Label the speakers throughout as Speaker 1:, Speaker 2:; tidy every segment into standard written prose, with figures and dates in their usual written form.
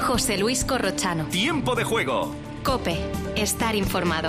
Speaker 1: José Luis Corrochano.
Speaker 2: Tiempo de juego.
Speaker 1: COPE. Estar informado.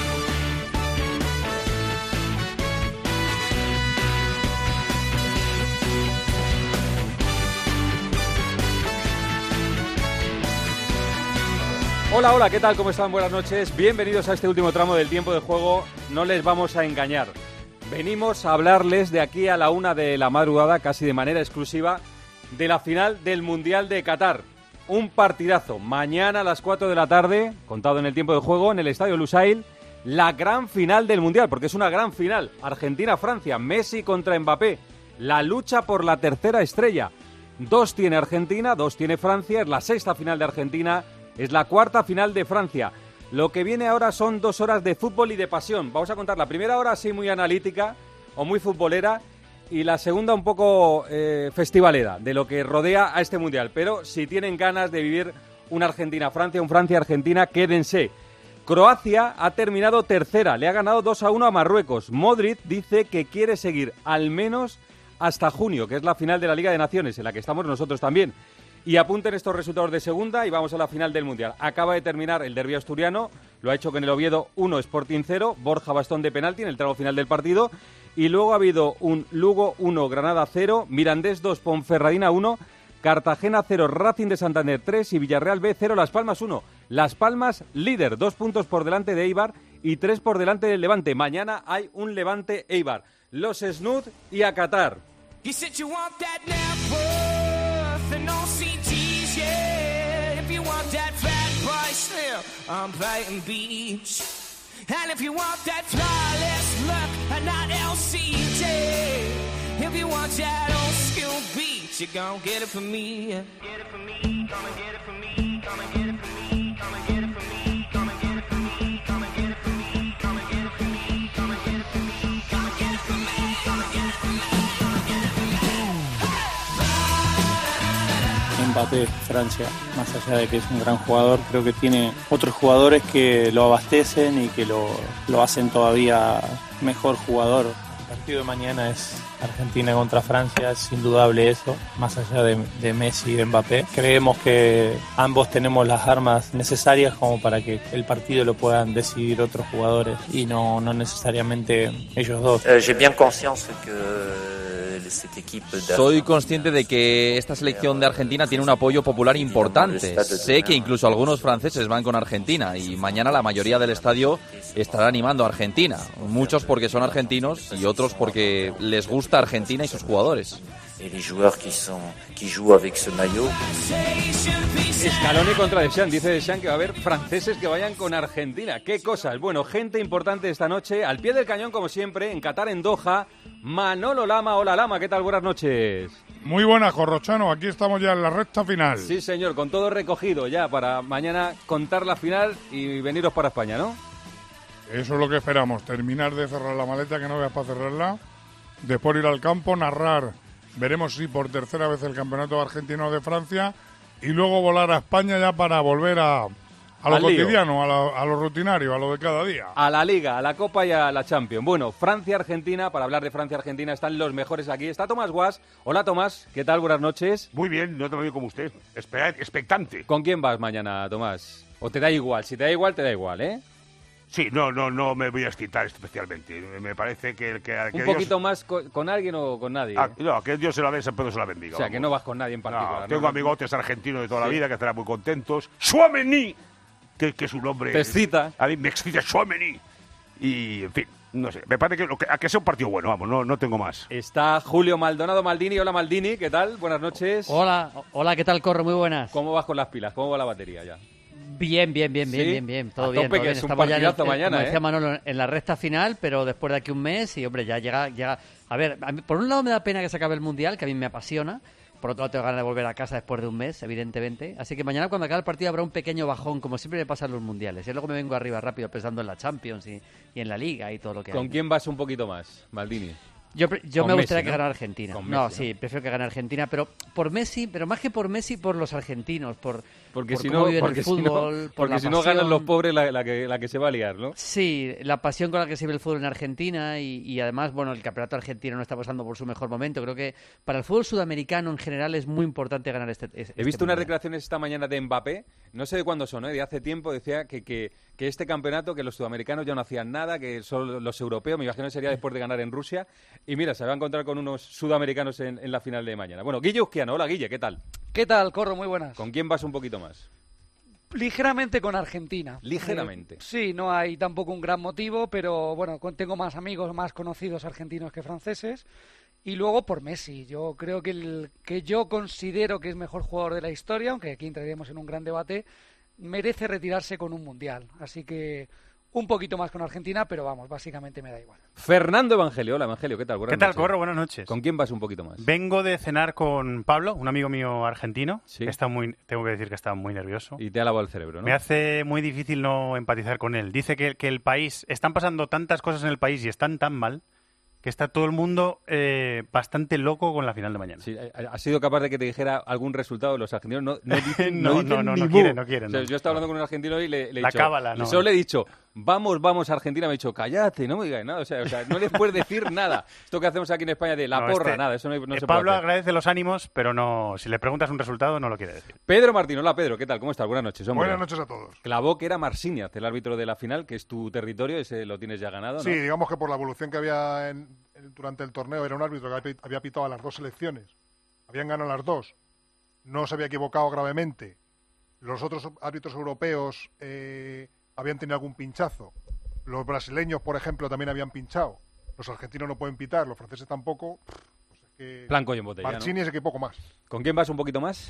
Speaker 3: Hola, hola, ¿qué tal? ¿Cómo están? Buenas noches. Bienvenidos a este último tramo del tiempo de juego. No les vamos a engañar. Venimos a hablarles de aquí a la 1 de la madrugada, casi de manera exclusiva, de la final del Mundial de Qatar. Un partidazo. Mañana a las 4 de la tarde, contado en el tiempo de juego, en el Estadio Lusail, la gran final del Mundial, porque es una gran final. Argentina-Francia, Messi contra Mbappé. La lucha por la tercera estrella. 2 tiene Argentina, 2 tiene Francia. Es la sexta final de Argentina. Es la cuarta final de Francia. Lo que viene ahora son 2 horas de fútbol y de pasión. Vamos a contar la primera hora así muy analítica o muy futbolera y la segunda un poco festivalera de lo que rodea a este Mundial. Pero si tienen ganas de vivir una Argentina-Francia, un Francia-Argentina, quédense. Croacia ha terminado tercera, le ha ganado 2-1 a Marruecos. Modric dice que quiere seguir al menos hasta junio, que es la final de la Liga de Naciones, en la que estamos nosotros también. Y apunten estos resultados de segunda y vamos a la final del Mundial. Acaba de terminar el derbi asturiano, lo ha hecho con el Oviedo 1, Sporting 0, Borja Bastón de penalti en el tramo final del partido. Y luego ha habido un Lugo 1, Granada 0, Mirandés 2, Ponferradina 1, Cartagena 0, Racing de Santander 3 y Villarreal B 0, Las Palmas 1. Las Palmas líder, 2 puntos por delante de Eibar y 3 por delante del Levante. Mañana hay un Levante-Eibar. Los Snud y a Qatar.
Speaker 4: I'm Brighton Beach. And if you want that flawless look and not LCJ, if you want that old school beat, you gon' get it from me. Get it from me, come and get it from me, come and get it from me, come and get it from me, come and get it from me, come and get it from me, come and get it from me, come and get it from me, come and get it from me, come and get it from me, come and get it from me.
Speaker 5: Mbappé, Francia, más allá de que es un gran jugador, creo que tiene otros jugadores que lo abastecen y que lo hacen todavía mejor jugador. El partido de mañana es Argentina contra Francia, es indudable eso, más allá de Messi y de Mbappé. Creemos que ambos tenemos las armas necesarias como para que el partido lo puedan decidir otros jugadores y no necesariamente ellos dos.
Speaker 6: Soy consciente de que esta selección de Argentina tiene un apoyo popular importante. Sé que incluso algunos franceses van con Argentina y mañana la mayoría del estadio estará animando a Argentina. Muchos porque son argentinos y otros porque les gusta Argentina y sus jugadores.
Speaker 3: Scaloni contra Deschamps. Dice Deschamps que va a haber franceses que vayan con Argentina. ¡Qué cosas! Bueno, gente importante esta noche. Al pie del cañón, como siempre, en Qatar, en Doha, Manolo Lama. Hola, Lama, ¿qué tal? Buenas noches.
Speaker 7: Muy buenas, Corrochano. Aquí estamos ya en la recta final.
Speaker 3: Sí, señor, con todo recogido ya para mañana contar la final y veniros para España, ¿no?
Speaker 7: Eso es lo que esperamos. Terminar de cerrar la maleta, que no veas para cerrarla. Después ir al campo, narrar. Veremos si por tercera vez el campeonato argentino de Francia y luego volar a España ya para volver a lo cotidiano, a lo rutinario, a lo de cada día.
Speaker 3: A la Liga, a la Copa y a la Champions. Bueno, Francia-Argentina, para hablar de Francia-Argentina están los mejores aquí. Está Tomás Guas. Hola, Tomás, ¿qué tal? Buenas noches.
Speaker 8: Muy bien, no te lo digo como usted. Expectante.
Speaker 3: ¿Con quién vas mañana, Tomás? ¿O te da igual? Si te da igual, te da igual, ¿eh?
Speaker 8: Sí, no me voy a excitar especialmente. Me parece que
Speaker 3: un poquito más con alguien o con nadie.
Speaker 8: No, que Dios se la dé, San Pedro se la bendiga.
Speaker 3: O sea, vamos. Que no vas con nadie en particular.
Speaker 8: No, tengo amigotes argentinos de toda la vida que estarán muy contentos. Tchouaméni, que es un nombre...
Speaker 3: Te excita.
Speaker 8: A mí me excita Tchouaméni. Y, en fin, no sé. Me parece que sea un partido bueno, vamos, no tengo más.
Speaker 3: Está Julio Maldonado Maldini. Hola, Maldini, ¿qué tal? Buenas noches.
Speaker 9: Hola, ¿qué tal, Corro? Muy buenas.
Speaker 3: ¿Cómo vas con las pilas? ¿Cómo va la batería ya?
Speaker 9: Bien,
Speaker 3: ¿Sí?
Speaker 9: todo bien.
Speaker 3: Que es un partidazo mañana,
Speaker 9: como decía Manolo, en la recta final, pero después de aquí un mes y, hombre, ya llega... A ver, por un lado me da pena que se acabe el Mundial, que a mí me apasiona. Por otro lado, tengo ganas de volver a casa después de un mes, evidentemente. Así que mañana, cuando acabe el partido, habrá un pequeño bajón, como siempre me pasa en los Mundiales. Y luego me vengo arriba rápido pensando en la Champions y en la Liga y todo lo que hay.
Speaker 3: ¿Con quién vas un poquito más, Maldini?
Speaker 9: Yo
Speaker 3: Con
Speaker 9: me gustaría
Speaker 3: Messi,
Speaker 9: que
Speaker 3: ¿no?
Speaker 9: ganara Argentina.
Speaker 3: Con
Speaker 9: No,
Speaker 3: Messi,
Speaker 9: sí, prefiero que gane Argentina, pero por Messi, pero más que por Messi, por los argentinos,
Speaker 3: Porque
Speaker 9: por
Speaker 3: si
Speaker 9: cómo
Speaker 3: no,
Speaker 9: viven
Speaker 3: porque
Speaker 9: el
Speaker 3: si no,
Speaker 9: fútbol, por
Speaker 3: porque
Speaker 9: la
Speaker 3: si no
Speaker 9: pasión.
Speaker 3: ganan los pobres la que se va a liar, ¿no?
Speaker 9: Sí, la pasión con la que se ve el fútbol en Argentina y además, bueno, el campeonato argentino no está pasando por su mejor momento. Creo que para el fútbol sudamericano en general es muy importante ganar este
Speaker 3: He visto unas
Speaker 9: mundial.
Speaker 3: declaraciones esta mañana de Mbappé, no sé de cuándo son, de hace tiempo, decía que este campeonato, que los sudamericanos ya no hacían nada, que solo los europeos, me imagino que sería después de ganar en Rusia, y mira, se va a encontrar con unos sudamericanos en la final de mañana. Bueno, Guille Uzquiano, hola Guille, ¿qué tal?
Speaker 2: ¿Qué tal, Corro? Muy buenas.
Speaker 3: ¿Con quién vas un poquito más?
Speaker 2: Ligeramente con Argentina.
Speaker 3: Ligeramente.
Speaker 2: Sí, no hay tampoco un gran motivo, pero bueno, tengo más amigos, más conocidos argentinos que franceses. Y luego por Messi. Yo creo que el que yo considero que es mejor jugador de la historia, aunque aquí entraremos en un gran debate, merece retirarse con un mundial. Así que un poquito más con Argentina, pero vamos, básicamente me da igual.
Speaker 3: Fernando Evangelio, hola Evangelio, ¿qué tal? Buenas
Speaker 10: ¿Qué tal,
Speaker 3: noches.
Speaker 10: Corro? Buenas noches.
Speaker 3: ¿Con quién vas un poquito más?
Speaker 10: Vengo de cenar con Pablo, un amigo mío argentino.
Speaker 3: Sí.
Speaker 10: Que tengo que decir que está muy nervioso.
Speaker 3: Y te ha lavado el cerebro, ¿no?
Speaker 10: Me hace muy difícil no empatizar con él. Dice que el país, están pasando tantas cosas en el país y están tan mal que está todo el mundo bastante loco con la final de mañana.
Speaker 3: Sí, ¿has sido capaz de que te dijera algún resultado de los argentinos? No dicen
Speaker 10: No
Speaker 3: ni
Speaker 10: quieren,
Speaker 3: bu.
Speaker 10: no quieren.
Speaker 3: O sea,
Speaker 10: no.
Speaker 3: yo estaba hablando con un argentino y le he
Speaker 10: La
Speaker 3: dicho...
Speaker 10: cábala, no.
Speaker 3: Solo le he dicho, vamos Argentina. Me ha dicho, cállate, no me digas nada. O sea, no les puedes decir nada. Esto que hacemos aquí en España de la
Speaker 10: No,
Speaker 3: porra, nada. Eso no se puede
Speaker 10: Pablo
Speaker 3: hacer.
Speaker 10: agradece los ánimos, pero no, si le preguntas un resultado no lo quiere decir.
Speaker 3: Pedro Martín, hola Pedro, ¿qué tal? ¿Cómo estás? Buenas noches, hombre.
Speaker 11: Buenas noches a todos.
Speaker 3: Clavó que era Marciniaz, el árbitro de la final, que es tu territorio, ese lo tienes ya ganado, ¿no?
Speaker 11: Sí, digamos que por la evolución que había durante el torneo, era un árbitro que había pitado a las dos selecciones. Habían ganado las dos. No se había equivocado gravemente. Los otros árbitros europeos habían tenido algún pinchazo. Los brasileños, por ejemplo, también habían pinchado. Los argentinos no pueden pitar, los franceses tampoco. Pues es que
Speaker 3: Blanco y en botella,
Speaker 11: Marchini
Speaker 3: ¿no?
Speaker 11: es que poco más.
Speaker 3: ¿Con quién vas un poquito más?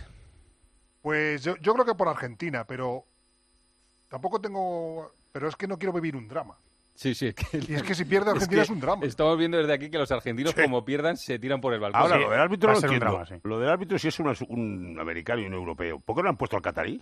Speaker 11: Pues yo creo que por Argentina, pero tampoco tengo... Pero es que no quiero vivir un drama.
Speaker 3: Sí, es que...
Speaker 11: Y es que si pierde Argentina es un drama.
Speaker 3: Estamos viendo desde aquí que los argentinos, como pierdan, se tiran por el balcón.
Speaker 8: Ahora,
Speaker 10: Sí,
Speaker 8: lo del árbitro
Speaker 10: va a
Speaker 8: lo
Speaker 10: ser un
Speaker 8: entiendo.
Speaker 10: drama, sí.
Speaker 8: Lo del árbitro sí es un americano y un europeo. ¿Por qué no han puesto al catarí?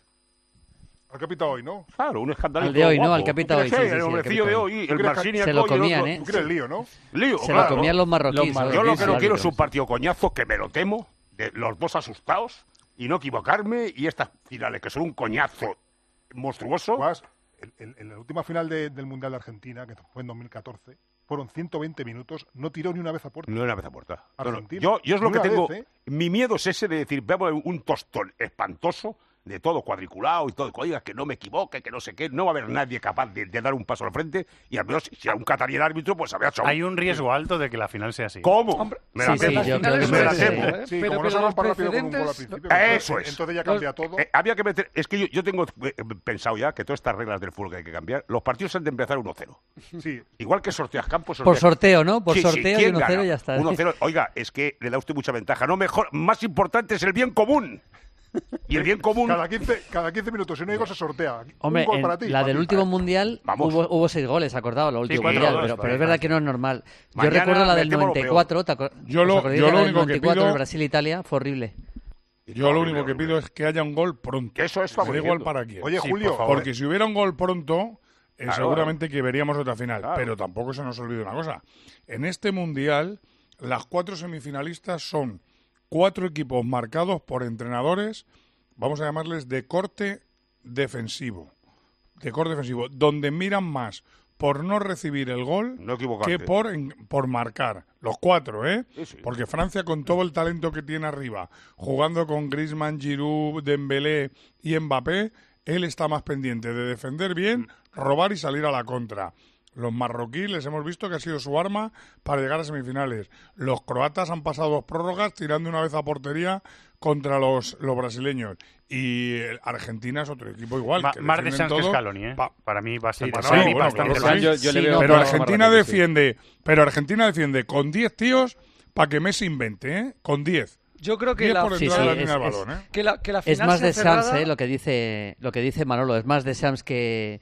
Speaker 11: Al que ha pitado hoy, ¿no?
Speaker 8: Claro, un escandalito
Speaker 9: Al de hoy, ¿no?
Speaker 8: guapo.
Speaker 9: Al que ha pitado
Speaker 8: ¿Tú crees
Speaker 9: hoy,
Speaker 8: que
Speaker 9: sí,
Speaker 8: el
Speaker 9: sí,
Speaker 8: hombrecillo
Speaker 9: el que
Speaker 8: de
Speaker 9: ha
Speaker 8: hoy,
Speaker 11: pitado.
Speaker 8: el Marcini,
Speaker 9: Se lo comían, ¿eh?
Speaker 11: Tú quieres lío, ¿no?
Speaker 8: Lío,
Speaker 9: Se
Speaker 8: claro.
Speaker 9: lo comían los marroquíes.
Speaker 3: Los
Speaker 8: Yo lo que no
Speaker 9: los
Speaker 8: quiero es un
Speaker 9: árbitros.
Speaker 8: partido coñazo, que me lo temo, de los dos asustados, y no equivocarme, y estas finales que son un coñazo monstruoso.
Speaker 11: Guas, en la última final del Mundial de Argentina, que fue en 2014, fueron 120 minutos, no tiró ni una vez a puerta.
Speaker 8: No una vez a puerta. No, no.
Speaker 11: Argentina.
Speaker 8: Yo es lo que
Speaker 11: Una
Speaker 8: tengo.
Speaker 11: vez, ¿eh?
Speaker 8: Mi miedo es ese de decir, vemos un tostón espantoso, de todo cuadriculado y todo, oiga, que no me equivoque, que no sé qué, no va a haber nadie capaz de dar un paso al frente, y al menos si a un catarí el árbitro, pues había hecho.
Speaker 10: Hay un riesgo alto de que la final sea así.
Speaker 8: ¿Cómo?
Speaker 2: Hombre,
Speaker 8: Me la
Speaker 9: sí,
Speaker 8: temo.
Speaker 9: yo creo que
Speaker 8: Me la
Speaker 9: sí.
Speaker 8: temo.
Speaker 11: Sí,
Speaker 2: Pero
Speaker 11: como no se
Speaker 2: los
Speaker 11: rompa rápido con un gol al
Speaker 2: precedentes-
Speaker 11: principio.
Speaker 8: Eso es.
Speaker 11: Entonces ya cambia todo.
Speaker 8: Había que meter. Es que yo tengo pensado ya que todas estas reglas del fútbol que hay que cambiar, los partidos han de empezar 1-0.
Speaker 11: Sí.
Speaker 8: Igual que sorteas campos.
Speaker 9: Por sorteo, ¿no? Por
Speaker 8: Sí, sí,
Speaker 9: sorteo y
Speaker 8: ¿quién
Speaker 9: 1-0
Speaker 8: gana?
Speaker 9: ya está.
Speaker 8: 1-0. Oiga, es que le da usted mucha ventaja. No, mejor, más importante es el bien común. Y el bien común.
Speaker 11: Cada 15 minutos, si no hay gol, se sortea.
Speaker 9: Hombre,
Speaker 11: un gol para ti.
Speaker 9: la del último mundial
Speaker 8: Vamos.
Speaker 9: hubo 6 goles, acordado, la última
Speaker 10: 4-2,
Speaker 9: mundial, pero es verdad que no es normal. Yo
Speaker 8: Mañana
Speaker 9: recuerdo la del
Speaker 8: metemos lo
Speaker 9: 94,
Speaker 7: Yo lo-
Speaker 9: ¿os acordáis
Speaker 7: yo
Speaker 9: de
Speaker 7: lo
Speaker 9: la del
Speaker 7: único que
Speaker 9: 94
Speaker 7: pido-
Speaker 9: de Brasil-Italia? Fue horrible.
Speaker 7: Yo lo único que pido es que haya un gol pronto.
Speaker 8: Que eso es
Speaker 7: Me da
Speaker 8: favoreciendo.
Speaker 7: igual para quién.
Speaker 11: Oye,
Speaker 10: Sí,
Speaker 11: Julio,
Speaker 10: por favor.
Speaker 7: Porque si hubiera un gol pronto,
Speaker 8: Claro.
Speaker 7: seguramente que veríamos otra final.
Speaker 8: Claro.
Speaker 7: Pero tampoco se nos olvide una cosa. En este Mundial, las 4 semifinalistas son 4 equipos marcados por entrenadores, vamos a llamarles de corte defensivo. De corte defensivo, donde miran más por no recibir el gol
Speaker 8: No equivocarte.
Speaker 7: que por marcar. Los 4, ¿eh?
Speaker 8: Sí, sí.
Speaker 7: Porque Francia, con todo el talento que tiene arriba, jugando con Griezmann, Giroud, Dembélé y Mbappé, él está más pendiente de defender bien, robar y salir a la contra. Los marroquíes les hemos visto que ha sido su arma para llegar a semifinales. Los croatas han pasado 2 prórrogas tirando una vez a portería contra los brasileños. Y Argentina es otro equipo igual. que
Speaker 10: Más de
Speaker 7: defienden
Speaker 10: Scaloni que
Speaker 7: todo.
Speaker 10: Scaloni, ¿eh? Para mí bastante.
Speaker 7: Sí,
Speaker 10: para mí
Speaker 7: bueno,
Speaker 10: bastante.
Speaker 7: claro,
Speaker 3: Yo le
Speaker 9: Sí,
Speaker 3: veo
Speaker 9: no,
Speaker 7: Pero
Speaker 3: más
Speaker 7: Argentina
Speaker 3: barato, sí.
Speaker 7: defiende con 10 tíos para que Messi invente, ¿eh? Con 10.
Speaker 2: Yo creo que
Speaker 7: 10
Speaker 2: la,
Speaker 7: por
Speaker 9: Sí,
Speaker 7: encima de la
Speaker 9: sí,
Speaker 7: línea del
Speaker 9: es-
Speaker 7: balón, ¿eh?
Speaker 2: que la
Speaker 9: Es
Speaker 2: final
Speaker 9: más
Speaker 2: sea
Speaker 9: de Sams,
Speaker 2: cerrada.
Speaker 9: lo que dice Manolo, es más de Sams que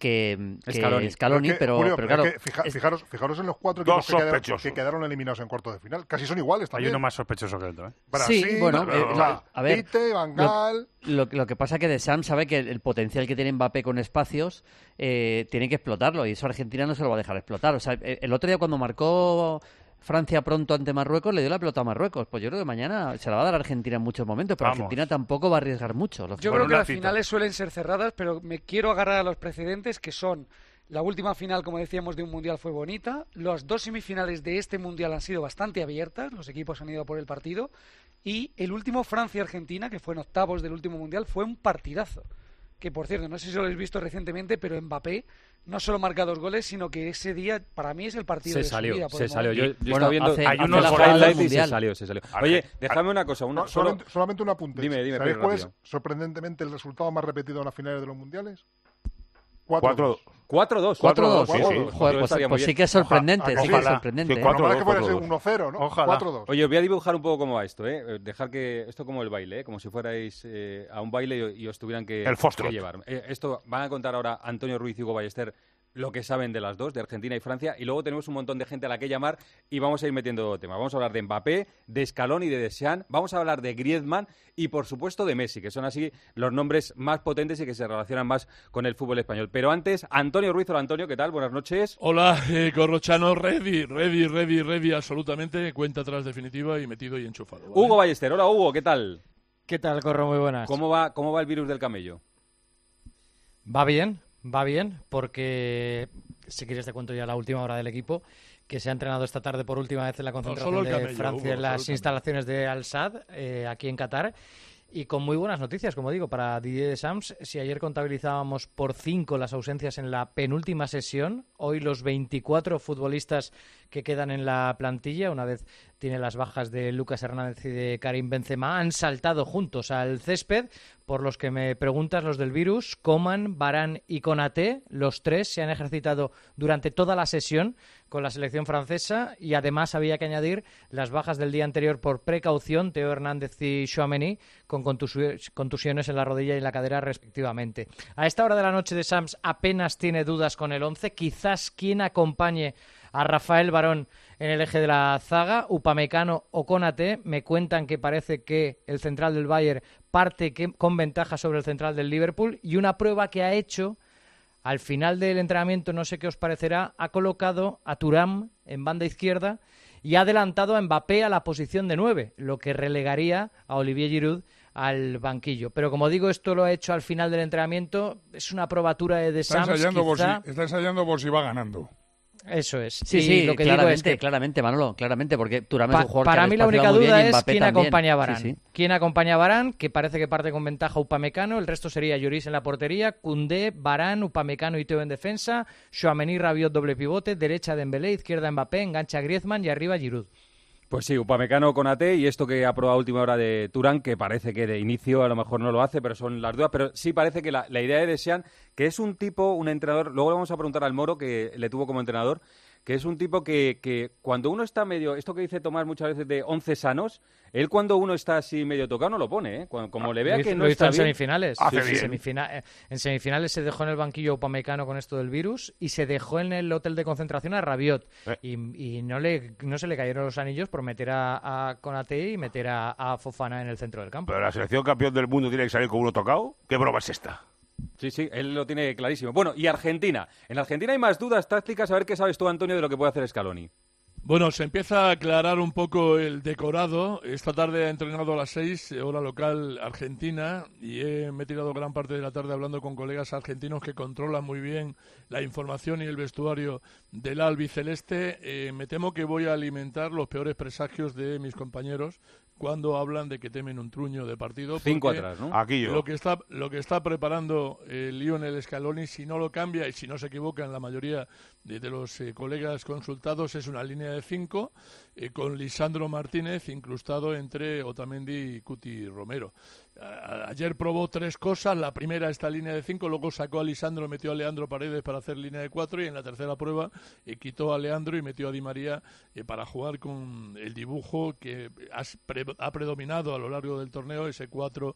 Speaker 9: Scaloni, pero
Speaker 11: Julio,
Speaker 9: claro,
Speaker 11: es que fijaros en los 4
Speaker 8: Dos
Speaker 11: equipos
Speaker 8: sospechosos.
Speaker 11: que quedaron eliminados en cuartos de final. Casi son iguales
Speaker 10: Hay
Speaker 11: también.
Speaker 10: uno más sospechoso que otro, ¿eh?
Speaker 11: Brasil,
Speaker 9: sí, bueno, a ver,
Speaker 11: Tite, Van Gaal.
Speaker 9: Lo que pasa es que de Sam sabe que el potencial que tiene Mbappé con espacios tiene que explotarlo y eso Argentina no se lo va a dejar explotar. O sea, el otro día cuando marcó Francia pronto ante Marruecos, le dio la pelota a Marruecos. Pues yo creo que mañana se la va a dar a Argentina en muchos momentos, pero Argentina tampoco va a arriesgar mucho.
Speaker 2: Yo creo que las finales suelen ser cerradas, pero me quiero agarrar a los precedentes, que son la última final, como decíamos, de un Mundial fue bonita. Las 2 semifinales de este Mundial han sido bastante abiertas, los equipos han ido por el partido. Y el último Francia-Argentina, que fue en octavos del último Mundial, fue un partidazo. Que, por cierto, no sé si lo habéis visto recientemente, pero Mbappé no solo marca 2 goles, sino que ese día, para mí, es el partido de su vida.
Speaker 3: Se salió. Yo estaba viendo hay unos highlights y se salió. Oye, déjame una cosa.
Speaker 11: Solamente un apunte.
Speaker 3: Dime,
Speaker 11: ¿Sabéis cuál es, sorprendentemente, el resultado más repetido en las finales de los mundiales? 4-2.
Speaker 3: 4-2.
Speaker 9: 4-2.
Speaker 3: Sí.
Speaker 9: Joder, pues sí que es sorprendente. Sí que es sorprendente.
Speaker 11: Sí, normal que puede ser 1-0, ¿no?
Speaker 3: Ojalá. 4-2. Oye, os voy a dibujar un poco cómo va esto, ¿eh? Dejar que esto como el baile, ¿eh? Como si fuerais a un baile y os tuvieran que llevar. Esto van a contar ahora Antonio Ruiz y Hugo Ballester lo que saben de las dos, de Argentina y Francia, y luego tenemos un montón de gente a la que llamar y vamos a ir metiendo temas. Vamos a hablar de Mbappé, de Scaloni, de Deschamps, vamos a hablar de Griezmann y, por supuesto, de Messi, que son así los nombres más potentes y que se relacionan más con el fútbol español. Pero antes, Antonio Ruiz. Hola, Antonio, ¿qué tal? Buenas noches.
Speaker 12: Hola, Corrochano, ready, absolutamente, cuenta atrás definitiva y metido y enchufado. ¿Vale?
Speaker 3: Hugo Ballester. Hola, Hugo, ¿qué tal?
Speaker 13: ¿Qué tal, Corro? Muy buenas.
Speaker 3: ¿Cómo va el virus del camello?
Speaker 13: Va bien, porque si quieres te cuento ya la última hora del equipo, que se ha entrenado esta tarde por última vez en la concentración de Francia en las instalaciones de Al-Sadd, aquí en Qatar, y con muy buenas noticias, como digo, para Didier Deschamps. Si ayer contabilizábamos por 5 las ausencias en la penúltima sesión, hoy los 24 futbolistas que quedan en la plantilla, una vez tiene las bajas de Lucas Hernández y de Karim Benzema, han saltado juntos al césped. Por los que me preguntas, los del virus, Coman, Varane y Konaté, los 3 se han ejercitado durante toda la sesión con la selección francesa, y además había que añadir las bajas del día anterior por precaución, Theo Hernández y Tchouaméni, con contusiones en la rodilla y en la cadera respectivamente. A esta hora de la noche Deschamps apenas tiene dudas con el 11, quizás quien acompañe a Rafael Varane en el eje de la zaga, Upamecano o Konaté. Me cuentan que parece que el central del Bayern parte con ventaja sobre el central del Liverpool, y una prueba que ha hecho al final del entrenamiento, no sé qué os parecerá, ha colocado a Thuram en banda izquierda y ha adelantado a Mbappé a la posición de 9, lo que relegaría a Olivier Giroud al banquillo. Pero como digo, esto lo ha hecho al final del entrenamiento, es una probatura de Deschamps.
Speaker 7: Está ensayando por si va ganando.
Speaker 13: Eso es.
Speaker 9: Sí,
Speaker 13: lo que
Speaker 9: claramente,
Speaker 13: digo es que
Speaker 9: claramente, Manolo, claramente, porque Thuram es un jugador
Speaker 13: para
Speaker 9: que
Speaker 13: mí la única duda es quién acompaña a Varane.
Speaker 9: Sí.
Speaker 13: ¿Quién acompaña a Varane? Que parece que parte con ventaja Upamecano, el resto sería Lloris en la portería, Koundé, Varane, Upamecano y Theo en defensa, Tchouaméni, Rabiot doble pivote, derecha Dembélé, izquierda Mbappé, engancha Griezmann y arriba Giroud.
Speaker 3: Pues sí, Upamecano, Konaté, y esto que ha probado a última hora de Thuram, que parece que de inicio a lo mejor no lo hace, pero son las dudas. Pero sí parece que la idea de Deschamps, que es un tipo, un entrenador, luego le vamos a preguntar al Moro, que le tuvo como entrenador, que es un tipo que cuando uno está medio, esto que dice Tomás muchas veces de 11 sanos, él cuando uno está así medio tocado no lo pone, ¿eh? Como le vea que no está bien,
Speaker 13: semifinales.
Speaker 3: hace bien.
Speaker 13: En semifinales se dejó en el banquillo Upamecano con esto del virus, y se dejó en el hotel de concentración a Rabiot, y no se le cayeron los anillos por meter a Konaté y meter a Fofana en el centro del campo.
Speaker 8: Pero la selección campeón del mundo tiene que salir con uno tocado. ¿Qué broma es esta?
Speaker 3: Sí, él lo tiene clarísimo. Bueno, y Argentina. En Argentina hay más dudas tácticas. A ver qué sabes tú, Antonio, de lo que puede hacer Scaloni.
Speaker 12: Bueno, se empieza a aclarar un poco el decorado. Esta tarde ha entrenado a las 6, hora local argentina, y me he tirado gran parte de la tarde hablando con colegas argentinos que controlan muy bien la información y el vestuario del albiceleste. Me temo que voy a alimentar los peores presagios de mis compañeros cuando hablan de que temen un truño de partido.
Speaker 3: 5 atrás, ¿no?
Speaker 12: Aquí yo. Lo que está preparando Lionel Scaloni, si no lo cambia y si no se equivoca en la mayoría de los colegas consultados, es una línea de 5 con Lisandro Martínez incrustado entre Otamendi y Cuti Romero. Ayer probó 3 cosas. La primera, esta línea de 5, luego sacó a Lisandro, metió a Leandro Paredes para hacer línea de 4, y en la tercera prueba quitó a Leandro y metió a Di María para jugar con el dibujo que ha predominado a lo largo del torneo, ese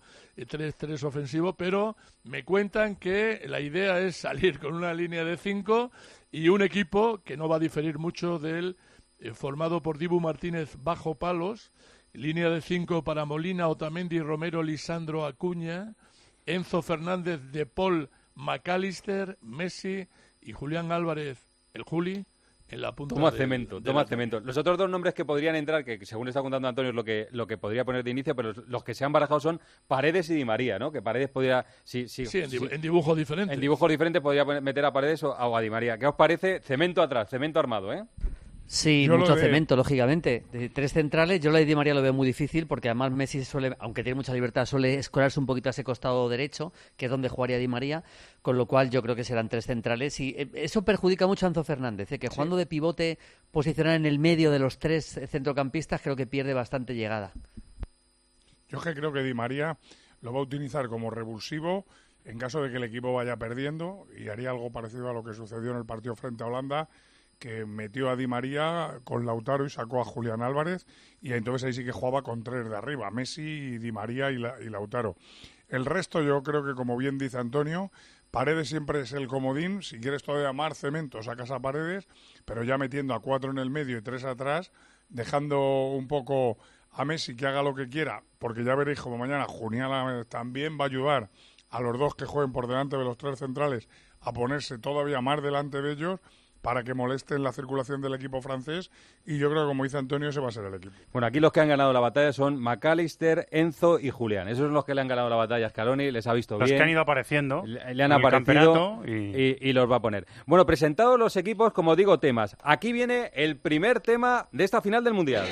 Speaker 12: 4-3-3 ofensivo. Pero me cuentan que la idea es salir con una línea de 5 y un equipo que no va a diferir mucho del formado por Dibu Martínez bajo palos. Línea de 5 para Molina, Otamendi, Romero, Lisandro, Acuña, Enzo Fernández, De Paul, McAllister, Messi y Julián Álvarez, el Juli, en la punta.
Speaker 3: Toma cemento. Los otros dos nombres que podrían entrar, que según está contando Antonio es lo que podría poner de inicio, pero los que se han barajado son Paredes y Di María, ¿no? Que Paredes podría...
Speaker 12: en dibujos diferentes.
Speaker 3: En dibujos diferentes podría meter a Paredes o a Di María. ¿Qué os parece? Cemento atrás, cemento armado, ¿eh?
Speaker 9: Sí, mucho cemento, lógicamente. De tres centrales, yo la de Di María lo veo muy difícil porque además Messi suele, aunque tiene mucha libertad, suele escorarse un poquito a ese costado derecho, que es donde jugaría Di María, con lo cual yo creo que serán tres centrales y eso perjudica mucho a Enzo Fernández, que jugando de pivote, posicionar en el medio de los tres centrocampistas, creo que pierde bastante llegada.
Speaker 7: Yo es que creo que Di María lo va a utilizar como revulsivo en caso de que el equipo vaya perdiendo y haría algo parecido a lo que sucedió en el partido frente a Holanda, que metió a Di María con Lautaro y sacó a Julián Álvarez, y entonces ahí sí que jugaba con tres de arriba, Messi, Di María y Lautaro. El resto yo creo que, como bien dice Antonio, Paredes siempre es el comodín. Si quieres todavía más cemento, sacas a Paredes, pero ya metiendo a 4 en el medio y 3 atrás, dejando un poco a Messi que haga lo que quiera, porque ya veréis como mañana Julián también va a ayudar a los dos que jueguen por delante de los tres centrales a ponerse todavía más delante de ellos, para que molesten la circulación del equipo francés, y yo creo que, como dice Antonio, ese va a ser el equipo.
Speaker 3: Bueno, aquí los que han ganado la batalla son McAllister, Enzo y Julián. Esos son los que le han ganado la batalla a Scaloni, les ha visto bien.
Speaker 10: Los que han ido apareciendo.
Speaker 3: Le han aparecido y los va a poner. Bueno, presentados los equipos, como digo, temas. Aquí viene el primer tema de esta final del Mundial.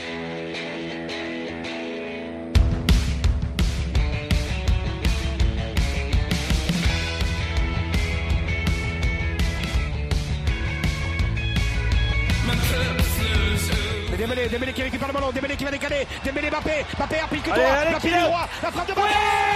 Speaker 14: Dembélé qui récupère le ballon, Dembélé qui va décaler, Dembélé Mbappé applique le droit, la pied droit, la frappe de Mbappé.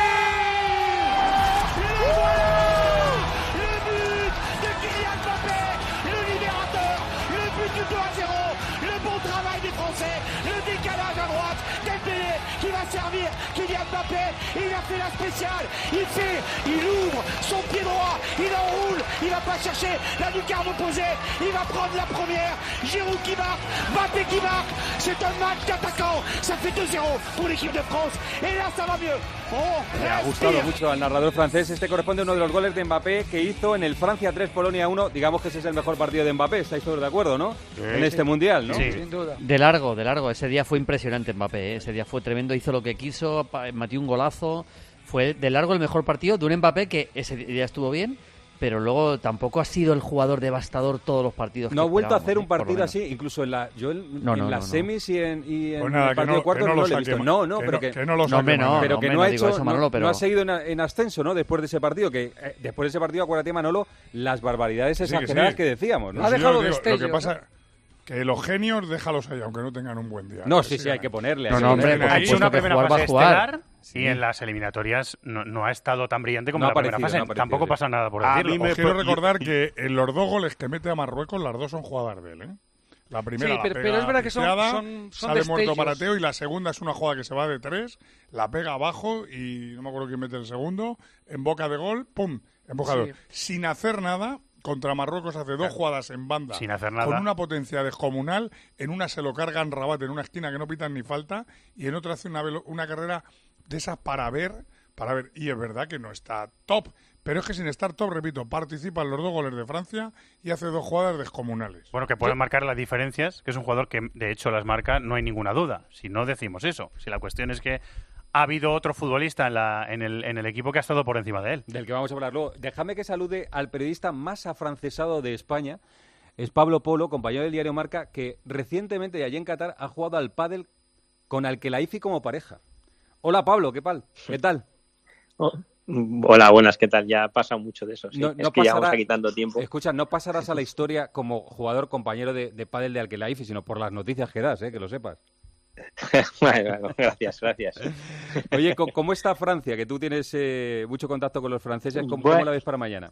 Speaker 14: Le but de Kylian Mbappé, le libérateur, le but du 2-0, le bon travail des Français, le décalage à droite, Dembélé qui va servir Kylian Mbappé, il a fait la spéciale, il ouvre son pied droit, il enroule, il va pas chercher la lucarne opposée, il va prendre la première, Giroud qui marque, Mbappé qui marque, c'est un match d'attaquants, ça fait 2-0 pour l'équipe de France, et là ça va mieux.
Speaker 3: Me ha gustado mucho al narrador francés. Este corresponde a uno de los goles de Mbappé que hizo en el Francia 3, Polonia 1. Digamos que ese es el mejor partido de Mbappé, ¿estáis todos de acuerdo, no?
Speaker 9: Sí,
Speaker 3: en este Mundial, ¿no?
Speaker 9: Sí, sin duda. De largo. Ese día fue impresionante Mbappé, ese día fue tremendo, hizo lo que quiso, metió un golazo. Fue de largo el mejor partido de un Mbappé que ese día estuvo bien, pero luego tampoco ha sido el jugador devastador todos los partidos.
Speaker 3: No ha vuelto a hacer un partido así, incluso en las semis y en
Speaker 7: pues
Speaker 3: el partido de cuartos no lo he visto. Pero que no ha seguido en ascenso, ¿no? Después de ese partido, acuérdate, Manolo, las barbaridades exageradas que decíamos, ¿no?
Speaker 7: Ha dejado destellos. Lo que pasa que los genios déjalos ahí, aunque no tengan un buen día.
Speaker 3: No, sí, hay que ponerle.
Speaker 10: Ha hecho una primera fase estelar y en las eliminatorias no ha estado tan brillante como en la primera fase. Tampoco pasa nada por decirlo.
Speaker 7: A mí me quiero recordar que en los dos goles que mete a Marruecos, las dos son jugadas de él, ¿eh? La primera
Speaker 2: pero es verdad que son
Speaker 7: sale
Speaker 2: destellos.
Speaker 7: Muerto para Teo, y la segunda es una jugada que se va de 3, la pega abajo y no me acuerdo quién mete el segundo, en boca de gol, ¡pum! En boca de gol. Sin hacer nada. Contra Marruecos hace 2 jugadas en banda
Speaker 10: sin hacer nada,
Speaker 7: con una potencia descomunal. En una se lo cargan Rabat en una esquina que no pitan ni falta, y en otra hace una carrera de esas para ver. Y es verdad que no está top, pero es que sin estar top, repito, participa en los 2 goles de Francia y hace 2 jugadas descomunales.
Speaker 10: Bueno, que pueden marcar las diferencias, que es un jugador que de hecho las marca, no hay ninguna duda. Si no decimos eso, si la cuestión es que ha habido otro futbolista en el equipo que ha estado por encima de él.
Speaker 3: Del que vamos a hablar luego. Déjame que salude al periodista más afrancesado de España. Es Pablo Polo, compañero del diario Marca, que recientemente allí en Qatar ha jugado al pádel con Al-Khelaifi como pareja. Hola Pablo, ¿qué tal?
Speaker 15: Hola, buenas, ¿qué tal? Ya ha pasado mucho de eso, sí. Es que ya vamos quitando tiempo.
Speaker 3: Escucha, no pasarás a la historia como jugador compañero de pádel de Al-Khelaifi, sino por las noticias que das, que lo sepas.
Speaker 15: Bueno, gracias.
Speaker 3: Oye, ¿cómo está Francia? Que tú tienes mucho contacto con los franceses. ¿Cómo la ves para mañana?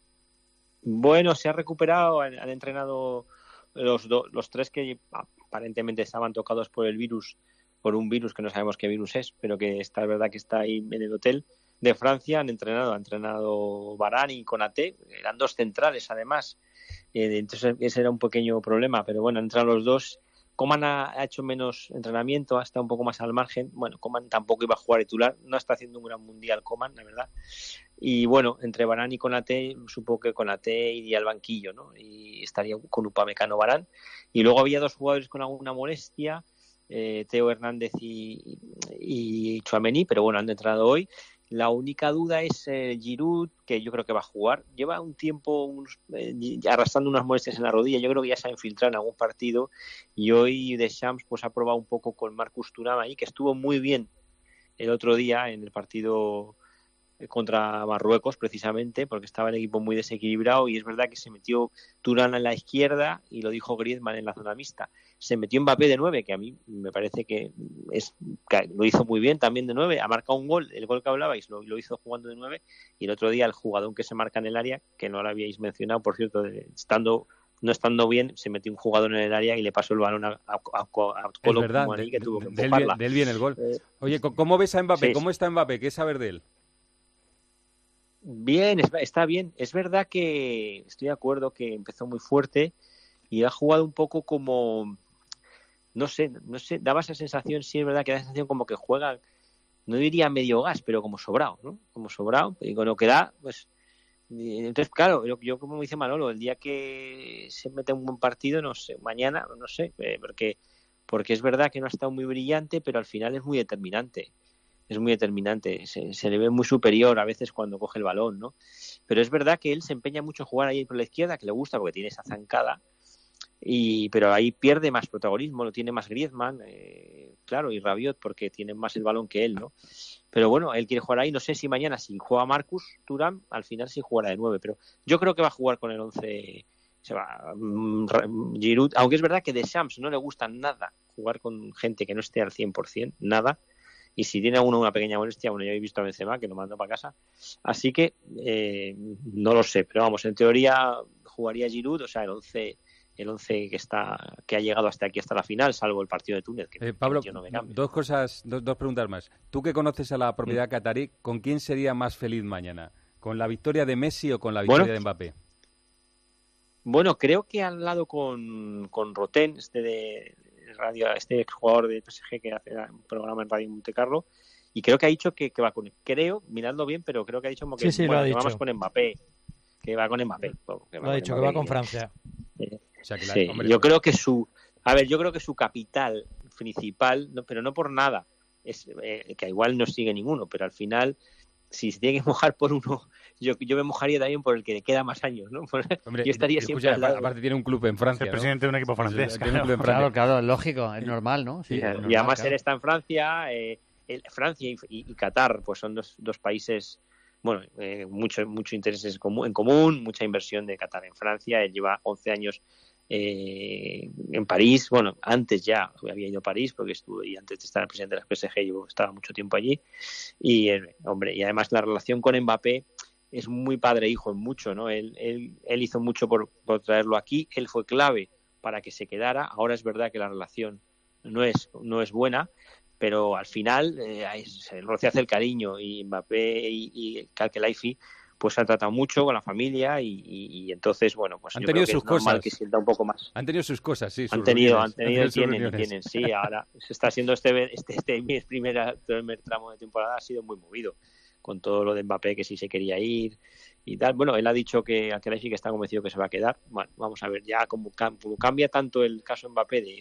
Speaker 15: Bueno, se ha recuperado, han entrenado los 3 que aparentemente estaban tocados por el virus, por un virus que no sabemos qué virus es, pero que es verdad que está ahí en el hotel de Francia. Ha entrenado Varane y Konaté, eran 2 centrales además, entonces ese era un pequeño problema, pero bueno, han entrenado los 2. Coman ha hecho menos entrenamiento, ha estado un poco más al margen. Bueno, Coman tampoco iba a jugar titular, no está haciendo un gran mundial Coman, la verdad. Y bueno, entre Varane y Konaté, supongo que Konaté iría al banquillo, ¿no? Y estaría con Upamecano, Varane. Y luego había 2 jugadores con alguna molestia, Theo Hernández y Tchouaméni, pero bueno, han entrado hoy. La única duda es Giroud, que yo creo que va a jugar. Lleva un tiempo arrastrando unas molestias en la rodilla. Yo creo que ya se ha infiltrado en algún partido. Y hoy Deschamps pues ha probado un poco con Marcus Thuram ahí, que estuvo muy bien el otro día en el partido contra Marruecos, precisamente, porque estaba el equipo muy desequilibrado. Y es verdad que se metió Thuram en la izquierda y lo dijo Griezmann en la zona mixta. Se metió Mbappé de 9, que a mí me parece que lo hizo muy bien también de 9. Ha marcado un gol, el gol que hablabais, lo hizo jugando de 9. Y el otro día el jugador que se marca en el área, que no lo habíais mencionado, por cierto, no estando bien, se metió un jugador en el área y le pasó el balón a Kolo Muani, que tuvo que empujarla.
Speaker 3: De él viene el gol. Oye, ¿cómo ves a Mbappé?
Speaker 15: Sí.
Speaker 3: ¿Cómo está Mbappé? ¿Qué saber de él?
Speaker 15: Bien, está bien. Es verdad que estoy de acuerdo que empezó muy fuerte y ha jugado un poco como... No sé, daba esa sensación, sí es verdad que da esa sensación como que juega, no diría medio gas, pero como sobrado, ¿no? Como sobrado, y con lo que da, pues... Entonces, claro, yo como dice Manolo, el día que se mete un buen partido, no sé, mañana, no sé, porque es verdad que no ha estado muy brillante, pero al final es muy determinante. Es muy determinante, se le ve muy superior a veces cuando coge el balón, ¿no? Pero es verdad que él se empeña mucho en jugar ahí por la izquierda, que le gusta porque tiene esa zancada, pero ahí pierde más protagonismo, lo tiene más Griezmann, claro, y Rabiot porque tienen más el balón que él, ¿no? Pero bueno, él quiere jugar ahí, no sé si mañana si juega Marcus Thuram, al final sí jugará de 9, pero yo creo que va a jugar con el 11, se va Giroud, aunque es verdad que Deschamps no le gusta nada jugar con gente que no esté al 100%, nada, y si tiene una pequeña molestia, bueno, yo he visto a Benzema que lo mando para casa, así que no lo sé, pero vamos, en teoría jugaría Giroud, o sea, el 11 que ha llegado hasta aquí, hasta la final, salvo el partido de Túnez.
Speaker 3: Pablo,
Speaker 15: que no me cambia.
Speaker 3: dos preguntas más. Tú que conoces a la propiedad catarí, ¿con quién sería más feliz mañana? ¿Con la victoria de Messi o con la victoria de Mbappé?
Speaker 15: Bueno, creo que han hablado con Roten, este jugador de PSG que hace un programa en Radio Montecarlo, y creo que ha dicho que va con... Creo, mirando bien, pero creo que ha dicho como que,
Speaker 13: sí, lo ha dicho.
Speaker 15: Vamos con Mbappé. Que va con Mbappé.
Speaker 13: Lo ha dicho, que va con Francia.
Speaker 3: O sea, que
Speaker 15: sí, yo creo que su capital principal, pero no por nada, es que igual no sigue ninguno, pero al final, si se tiene que mojar por uno, yo me mojaría también por el que le queda más años, ¿no?
Speaker 3: Hombre,
Speaker 15: yo estaría siempre al lado.
Speaker 3: Aparte tiene un club en Francia,
Speaker 10: el presidente de un equipo francés.
Speaker 9: Claro, lógico, es normal, ¿no? Sí,
Speaker 15: y
Speaker 9: normal,
Speaker 15: además él está en Francia, Francia y Qatar, pues son dos países... Bueno, mucho intereses en común, mucha inversión de Qatar en Francia. Él lleva 11 años en París. Bueno, antes ya había ido a París porque estuve, y antes de estar el presidente de la PSG estaba mucho tiempo allí. Y y además la relación con Mbappé es muy padre-hijo en mucho, ¿no? Él hizo mucho por traerlo aquí. Él fue clave para que se quedara. Ahora es verdad que la relación no es buena, pero al final se hace el cariño, y Mbappé y Al-Khelaifi pues han tratado mucho con la familia y entonces, bueno, pues
Speaker 3: han
Speaker 15: yo
Speaker 3: tenido
Speaker 15: creo que
Speaker 3: sus
Speaker 15: es normal
Speaker 3: cosas.
Speaker 15: que sienta un poco más.
Speaker 3: Han tenido sus cosas, sí.
Speaker 15: Han tenido, tienen, sí. Ahora se está haciendo este primer tramo de temporada ha sido muy movido con todo lo de Mbappé, que sí se quería ir y tal. Bueno, él ha dicho que Al-Khelaifi que está convencido que se va a quedar. Bueno, vamos a ver, ya como cambia tanto el caso Mbappé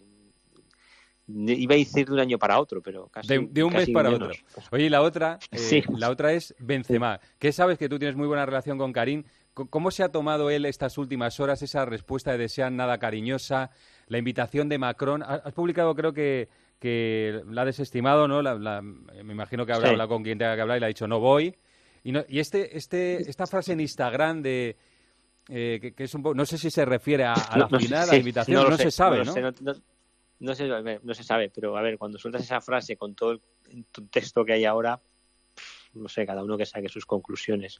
Speaker 15: iba a decir de un año para otro, pero casi
Speaker 3: de un mes para otro. Oye, y la otra es Benzema.
Speaker 15: Sí.
Speaker 3: Que sabes que tú tienes muy buena relación con Karim. ¿Cómo se ha tomado él estas últimas horas, esa respuesta de Deschamps nada cariñosa, la invitación de Macron? Has publicado, creo que la ha desestimado, ¿no? Me imagino que habrá hablado con quien tenga que hablar y le ha dicho no voy. Y esta frase en Instagram de que es un poco, no sé si se refiere a la final, a la invitación, no se sabe, ¿no?
Speaker 15: No se sabe, pero a ver, cuando sueltas esa frase con todo el texto que hay ahora, no sé, cada uno que saque sus conclusiones.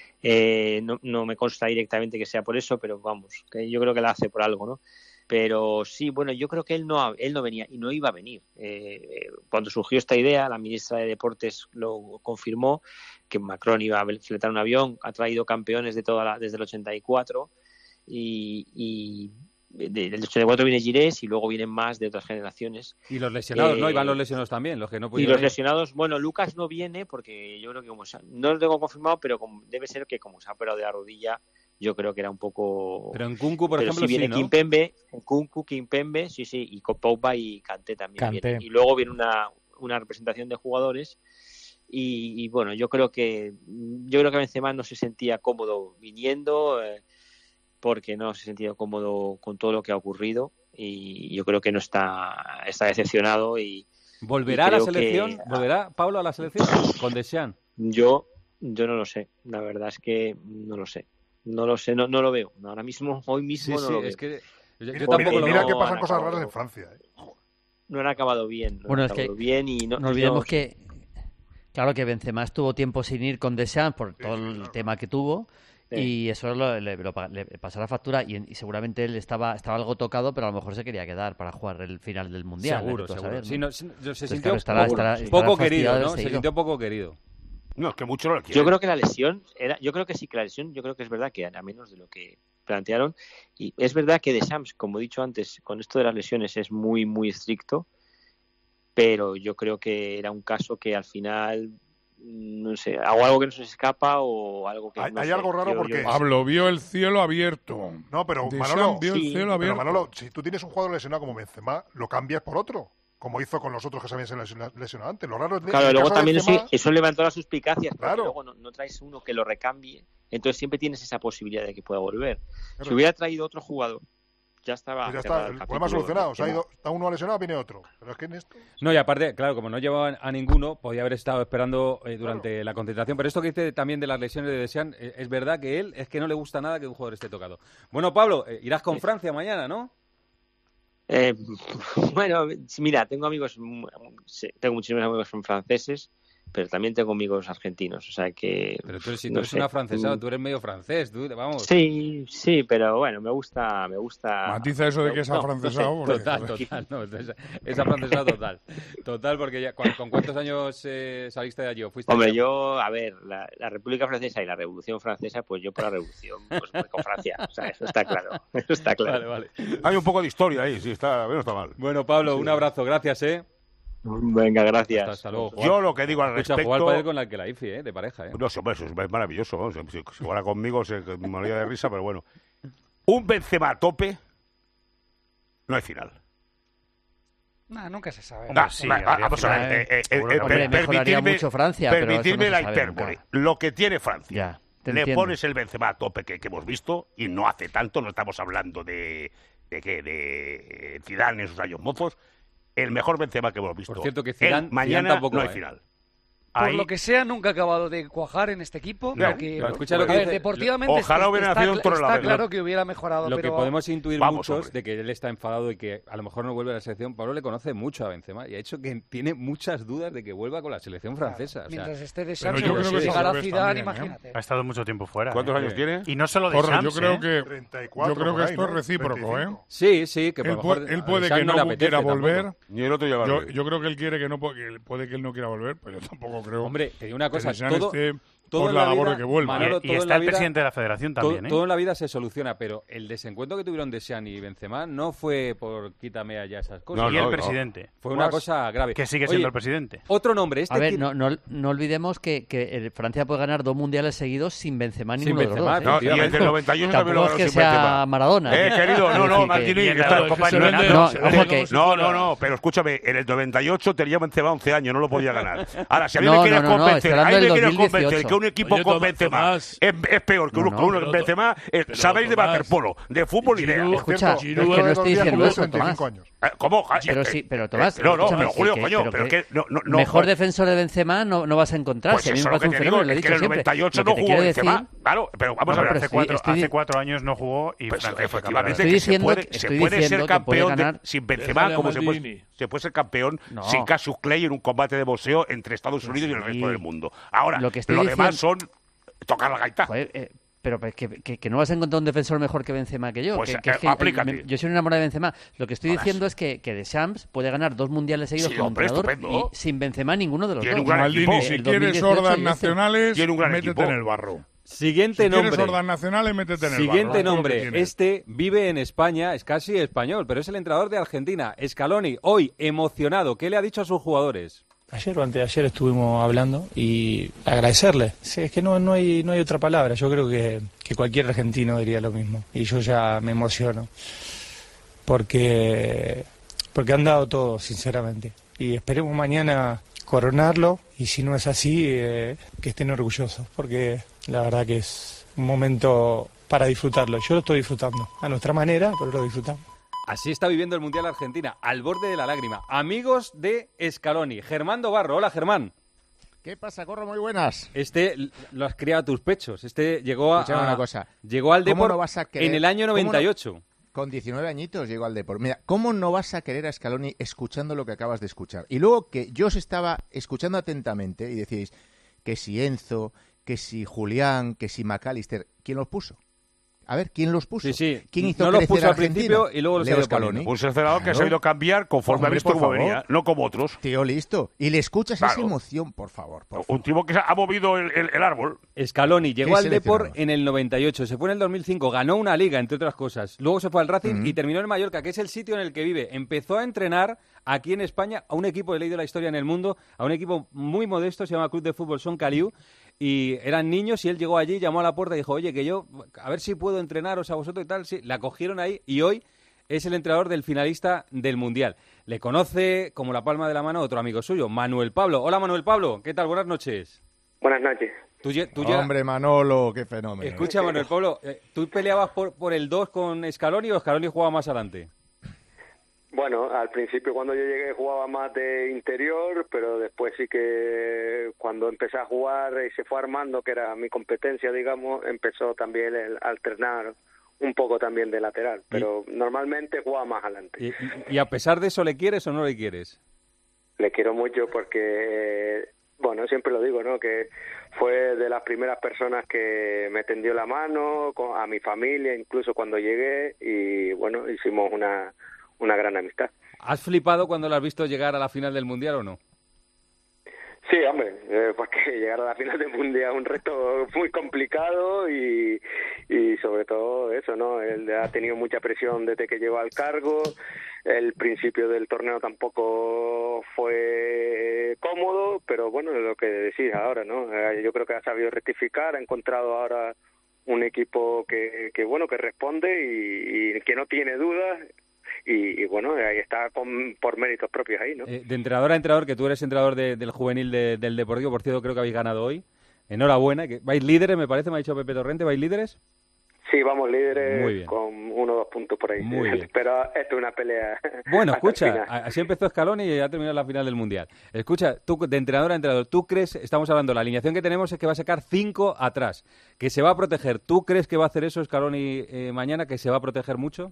Speaker 15: No me consta directamente que sea por eso, pero vamos, que yo creo que la hace por algo, ¿no? Pero sí, bueno, yo creo que él no venía y no iba a venir. Cuando surgió esta idea, la ministra de Deportes lo confirmó, que Macron iba a fletar un avión, ha traído campeones desde el 84 y del 84 viene Girés y luego vienen más de otras generaciones.
Speaker 3: Y los lesionados, ¿no? Y van los lesionados también, los que no pudieron.
Speaker 15: Y los lesionados, bueno, Lucas no viene porque yo creo que no lo tengo confirmado, pero debe ser que como se ha operado de la rodilla, yo creo que era un poco...
Speaker 3: Pero en Kunku, por ejemplo,
Speaker 15: si viene
Speaker 3: sí, ¿no?
Speaker 15: Kimpembe, en Kunku, Kimpembe, sí, y Pogba y Kanté también vienen. Y luego viene una representación de jugadores y bueno, yo creo que Benzema no se sentía cómodo viniendo, porque no se ha sentido cómodo con todo lo que ha ocurrido y yo creo que no está decepcionado y
Speaker 3: ¿volverá a la selección? ¿Volverá Pablo a la selección con Deschamps?
Speaker 15: Yo no lo sé, la verdad es que no lo sé, no lo veo ahora mismo, hoy mismo no lo veo.
Speaker 3: Es que yo
Speaker 11: tampoco mira que pasan cosas raras en Francia.
Speaker 15: No han acabado bien,
Speaker 9: bueno, es que
Speaker 15: bien y no
Speaker 9: olvidemos que claro que Benzema estuvo tiempo sin ir con Deschamps por todo el tema que tuvo. Sí. Y eso le pasó la factura y seguramente él estaba algo tocado, pero a lo mejor se quería quedar para jugar el final del Mundial.
Speaker 3: Seguro.
Speaker 9: Saber,
Speaker 3: ¿no?
Speaker 9: Sí,
Speaker 3: se sintió poco querido, ¿no? Se sintió poco querido.
Speaker 8: No, es que mucho no lo quieren.
Speaker 15: Yo creo que la lesión yo creo que es verdad que a menos de lo que plantearon, y es verdad que Deschamps, como he dicho antes, con esto de las lesiones es muy, muy estricto, pero yo creo que era un caso que al final... no sé, o algo que no se escapa o algo que
Speaker 11: hay algo raro porque
Speaker 7: Pablo vio el cielo abierto.
Speaker 11: No, pero Manolo vio el cielo abierto. Pero Manolo, si tú tienes un jugador lesionado como Benzema, lo cambias por otro, como hizo con los otros que se habían lesionado antes. Lo raro es
Speaker 15: claro, luego también Benzema, eso levantó las suspicacias,
Speaker 11: claro.
Speaker 15: Luego no traes uno que lo recambie, entonces siempre tienes esa posibilidad de que pueda volver. Claro. Si hubiera traído otro jugador, ya estaba.
Speaker 11: Pues ya está, el problema solucionado. Está uno lesionado, viene otro. Pero es que en esto...
Speaker 3: No, y aparte, claro, como no llevaban a ninguno, podía haber estado esperando durante la concentración. Pero esto que dice también de las lesiones de Deschamps, es verdad que él es que no le gusta nada que un jugador esté tocado. Bueno, Pablo, irás con Francia mañana, ¿no?
Speaker 15: Bueno, mira, tengo muchísimos amigos franceses, pero también tengo amigos argentinos, o sea que...
Speaker 3: Pero tú eres un afrancesado, tú eres medio francés, tú, vamos.
Speaker 15: Sí, pero bueno, me gusta...
Speaker 7: Matiza eso de que es afrancesado.
Speaker 3: Total, no, es afrancesado total, porque ya, ¿con cuántos años saliste de allí?
Speaker 15: Hombre, yo, a ver, la República Francesa y la Revolución Francesa, pues yo por la Revolución, pues con Francia, o sea, eso está claro.
Speaker 3: Vale.
Speaker 8: Hay un poco de historia ahí, sí, no está mal.
Speaker 3: Bueno, Pablo, un abrazo, gracias,
Speaker 15: Venga, gracias.
Speaker 3: Hasta luego.
Speaker 8: Yo lo que digo al respecto...
Speaker 3: Jugar padel con la que la IFI, de pareja,
Speaker 8: No, hombre, eso es maravilloso. ¿no? Si jugara conmigo me moría de risa, pero bueno. Un Benzema a tope, no hay final.
Speaker 2: Nunca se sabe.
Speaker 8: Vamos a ver.
Speaker 9: Mejoraría mucho Francia,
Speaker 8: permitidme
Speaker 9: pero
Speaker 8: la hipérbole. Lo que tiene Francia. Le pones el Benzema a tope que hemos visto, y no hace tanto, no estamos hablando de Zidane en sus años mozos. El mejor Benzema que hemos visto.
Speaker 3: Por cierto, que Zidane
Speaker 8: mañana
Speaker 3: tampoco
Speaker 8: no hay final.
Speaker 2: Por lo que sea, nunca ha acabado de cuajar en este equipo.
Speaker 3: Escucha lo que dice,
Speaker 2: deportivamente
Speaker 8: ojalá hubiera nacido un torneo.
Speaker 2: Está claro que hubiera mejorado.
Speaker 3: Lo
Speaker 2: pero...
Speaker 3: que podemos intuir
Speaker 8: Vamos,
Speaker 3: muchos de que él está enfadado y que a lo mejor no vuelve a la selección. Pablo le conoce mucho a Benzema y ha hecho que tiene muchas dudas de que vuelva con la selección francesa.
Speaker 2: Mientras esté de Sancho,
Speaker 7: yo creo que
Speaker 2: llegará Zidane, imagínate.
Speaker 10: Ha estado mucho tiempo fuera.
Speaker 8: ¿Cuántos años tiene?
Speaker 10: Y no solo de Champs,
Speaker 7: yo creo que esto es recíproco,
Speaker 11: 35.
Speaker 3: Sí, que
Speaker 7: él puede que no quiera volver.
Speaker 8: Ni el otro ya
Speaker 7: yo creo que él quiere que no, puede que él no quiera volver, pero yo tampoco creo.
Speaker 3: Hombre, te digo una cosa,
Speaker 7: todo por la labor de que vuelva.
Speaker 3: Manolo,
Speaker 10: y está el presidente de la federación también.
Speaker 3: Todo en la vida se soluciona, pero el desencuentro que tuvieron Deschamps y Benzema no fue por quítame allá esas cosas.
Speaker 10: Y el presidente.
Speaker 3: Fue una cosa grave.
Speaker 10: Que sigue siendo el presidente.
Speaker 3: Otro nombre.
Speaker 9: A ver, no olvidemos que Francia puede ganar 2 mundiales seguidos sin Benzema ninguno de los dos.
Speaker 8: Y el del 91 también lo ganó
Speaker 9: que
Speaker 8: sin
Speaker 9: sea
Speaker 8: Benzema.
Speaker 9: Maradona.
Speaker 8: Querido, Martini. No, pero escúchame, en el 98 tenía Benzema 11 años, no lo podía ganar. Ahora, si a mí me quieres convencer que un equipo con Benzema es peor que uno que Benzema, sabéis de waterpolo, de fútbol y de...
Speaker 9: Escucha, es que no estoy diciendo eso, Tomás.
Speaker 8: ¿Cómo?
Speaker 9: Pero Tomás,
Speaker 8: pero Julio, coño, pero que no...
Speaker 9: Mejor defensor de Benzema no vas a encontrar.
Speaker 8: Pues eso es lo que te digo, es que en el 98 no jugó Benzema. Claro, pero vamos a ver,
Speaker 10: hace 4 años no jugó y
Speaker 8: efectivamente se puede ser campeón sin Benzema, como se puede ser campeón sin Cassius Clay en un combate de boxeo entre Estados Unidos y el resto del mundo. Ahora, lo demás son tocar la gaita.
Speaker 9: Pero que no vas a encontrar un defensor mejor que Benzema que yo.
Speaker 8: Pues
Speaker 9: aplícate. Yo soy un enamorado de Benzema. Lo que estoy diciendo es que Deschamps puede ganar 2 mundiales seguidos como entrenador y sin Benzema ninguno de los dos.
Speaker 7: Maldini, si quieres hordas nacionales, métete en el barro.
Speaker 3: Siguiente
Speaker 7: si
Speaker 3: nombre.
Speaker 7: Si quieres orden nacionales, métete en el
Speaker 3: Siguiente nombre. Este vive en España, es casi español, pero es el entrenador de Argentina, Scaloni. Hoy, emocionado. ¿Qué le ha dicho a sus jugadores?
Speaker 16: Ayer o antes de ayer estuvimos hablando y agradecerle. Sí, es que no hay otra palabra. Yo creo que cualquier argentino diría lo mismo. Y yo ya me emociono. Porque han dado todo, sinceramente. Y esperemos mañana coronarlo. Y si no es así, que estén orgullosos. Porque la verdad que es un momento para disfrutarlo. Yo lo estoy disfrutando. A nuestra manera, pero lo disfrutamos.
Speaker 3: Así está viviendo el Mundial Argentina, al borde de la lágrima. Amigos de Scaloni. Germán Dobarro. Hola, Germán.
Speaker 17: ¿Qué pasa, Corro? Muy buenas.
Speaker 3: Lo has criado a tus pechos. Llegó
Speaker 17: una cosa.
Speaker 3: Llegó al Depor en el año 98.
Speaker 17: Con 19 añitos llegó al Depor. Mira, ¿cómo no vas a querer a Scaloni escuchando lo que acabas de escuchar? Y luego que yo os estaba escuchando atentamente y decíais que si Enzo, que si Julián, que si McAllister, ¿quién los puso? A ver, ¿quién los puso?
Speaker 3: Sí.
Speaker 17: ¿Quién hizo
Speaker 3: no
Speaker 17: crecer
Speaker 3: los puso
Speaker 17: a
Speaker 3: al principio y luego los ha ido
Speaker 17: Scaloni?
Speaker 8: Un seleccionador que ha sabido cambiar conforme ha visto cómo venía, no como otros.
Speaker 17: Tío, listo. Y le escuchas esa emoción, por favor.
Speaker 8: Un tipo que ha movido el árbol.
Speaker 3: Scaloni llegó al Depor en el 98, se fue en el 2005, ganó una liga, entre otras cosas. Luego se fue al Racing y terminó en Mallorca, que es el sitio en el que vive. Empezó a entrenar aquí en España a un equipo, he leído la historia en El Mundo, a un equipo muy modesto, se llama Club de Fútbol Son Caliu. Y eran niños y él llegó allí, llamó a la puerta y dijo, oye, que yo, a ver si puedo entrenaros a vosotros y tal. Sí, la cogieron ahí y hoy es el entrenador del finalista del Mundial. Le conoce como la palma de la mano otro amigo suyo, Manuel Pablo. Hola, Manuel Pablo, ¿qué tal? Buenas noches.
Speaker 18: Buenas noches.
Speaker 17: Hombre, Manolo, qué fenómeno.
Speaker 3: Escucha, Manuel Pablo, ¿tú peleabas por el 2 con Scaloni o Scaloni jugaba más adelante?
Speaker 18: Bueno, al principio cuando yo llegué jugaba más de interior, pero después sí que cuando empecé a jugar y se fue armando, que era mi competencia, digamos, empezó también el alternar un poco también de lateral, pero normalmente jugaba más adelante.
Speaker 3: ¿Y a pesar de eso le quieres o no le quieres?
Speaker 18: Le quiero mucho porque, bueno, siempre lo digo, ¿no? Que fue de las primeras personas que me tendió la mano, a mi familia, incluso cuando llegué, y bueno, hicimos una gran amistad.
Speaker 3: ¿Has flipado cuando lo has visto llegar a la final del Mundial o no?
Speaker 18: Sí, hombre, porque llegar a la final del Mundial es un reto muy complicado y sobre todo eso, ¿no? Él ha tenido mucha presión desde que llegó al cargo, el principio del torneo tampoco fue cómodo, pero bueno, es lo que decís ahora, ¿no? Yo creo que ha sabido rectificar, ha encontrado ahora un equipo que bueno, que responde y que no tiene dudas. Y bueno, ahí está por méritos propios ahí, ¿no?
Speaker 3: De entrenador a entrenador, que tú eres entrenador del juvenil del Deportivo, por cierto, creo que habéis ganado hoy. Enhorabuena. ¿Vais líderes, me parece? Me ha dicho Pepe Torrente, ¿vais líderes?
Speaker 18: Sí, vamos líderes con 1 o 2 puntos por ahí.
Speaker 3: Muy bien.
Speaker 18: Pero esto es una pelea.
Speaker 3: Bueno, escucha, así empezó Scaloni y ya ha terminado la final del Mundial. Escucha, tú de entrenador a entrenador, ¿tú crees, estamos hablando, la alineación que tenemos es que va a sacar 5 atrás, que se va a proteger? ¿Tú crees que va a hacer eso Scaloni mañana, que se va a proteger mucho?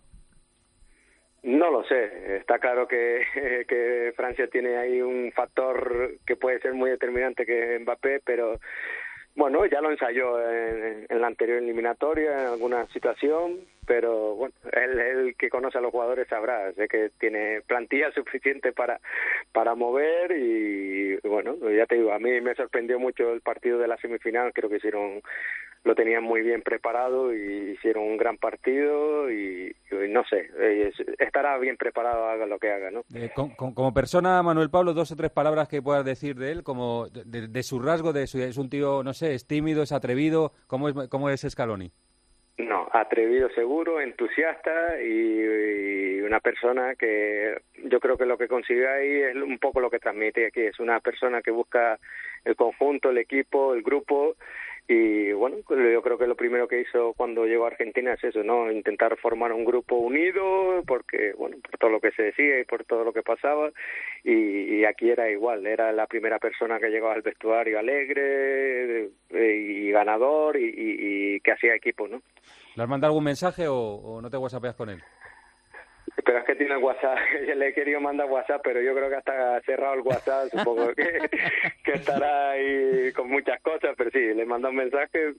Speaker 18: No lo sé, está claro que Francia tiene ahí un factor que puede ser muy determinante, que es Mbappé, pero bueno, ya lo ensayó en la anterior eliminatoria, en alguna situación, pero bueno, él que conoce a los jugadores sabrá, sé que tiene plantilla suficiente para mover y bueno, ya te digo, a mí me sorprendió mucho el partido de la semifinal, creo que lo tenían muy bien preparado y hicieron un gran partido y no sé, estará bien preparado, haga lo que haga, ¿no?
Speaker 3: Como persona, Manuel Pablo, 2 o 3 palabras que puedas decir de él, como de su rasgo, es un tío, no sé, es tímido, es atrevido, ¿cómo es Scaloni?
Speaker 18: No, atrevido seguro, entusiasta y una persona que yo creo que lo que consigue ahí es un poco lo que transmite aquí, es una persona que busca el conjunto, el equipo, el grupo. Y bueno, yo creo que lo primero que hizo cuando llegó a Argentina es eso, ¿no? Intentar formar un grupo unido, porque bueno, por todo lo que se decía y por todo lo que pasaba, y aquí era igual, era la primera persona que llegaba al vestuario alegre y ganador y que hacía equipo, ¿no?
Speaker 3: ¿Le has mandado algún mensaje o no te whatsappeas con él?
Speaker 18: Pero es que tiene WhatsApp, le he querido mandar WhatsApp, pero yo creo que hasta cerrado el WhatsApp, supongo que estará ahí con muchas cosas, pero sí, le manda un mensaje,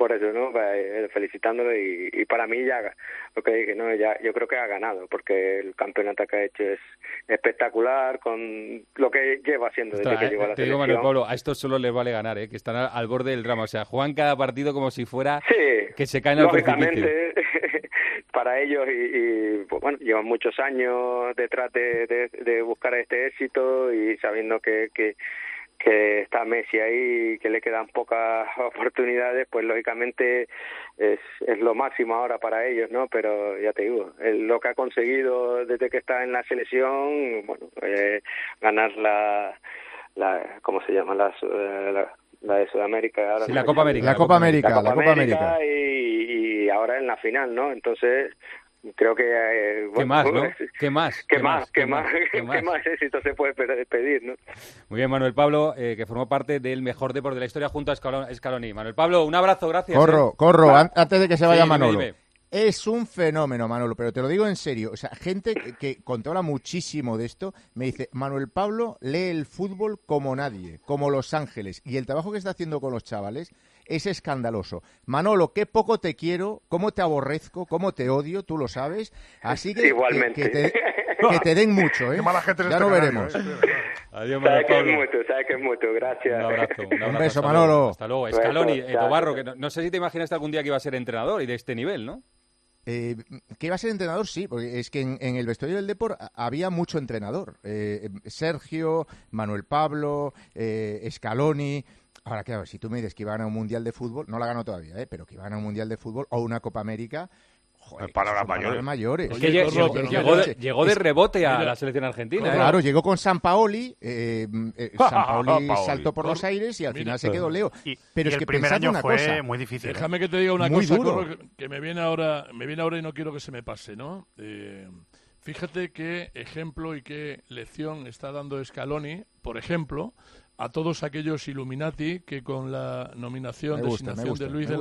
Speaker 18: por eso, ¿no? Felicitándolo y para mí ya, lo que dije, ¿no? Ya, yo creo que ha ganado, porque el campeonato que ha hecho es espectacular con lo que lleva haciendo desde que llegó a la
Speaker 3: te digo,
Speaker 18: selección.
Speaker 3: Manuel Pablo, a estos solo les vale ganar, que están al borde del drama. O sea, juegan cada partido como si fuera que se caen al precipicio.
Speaker 18: Para ellos y pues, bueno, llevan muchos años detrás de buscar este éxito y sabiendo que está Messi ahí y que le quedan pocas oportunidades, pues lógicamente es lo máximo ahora para ellos, ¿no? Pero ya te digo, lo que ha conseguido desde que está en la selección, bueno, ganar la ¿cómo se llama? La de Sudamérica. Ahora
Speaker 3: sí, la Copa América.
Speaker 17: La Copa América.
Speaker 18: Y ahora en la final, ¿no? Entonces creo que
Speaker 3: ¿Qué más, no? ¿Qué más
Speaker 18: éxito se puede pedir, ¿no?
Speaker 3: Muy bien, Manuel Pablo, que formó parte del mejor deporte de la historia junto a Scaloni. Manuel Pablo, un abrazo, gracias.
Speaker 17: Corro, antes de que se vaya Manolo.
Speaker 3: Dime.
Speaker 17: Es un fenómeno, Manolo, pero te lo digo en serio. O sea, gente que controla muchísimo de esto me dice, Manuel Pablo lee el fútbol como nadie, como Los Ángeles. Y el trabajo que está haciendo con los chavales es escandaloso. Manolo, qué poco te quiero, cómo te aborrezco, cómo te odio, tú lo sabes. Así que
Speaker 18: igualmente.
Speaker 17: Que te den mucho, ¿eh?
Speaker 11: Qué mala gente
Speaker 17: ya lo veremos.
Speaker 3: Adiós, Manuel Pablo.
Speaker 18: Sabes que es mucho, gracias.
Speaker 3: Un abrazo,
Speaker 17: un beso, Manolo.
Speaker 3: Hasta luego. Scaloni, Tobarro, que no sé si te imaginaste algún día que iba a ser entrenador y de este nivel, ¿no?
Speaker 17: Que iba a ser entrenador, sí, porque es que en el vestuario del Depor había mucho entrenador. Sergio, Manuel Pablo, Scaloni. Ahora, claro, si tú me dices que iba a ganar un Mundial de Fútbol, no la ganó todavía, pero que iba a ganar un Mundial de Fútbol o una Copa América, joder,
Speaker 8: palabras mayores.
Speaker 3: Es que llegó de rebote a la selección argentina.
Speaker 17: Claro, llegó con Sampaoli, Sampaoli saltó por los aires y al final se quedó Leo.
Speaker 10: y
Speaker 17: Pero es que
Speaker 10: el primer año
Speaker 17: una
Speaker 10: fue
Speaker 17: cosa,
Speaker 10: muy difícil.
Speaker 12: Déjame que te diga una
Speaker 17: muy
Speaker 12: cosa,
Speaker 17: duro.
Speaker 12: que me viene ahora y no quiero que se me pase, ¿no? Fíjate qué ejemplo y qué lección está dando Scaloni, por ejemplo, a todos aquellos Illuminati que con la designación de Luis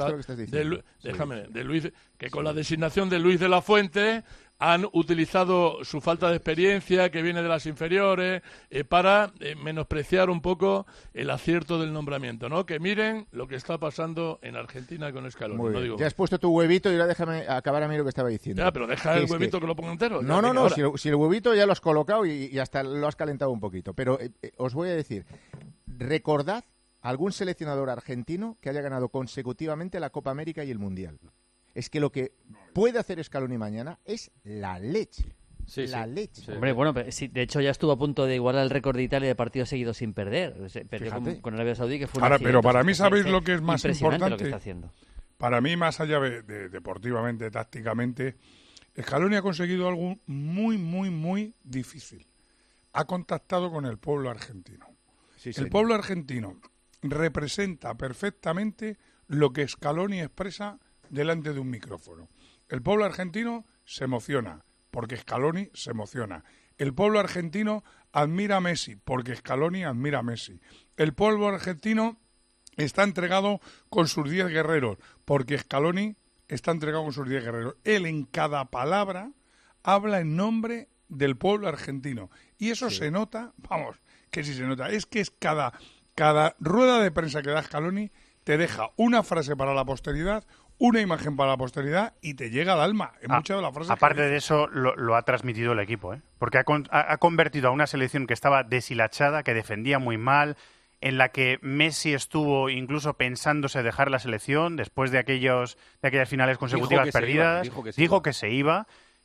Speaker 12: de Luis de la Fuente han utilizado su falta de experiencia que viene de las inferiores para menospreciar un poco el acierto del nombramiento, ¿no? Que miren lo que está pasando en Argentina con Scaloni.
Speaker 17: Muy bien.
Speaker 12: No digo
Speaker 17: ya has puesto tu huevito y ahora déjame acabar a mí lo que estaba diciendo.
Speaker 12: Ya, pero deja el huevito que lo ponga entero.
Speaker 17: No, si el huevito ya lo has colocado y hasta lo has calentado un poquito. Pero os voy a decir, recordad algún seleccionador argentino que haya ganado consecutivamente la Copa América y el Mundial. Es que lo que puede hacer Scaloni mañana es la leche. Leche.
Speaker 9: Sí. Hombre, bueno, pero, sí, de hecho ya estuvo a punto de igualar el récord de Italia de partidos seguidos sin perder. Perdió con Arabia Saudí, que fue
Speaker 7: pero para mí, ¿sabéis lo que es más importante?
Speaker 9: Lo que está haciendo.
Speaker 7: Para mí, más allá de deportivamente, tácticamente, Scaloni ha conseguido algo muy, muy, muy difícil. Ha contactado con el pueblo argentino. El pueblo argentino representa perfectamente lo que Scaloni expresa delante de un micrófono. El pueblo argentino se emociona porque Scaloni se emociona. El pueblo argentino admira a Messi porque Scaloni admira a Messi. El pueblo argentino está entregado con sus 10 guerreros porque Scaloni está entregado con sus 10 guerreros. Él en cada palabra habla en nombre del pueblo argentino. Y eso se nota, vamos, que sí se nota. Es que es cada rueda de prensa que da Scaloni te deja una frase para la posteridad, una imagen para la posteridad y te llega al alma en muchas de las frases.
Speaker 10: Aparte de eso, lo ha transmitido el equipo, porque ha convertido a una selección que estaba deshilachada, que defendía muy mal, en la que Messi estuvo incluso pensándose dejar la selección después de aquellas finales consecutivas perdidas. Dijo que se iba.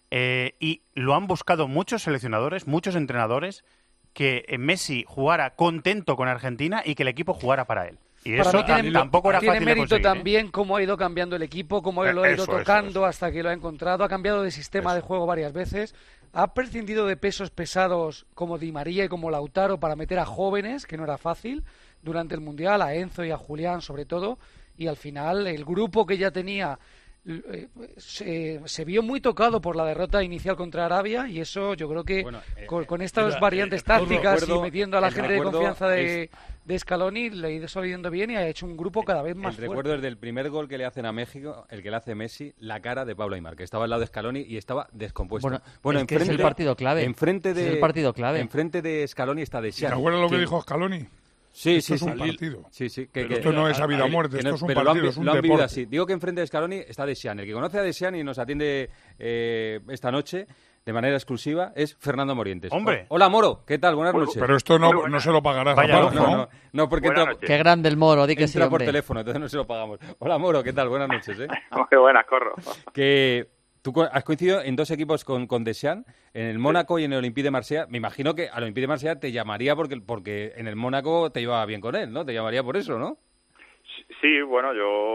Speaker 10: Y lo han buscado muchos seleccionadores, muchos entrenadores, que Messi jugara contento con Argentina y que el equipo jugara para él. Y
Speaker 2: para
Speaker 10: eso tampoco era fácil de conseguir.
Speaker 2: Tiene mérito también cómo ha ido cambiando el equipo, cómo lo ha ido tocando hasta que lo ha encontrado. Ha cambiado de sistema de juego varias veces. Ha prescindido de pesos pesados como Di María y como Lautaro para meter a jóvenes, que no era fácil, durante el Mundial, a Enzo y a Julián sobre todo. Y al final el grupo que ya tenía se vio muy tocado por la derrota inicial contra Arabia y eso yo creo que con estas variantes tácticas y metiendo a la gente de confianza de Scaloni le ha ido saliendo bien y ha hecho un grupo cada vez más fuerte.
Speaker 3: Recuerdo desde el primer gol que le hacen a México, el que le hace Messi, la cara de Pablo Aimar, que estaba al lado de Scaloni y estaba descompuesto.
Speaker 9: Bueno, es el partido clave.
Speaker 3: Enfrente de Scaloni está de
Speaker 7: ¿Te acuerdas lo que dijo Scaloni?
Speaker 3: Sí,
Speaker 11: esto
Speaker 3: sí,
Speaker 11: es un
Speaker 3: sí.
Speaker 11: partido.
Speaker 3: Sí, sí.
Speaker 11: Esto no es a vida o muerte, esto es un partido, es un deporte.
Speaker 3: Así. Digo que enfrente de Scaloni está Deschamps. El que conoce a Deschamps y nos atiende esta noche de manera exclusiva es Fernando Morientes.
Speaker 10: ¡Hombre!
Speaker 3: Hola, Moro. ¿Qué tal? Buenas noches.
Speaker 11: Pero esto no se lo pagarás
Speaker 10: Vaya,
Speaker 11: aparte, ¿no?
Speaker 3: No, porque entra,
Speaker 9: Qué grande el Moro, di que sí,
Speaker 3: entra por
Speaker 9: hombre.
Speaker 3: teléfono, entonces no se lo pagamos. Hola, Moro. ¿Qué tal? Buenas noches.
Speaker 18: Muy buenas, Corro.
Speaker 3: Que tú has coincidido en dos equipos con Deschamps, en el Mónaco y en el Olympique de Marsella. Me imagino que al Olympique de Marsella te llamaría porque en el Mónaco te llevaba bien con él, ¿no? Te llamaría por eso, ¿no?
Speaker 19: Sí, bueno,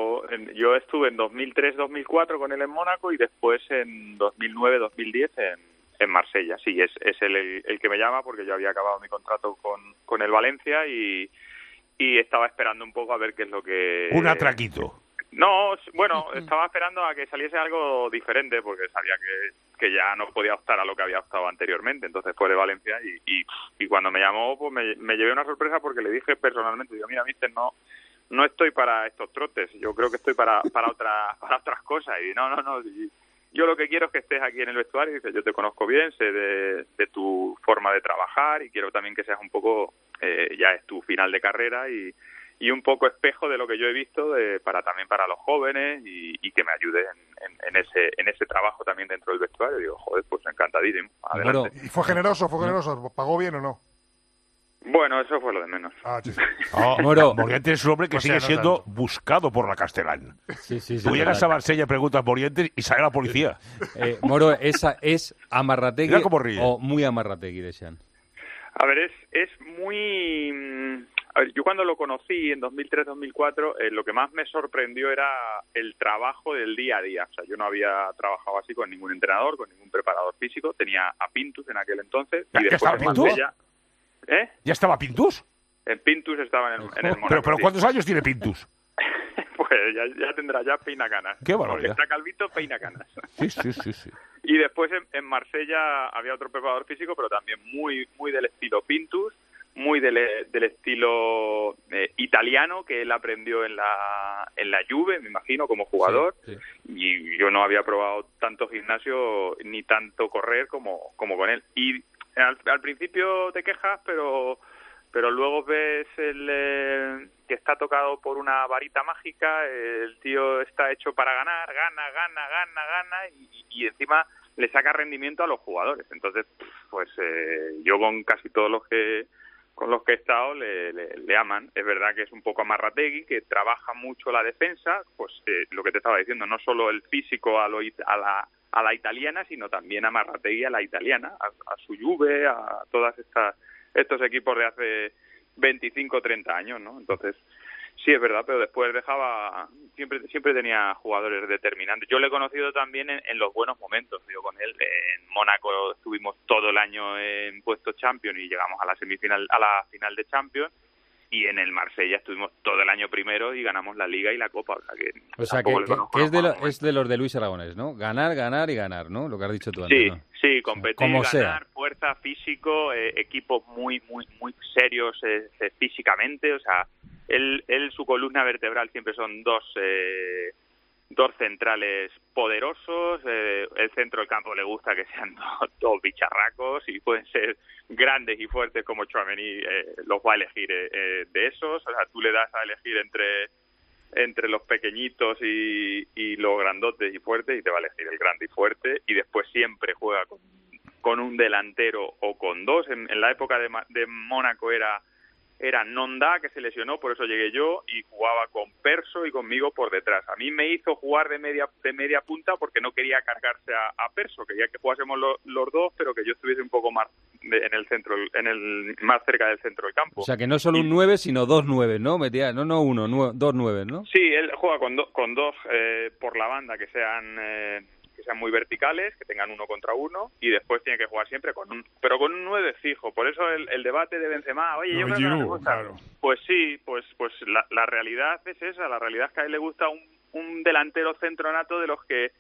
Speaker 19: yo estuve en 2003-2004 con él en Mónaco y después en 2009-2010 en Marsella. Sí, es él el que me llama porque yo había acabado mi contrato con el Valencia y estaba esperando un poco a ver qué es lo que...
Speaker 8: Un atraquito.
Speaker 19: No, bueno, estaba esperando a que saliese algo diferente porque sabía que ya no podía optar a lo que había optado anteriormente. Entonces fue de Valencia y cuando me llamó pues me llevé una sorpresa porque le dije personalmente, digo, mira, mister, no estoy para estos trotes, yo creo que estoy para otras cosas. Y no, yo lo que quiero es que estés aquí en el vestuario. Y dice, yo te conozco bien, sé de tu forma de trabajar y quiero también que seas un poco, ya es tu final de carrera y un poco espejo de lo que yo he visto también para los jóvenes y que me ayude en ese trabajo también dentro del vestuario. Digo, joder, pues encantadísimo, adelante.
Speaker 11: ¿Y fue generoso? ¿Pagó bien o no?
Speaker 19: Bueno, eso fue lo de menos.
Speaker 11: Sí.
Speaker 8: Moro, Morientes es un hombre que
Speaker 10: O sea,
Speaker 8: sigue
Speaker 10: no
Speaker 8: siendo
Speaker 10: tanto.
Speaker 8: buscado por la Castellán.
Speaker 3: Sí,
Speaker 8: Tú llegas a Marsella y preguntas Morientes y sale la policía.
Speaker 3: Moro, ¿esa es amarrategui
Speaker 8: Mira cómo ríe.
Speaker 3: o muy amarrategui, Deschamps?
Speaker 19: A ver, es muy... A ver, yo cuando lo conocí en 2003-2004, lo que más me sorprendió era el trabajo del día a día. O sea, yo no había trabajado así con ningún entrenador, con ningún preparador físico. Tenía a Pintus en aquel entonces.
Speaker 8: ¿Ya estaba Pintus? ¿Ya estaba Pintus?
Speaker 19: En Pintus estaba en el Mónaco.
Speaker 8: ¿Pero cuántos años tiene Pintus?
Speaker 19: Pues ya tendrá, ya peina canas.
Speaker 8: Qué barbaridad.
Speaker 19: Está calvito, peina canas.
Speaker 8: Sí.
Speaker 19: Y después en Marsella había otro preparador físico, pero también muy del estilo Pintus, muy del estilo italiano, que él aprendió en la Juve, me imagino, como jugador. Sí. Y yo no había probado tanto gimnasio ni tanto correr como con él. Y al principio te quejas, pero luego ves que está tocado por una varita mágica, el tío está hecho para ganar, gana y encima le saca rendimiento a los jugadores. Entonces, pues yo con casi todos con los que he estado le aman. Es verdad que es un poco amarrategui, que trabaja mucho la defensa, pues lo que te estaba diciendo, no solo el físico a la italiana, sino también amarrategui a la italiana, a su Juve, a todas estos equipos de hace 25 o 30 años, ¿no? Entonces, sí es verdad, pero después siempre tenía jugadores determinantes. Yo le he conocido también en los buenos momentos. Yo con él en Mónaco estuvimos todo el año en puestos Champions y llegamos a la final de Champions, y en el Marsella estuvimos todo el año primero y ganamos la Liga y la Copa. O sea que
Speaker 3: es de los de Luis Aragonés, ¿no? Ganar y ganar, ¿no? Lo que has dicho tú
Speaker 19: antes,
Speaker 3: ¿no?
Speaker 19: Sí, competir,
Speaker 3: como
Speaker 19: ganar,
Speaker 3: sea.
Speaker 19: Fuerza, físico, equipos muy serios físicamente. O sea, él su columna vertebral siempre son dos centrales poderosos. El centro del campo le gusta que sean dos bicharracos y pueden ser grandes y fuertes como Tchouaméni, los va a elegir de esos. O sea, tú le das a elegir entre los pequeñitos y los grandotes y fuertes y te va a elegir el grande y fuerte, y después siempre juega con un delantero o con dos. En la época de Mónaco era Nonda, que se lesionó, por eso llegué yo, y jugaba con Perso y conmigo por detrás. A mí me hizo jugar de media punta porque no quería cargarse a Perso, quería que jugásemos los dos, pero que yo estuviese un poco más en el centro, más cerca del centro del campo.
Speaker 3: O sea, que no solo un 9, sino dos 9, ¿no? Dos 9, ¿no?
Speaker 19: Sí, él juega con dos por la banda que sean muy verticales, que tengan uno contra uno, y después tiene que jugar siempre con un 9 fijo. Por eso el debate de Benzema, oye, yo creo que no le gusta. Claro. Pues sí, pues la realidad es esa. La realidad es que a él le gusta un delantero centronato de los que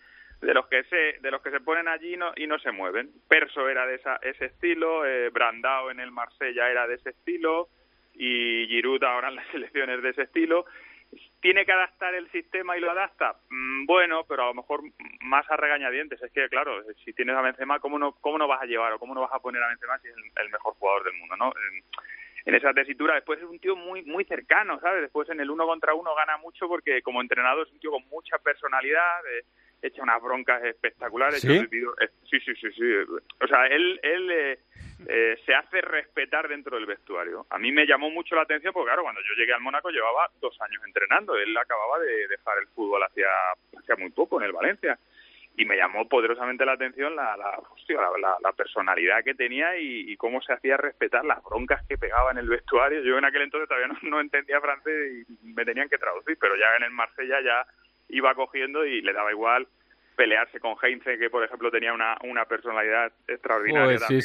Speaker 19: se ponen allí y no se mueven. Perso era de ese estilo, Brandao en el Marsella era de ese estilo, y Giroud ahora en las selecciones de ese estilo. ¿Tiene que adaptar el sistema y lo adapta? Bueno, pero a lo mejor más a regañadientes. Es que, claro, si tienes a Benzema, ¿cómo no vas a llevar o cómo no vas a poner a Benzema si es el mejor jugador del mundo, ¿no? esa tesitura. Después es un tío muy muy cercano, ¿sabes? Después en el 1 contra 1 gana mucho porque como entrenador es un tío con mucha personalidad, echa unas broncas espectaculares.
Speaker 3: ¿Sí?
Speaker 19: Sí. O sea, él se hace respetar dentro del vestuario. A mí me llamó mucho la atención porque, claro, cuando yo llegué al Mónaco llevaba 2 años entrenando. Él acababa de dejar el fútbol hacía muy poco en el Valencia. Y me llamó poderosamente la atención la personalidad que tenía y cómo se hacía respetar, las broncas que pegaba en el vestuario. Yo en aquel entonces todavía no entendía francés y me tenían que traducir, pero ya en el Marsella ya iba cogiendo y le daba igual pelearse con Heinze, que por ejemplo tenía una personalidad extraordinaria.
Speaker 3: Sí.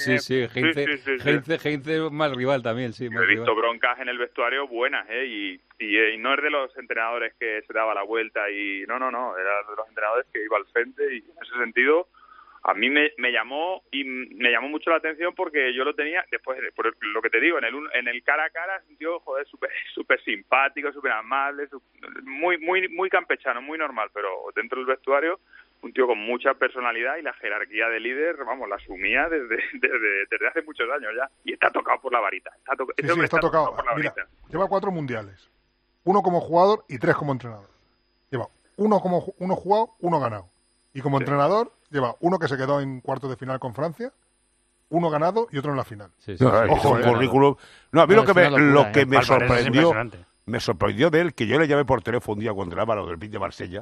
Speaker 3: Heinze más rival también, sí.
Speaker 19: He visto broncas en el vestuario buenas, y no es de los entrenadores que se daba la vuelta y no, era de los entrenadores que iba al frente, y en ese sentido a mí me llamó mucho la atención porque yo lo tenía, después, por lo que te digo, en el cara a cara, un tío, joder, súper simpático, súper amable, muy campechano, muy normal, pero dentro del vestuario un tío con mucha personalidad y la jerarquía de líder, vamos, la asumía desde hace muchos años ya. Y está tocado por la varita. Está tocado por la varita.
Speaker 11: Mira, lleva 4 mundiales. 1 como jugador y 3 como entrenador. Lleva 1 jugado, 1 ganado. Y como entrenador lleva 1 que se quedó en cuartos de final con Francia, 1 ganado y otro en la final.
Speaker 8: Ojo, un currículum. No, a mí lo que me sorprendió de él, que yo le llamé por teléfono un día cuando entrenaba lo del Olympique de Marsella.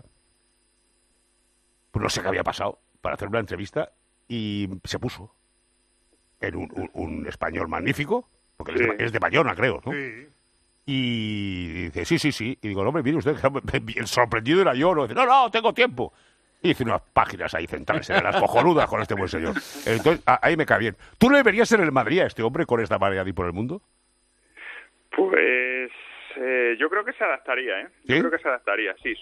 Speaker 8: Pues no sé qué había pasado, para hacer una entrevista, y se puso en un español magnífico, porque es de Bayona, creo, ¿no? Sí. Y dice, sí. Y digo, no, hombre, mire usted, el sorprendido era yo, ¿no? Dice, no, tengo tiempo. Y hice unas páginas ahí centrales, en las cojonudas con este buen señor. Entonces, ahí me cae bien. ¿Tú le verías en el Madrid a este hombre con esta manera de ir por el mundo?
Speaker 19: Pues yo creo que se adaptaría, ¿eh?
Speaker 8: ¿Sí?
Speaker 19: Yo creo que se adaptaría, sí.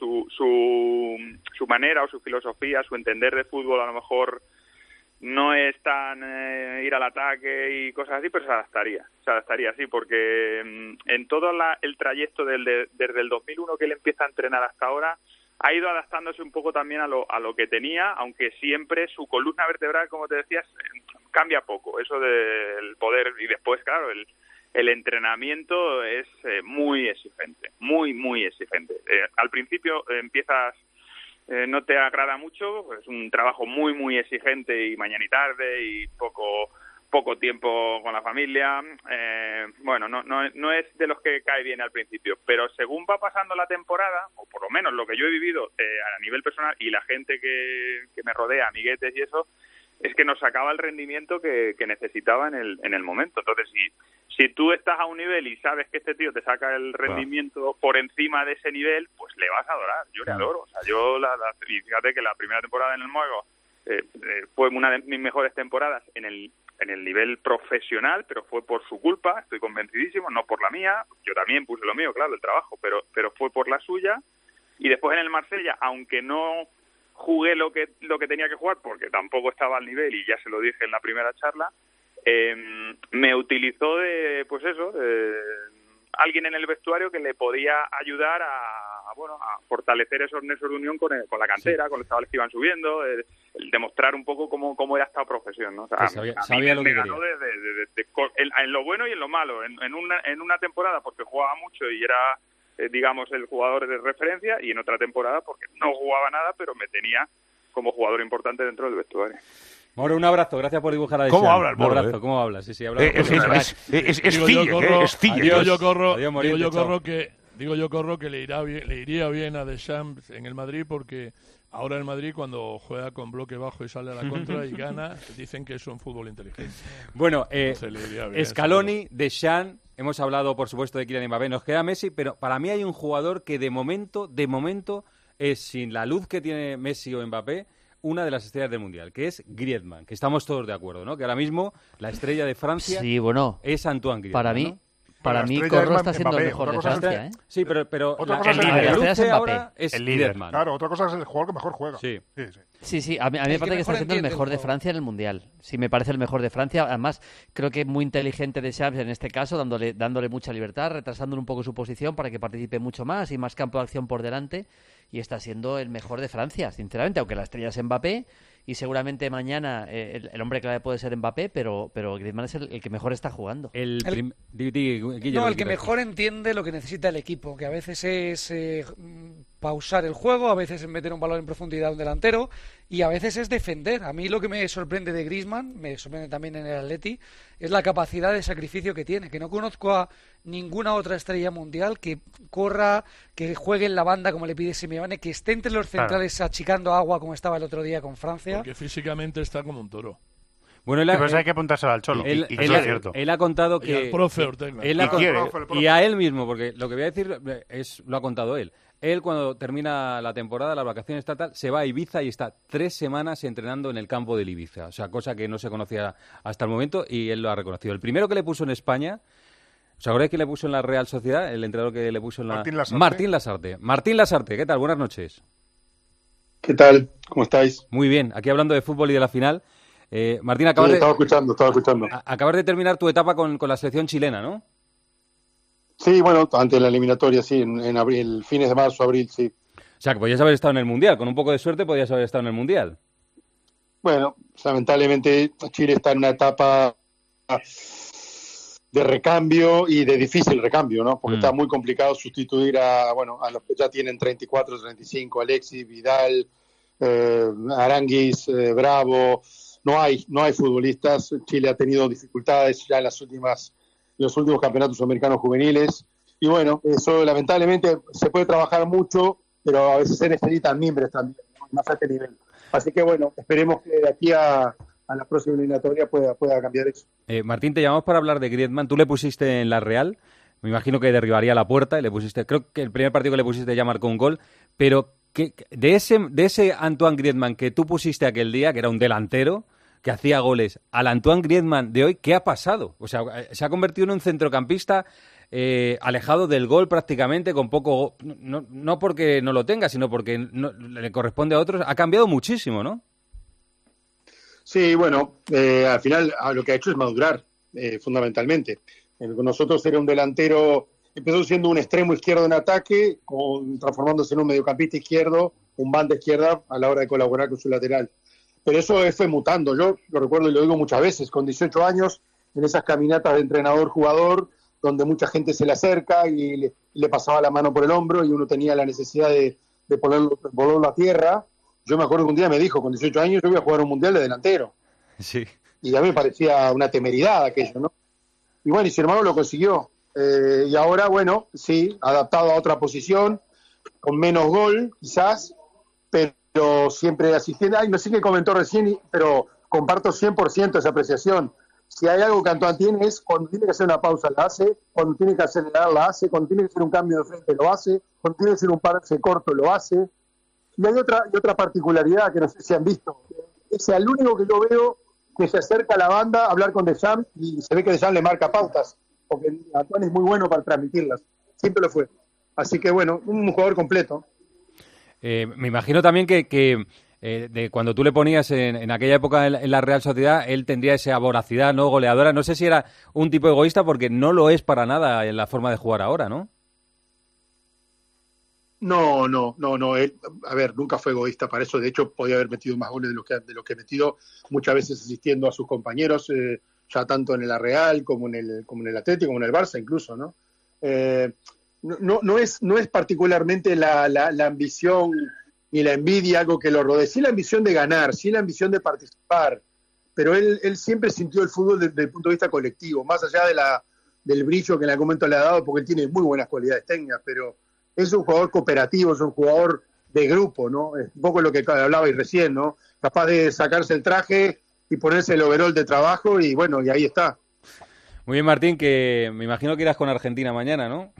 Speaker 19: Su manera o su filosofía, su entender de fútbol a lo mejor no es tan ir al ataque y cosas así, pero se adaptaría, sí, porque en todo el trayecto desde el 2001 que él empieza a entrenar hasta ahora, ha ido adaptándose un poco también a lo que tenía, aunque siempre su columna vertebral, como te decías, cambia poco, eso del poder, y después, claro, el entrenamiento es muy exigente, muy exigente. Al principio empiezas, no te agrada mucho, es un trabajo muy exigente y mañana y tarde y poco tiempo con la familia. Bueno, no es de los que cae bien al principio, pero según va pasando la temporada, o por lo menos lo que yo he vivido a nivel personal y la gente que me rodea, amiguetes y eso, es que nos sacaba el rendimiento que necesitaba en el momento. Entonces, si tú estás a un nivel y sabes que este tío te saca el rendimiento por encima de ese nivel, pues le vas a adorar. Yo le adoro. O sea, y fíjate que la primera temporada en el Mónaco fue una de mis mejores temporadas en el nivel profesional, pero fue por su culpa, estoy convencidísimo, no por la mía. Yo también puse lo mío, claro, el trabajo, pero fue por la suya. Y después en el Marsella, aunque no jugué lo que tenía que jugar, porque tampoco estaba al nivel, y ya se lo dije en la primera charla, me utilizó de alguien en el vestuario que le podía ayudar a fortalecer esos nexos de unión con la cantera, con los chavales que iban subiendo, el demostrar un poco cómo era esta profesión, ¿no? O sea,
Speaker 3: sabía lo que quería.
Speaker 19: En lo bueno y en lo malo, en una temporada porque jugaba mucho y era digamos el jugador de referencia, y en otra temporada porque no jugaba nada pero me tenía como jugador importante dentro del vestuario.
Speaker 3: Mauro, un abrazo, gracias por dibujar a Deschamps.
Speaker 8: ¿Cómo habla el Moro?
Speaker 3: Un abrazo, ¿cómo habla? Sí, habla.
Speaker 12: Digo yo corro que le iría bien a Deschamps en el Madrid, porque ahora el Madrid cuando juega con bloque bajo y sale a la contra y gana, dicen que es un fútbol inteligente.
Speaker 3: Bueno, Scaloni, Deschamps, hemos hablado por supuesto de Kylian Mbappé, nos queda Messi, pero para mí hay un jugador que de momento es, sin la luz que tiene Messi o Mbappé, una de las estrellas del Mundial, que es Griezmann, que estamos todos de acuerdo, ¿no? Que ahora mismo la estrella de Francia es Antoine Griezmann.
Speaker 9: Para mí Corro está siendo el mejor de Francia, ¿eh?
Speaker 3: Sí, pero
Speaker 11: otra cosa
Speaker 3: es ahora es
Speaker 11: el líder.
Speaker 3: Griezmann.
Speaker 11: Claro, otra cosa es el jugador que mejor juega.
Speaker 9: Sí, a mí me parece que está siendo el mejor de Francia en el Mundial. Sí, me parece el mejor de Francia. Además, creo que es muy inteligente Deschamps en este caso, dándole mucha libertad, retrasándole un poco su posición para que participe mucho más y más campo de acción por delante. Y está siendo el mejor de Francia, sinceramente, aunque la estrella es Mbappé y seguramente mañana el hombre clave puede ser Mbappé, pero Griezmann es el que mejor está jugando.
Speaker 2: El que mejor entiende lo que necesita el equipo, que a veces es pausar el juego, a veces es meter un balón en profundidad a un delantero y a veces es defender. A mí lo que me sorprende de Griezmann, me sorprende también en el Atleti, es la capacidad de sacrificio que tiene, que no conozco a ninguna otra estrella mundial que corra, que juegue en la banda como le pide Simeone, que esté entre los centrales achicando agua como estaba el otro día con Francia.
Speaker 12: Porque físicamente está como un toro.
Speaker 10: Bueno, pues hay que apuntárselo al Cholo.
Speaker 3: Él
Speaker 10: es cierto.
Speaker 3: Él ha contado que...
Speaker 12: Y al profe Ortega.
Speaker 3: Y a él mismo, porque lo que voy a decir lo ha contado él. Él, cuando termina la temporada, las vacaciones estatal, se va a Ibiza y está 3 semanas entrenando en el campo del Ibiza. O sea, cosa que no se conocía hasta el momento y él lo ha reconocido. El primero que le puso en España, ¿os acordáis que le puso en la Real Sociedad? El entrenador que le puso en la... Martín Lasarte. Martín Lasarte, ¿qué tal? Buenas noches.
Speaker 20: ¿Qué tal? ¿Cómo estáis?
Speaker 3: Muy bien. Aquí hablando de fútbol y de la final. Martín,
Speaker 20: estaba escuchando.
Speaker 3: Acabas de terminar tu etapa con la selección chilena, ¿no?
Speaker 20: Sí, bueno, antes de la eliminatoria, sí, en abril, fines de marzo, abril, sí.
Speaker 3: O sea, que podías haber estado en el Mundial, con un poco de suerte podías haber estado en el Mundial.
Speaker 20: Bueno, lamentablemente Chile está en una etapa de recambio y de difícil recambio, ¿no? Porque está muy complicado sustituir a los que ya tienen 34, 35, Alexis, Vidal, Aranguis, Bravo. No hay futbolistas. Chile ha tenido dificultades ya en los últimos campeonatos americanos juveniles. Y bueno, eso lamentablemente se puede trabajar mucho, pero a veces se necesitan mimbres también, ¿no? Más a este nivel. Así que bueno, esperemos que de aquí a la próxima eliminatoria pueda cambiar eso.
Speaker 3: Martín, te llamamos para hablar de Griezmann. Tú le pusiste en la Real, me imagino que derribaría la puerta, y le pusiste, creo que el primer partido que le pusiste ya marcó un gol, pero de ese Antoine Griezmann que tú pusiste aquel día, que era un delantero, que hacía goles, al Antoine Griezmann de hoy, ¿qué ha pasado? O sea, se ha convertido en un centrocampista alejado del gol prácticamente, con poco... No porque no lo tenga, sino porque no, le corresponde a otros. Ha cambiado muchísimo, ¿no?
Speaker 20: Sí, bueno, al final lo que ha hecho es madurar, fundamentalmente. Con nosotros era un delantero, empezó siendo un extremo izquierdo en ataque, transformándose en un mediocampista izquierdo, un banda izquierda a la hora de colaborar con su lateral. Pero eso fue mutando. Yo lo recuerdo y lo digo muchas veces, con 18 años, en esas caminatas de entrenador-jugador, donde mucha gente se le acerca y le pasaba la mano por el hombro y uno tenía la necesidad de ponerlo a tierra. Yo me acuerdo que un día me dijo, con 18 años, yo voy a jugar un mundial de delantero.
Speaker 3: Sí.
Speaker 20: Y a mí me parecía una temeridad aquello, ¿no? Y bueno, y sin embargo lo consiguió. Y ahora, bueno, sí, adaptado a otra posición, con menos gol, quizás, pero siempre asistiendo. No sé qué comentó recién, pero comparto 100% esa apreciación. Si hay algo que Antoine tiene es cuando tiene que hacer una pausa la hace, cuando tiene que acelerar la hace, cuando tiene que hacer un cambio de frente lo hace, cuando tiene que hacer un pase corto lo hace. Y hay otra particularidad que no sé si han visto. Es el único que yo veo que se acerca a la banda a hablar con Deschamps y se ve que Deschamps le marca pautas, porque Antoine es muy bueno para transmitirlas. Siempre lo fue. Así que bueno, un jugador completo.
Speaker 3: Me imagino también que de cuando tú le ponías en aquella época en la Real Sociedad, él tendría esa voracidad, ¿no? Goleadora. No sé si era un tipo egoísta, porque no lo es para nada en la forma de jugar ahora, ¿no?
Speaker 20: No. Él, a ver, nunca fue egoísta para eso. De hecho, podía haber metido más goles de lo que ha metido, muchas veces asistiendo a sus compañeros, ya tanto en la Real como en el Atlético, como en el Barça incluso, ¿no? No es particularmente la ambición ni la envidia algo que lo rodee, sí la ambición de ganar, sí la ambición de participar, pero él siempre sintió el fútbol desde el punto de vista colectivo, más allá del brillo que en algún momento le ha dado, porque él tiene muy buenas cualidades técnicas, pero es un jugador cooperativo, es un jugador de grupo, ¿no? Es un poco lo que hablabais recién, ¿no? Capaz de sacarse el traje y ponerse el overol de trabajo y bueno, y ahí está.
Speaker 3: Muy bien, Martín, que me imagino que irás con Argentina mañana, ¿no?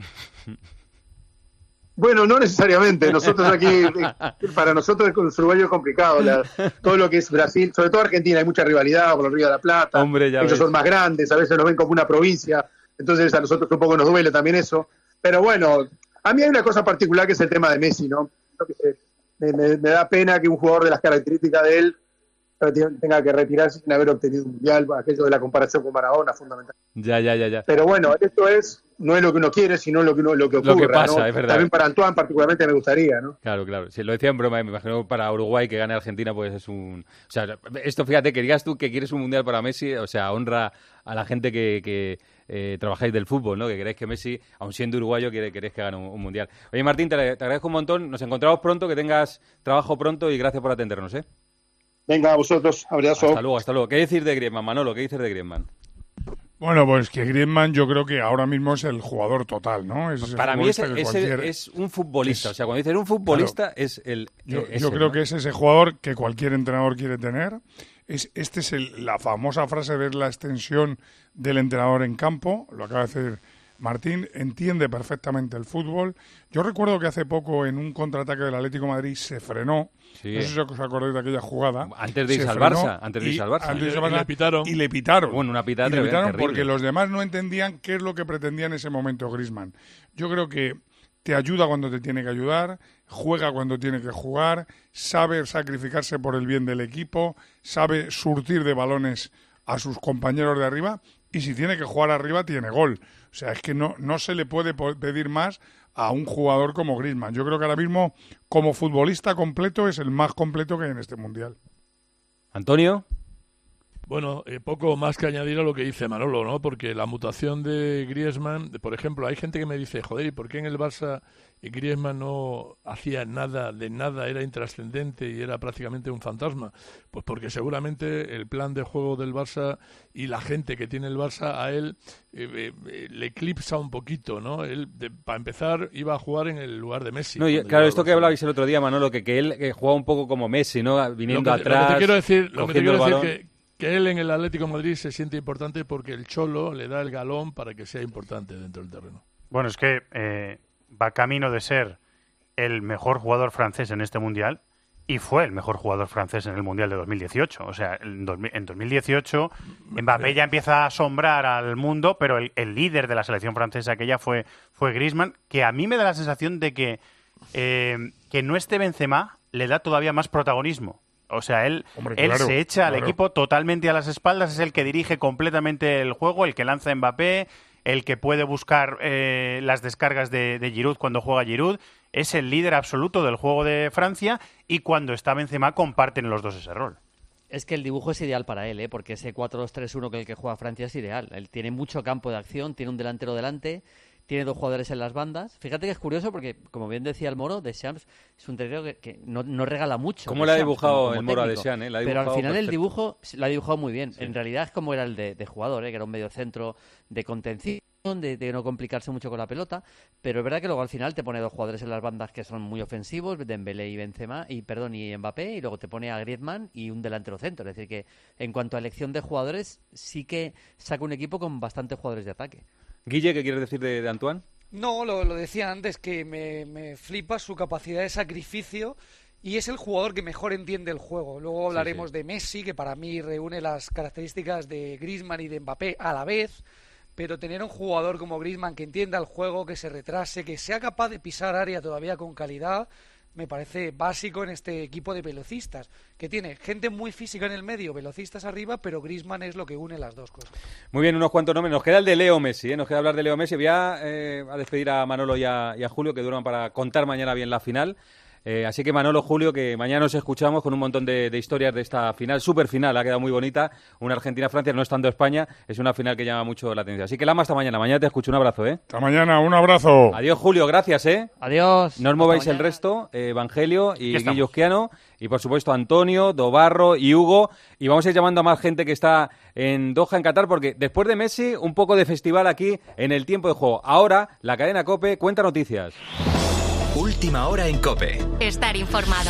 Speaker 20: Bueno, no necesariamente. Nosotros aquí, para nosotros con Uruguayo es complicado. Todo lo que es Brasil, sobre todo Argentina, hay mucha rivalidad por el Río de la Plata.
Speaker 3: Hombre, ya
Speaker 20: ellos
Speaker 3: ves.
Speaker 20: Son más grandes, a veces nos ven como una provincia. Entonces a nosotros un poco nos duele también eso. Pero bueno, a mí hay una cosa particular que es el tema de Messi, ¿no? Me da pena que un jugador de las características de él tenga que retirarse sin haber obtenido un mundial, aquello de la comparación con Maradona, fundamental.
Speaker 3: Ya.
Speaker 20: Pero bueno, esto es no es lo que uno quiere, sino lo que ocurre.
Speaker 3: Lo que pasa,
Speaker 20: ¿no?
Speaker 3: es verdad.
Speaker 20: También para Antoine particularmente me gustaría, ¿no?
Speaker 3: Claro. Si lo decía en broma, me imagino para Uruguay que gane Argentina, pues es un... O sea, esto fíjate, que digas tú que quieres un Mundial para Messi, o sea, honra a la gente que trabajáis del fútbol, ¿no? Que queréis que Messi, aun siendo uruguayo, queréis que gane un Mundial. Oye, Martín, te agradezco un montón. Nos encontramos pronto, que tengas trabajo pronto y gracias por atendernos, ¿eh?
Speaker 20: Venga, a vosotros, abrazo.
Speaker 3: Hasta luego. ¿Qué decir de Griezmann, Manolo? ¿Qué dices de Griezmann?
Speaker 7: Bueno, pues que Griezmann yo creo que ahora mismo es el jugador total, ¿no?
Speaker 3: Para mí es un futbolista. O sea, cuando dices un futbolista, claro,
Speaker 7: yo creo que es ese jugador que cualquier entrenador quiere tener. La famosa frase de la extensión del entrenador en campo, lo acaba de decir Martín, entiende perfectamente el fútbol. Yo recuerdo que hace poco en un contraataque del Atlético de Madrid se frenó. Sí. No sé si os acordáis de aquella jugada.
Speaker 3: Antes de irse al Barça.
Speaker 7: Y le pitaron.
Speaker 3: Bueno, una pitada
Speaker 7: terrible. Porque los demás no entendían qué es lo que pretendía en ese momento Griezmann. Yo creo que te ayuda cuando te tiene que ayudar, juega cuando tiene que jugar, sabe sacrificarse por el bien del equipo, sabe surtir de balones a sus compañeros de arriba, y si tiene que jugar arriba tiene gol. O sea, es que no se le puede pedir más a un jugador como Griezmann. Yo creo que ahora mismo, como futbolista completo, es el más completo que hay en este Mundial.
Speaker 3: ¿Antonio?
Speaker 12: Bueno, poco más que añadir a lo que dice Manolo, ¿no? Porque la mutación de Griezmann, por ejemplo, hay gente que me dice, joder, ¿y por qué en el Barça Griezmann no hacía nada, era intrascendente y era prácticamente un fantasma? Pues porque seguramente el plan de juego del Barça y la gente que tiene el Barça a él le eclipsa un poquito, ¿no? Él, para empezar, iba a jugar en el lugar de Messi.
Speaker 3: No, claro, esto que hablabais el otro día, Manolo, que él jugaba un poco como Messi, ¿no? Viniendo atrás,
Speaker 12: lo que te quiero decir que él en el Atlético de Madrid se siente importante porque el Cholo le da el galón para que sea importante dentro del terreno.
Speaker 10: Bueno, es que va camino de ser el mejor jugador francés en este Mundial y fue el mejor jugador francés en el Mundial de 2018. O sea, en 2018 Mbappé ya empieza a asombrar al mundo, pero el líder de la selección francesa aquella fue Griezmann, que a mí me da la sensación de que no esté Benzema le da todavía más protagonismo. O sea, él se echa al equipo totalmente a las espaldas, es el que dirige completamente el juego, el que lanza a Mbappé, el que puede buscar las descargas de Giroud cuando juega Giroud. Es el líder absoluto del juego de Francia y cuando está Benzema comparten los dos ese rol.
Speaker 9: Es que el dibujo es ideal para él, porque ese 4-2-3-1 que el que juega Francia es ideal. Él tiene mucho campo de acción, tiene un delantero delante, tiene dos jugadores en las bandas. Fíjate que es curioso porque, como bien decía el Moro, Deschamps es un técnico que no regala mucho.
Speaker 3: ¿Cómo le ha dibujado el Moro a Deschamps?
Speaker 9: Pero al final el dibujo lo ha dibujado muy bien. Sí. En realidad es como era el de jugador, que era un mediocentro de contención, de no complicarse mucho con la pelota. Pero es verdad que luego al final te pone dos jugadores en las bandas que son muy ofensivos, Dembélé y y Mbappé, y luego te pone a Griezmann y un delantero centro. Es decir que en cuanto a elección de jugadores, sí que saca un equipo con bastantes jugadores de ataque.
Speaker 3: Guille, ¿qué quieres decir de Antoine?
Speaker 2: No, lo decía antes, que me flipa su capacidad de sacrificio y es el jugador que mejor entiende el juego. Luego hablaremos de Messi, que para mí reúne las características de Griezmann y de Mbappé a la vez, pero tener un jugador como Griezmann que entienda el juego, que se retrase, que sea capaz de pisar área todavía con calidad, me parece básico en este equipo de velocistas, que tiene gente muy física en el medio, velocistas arriba, pero Griezmann es lo que une las dos cosas.
Speaker 3: Muy bien, unos cuantos nombres. Nos queda el de Leo Messi, nos queda hablar de Leo Messi. Voy a despedir a Manolo y a Julio, que duran para contar mañana bien la final. Así que Manolo, Julio, que mañana nos escuchamos con un montón de historias de esta final, super final, ha quedado muy bonita, una Argentina-Francia, no estando España, es una final que llama mucho la atención. Así que Lama, hasta mañana te escucho, un abrazo,
Speaker 7: Hasta mañana, un abrazo.
Speaker 3: Adiós, Julio, gracias,
Speaker 9: Adiós.
Speaker 3: No os mováis el resto, Evangelio y Guillo Osquiano, y por supuesto Antonio, Dobarro y Hugo, y vamos a ir llamando a más gente que está en Doha, en Qatar, porque después de Messi, un poco de festival aquí en el tiempo de juego. Ahora, la cadena COPE cuenta noticias.
Speaker 1: Última hora en COPE. Estar informado.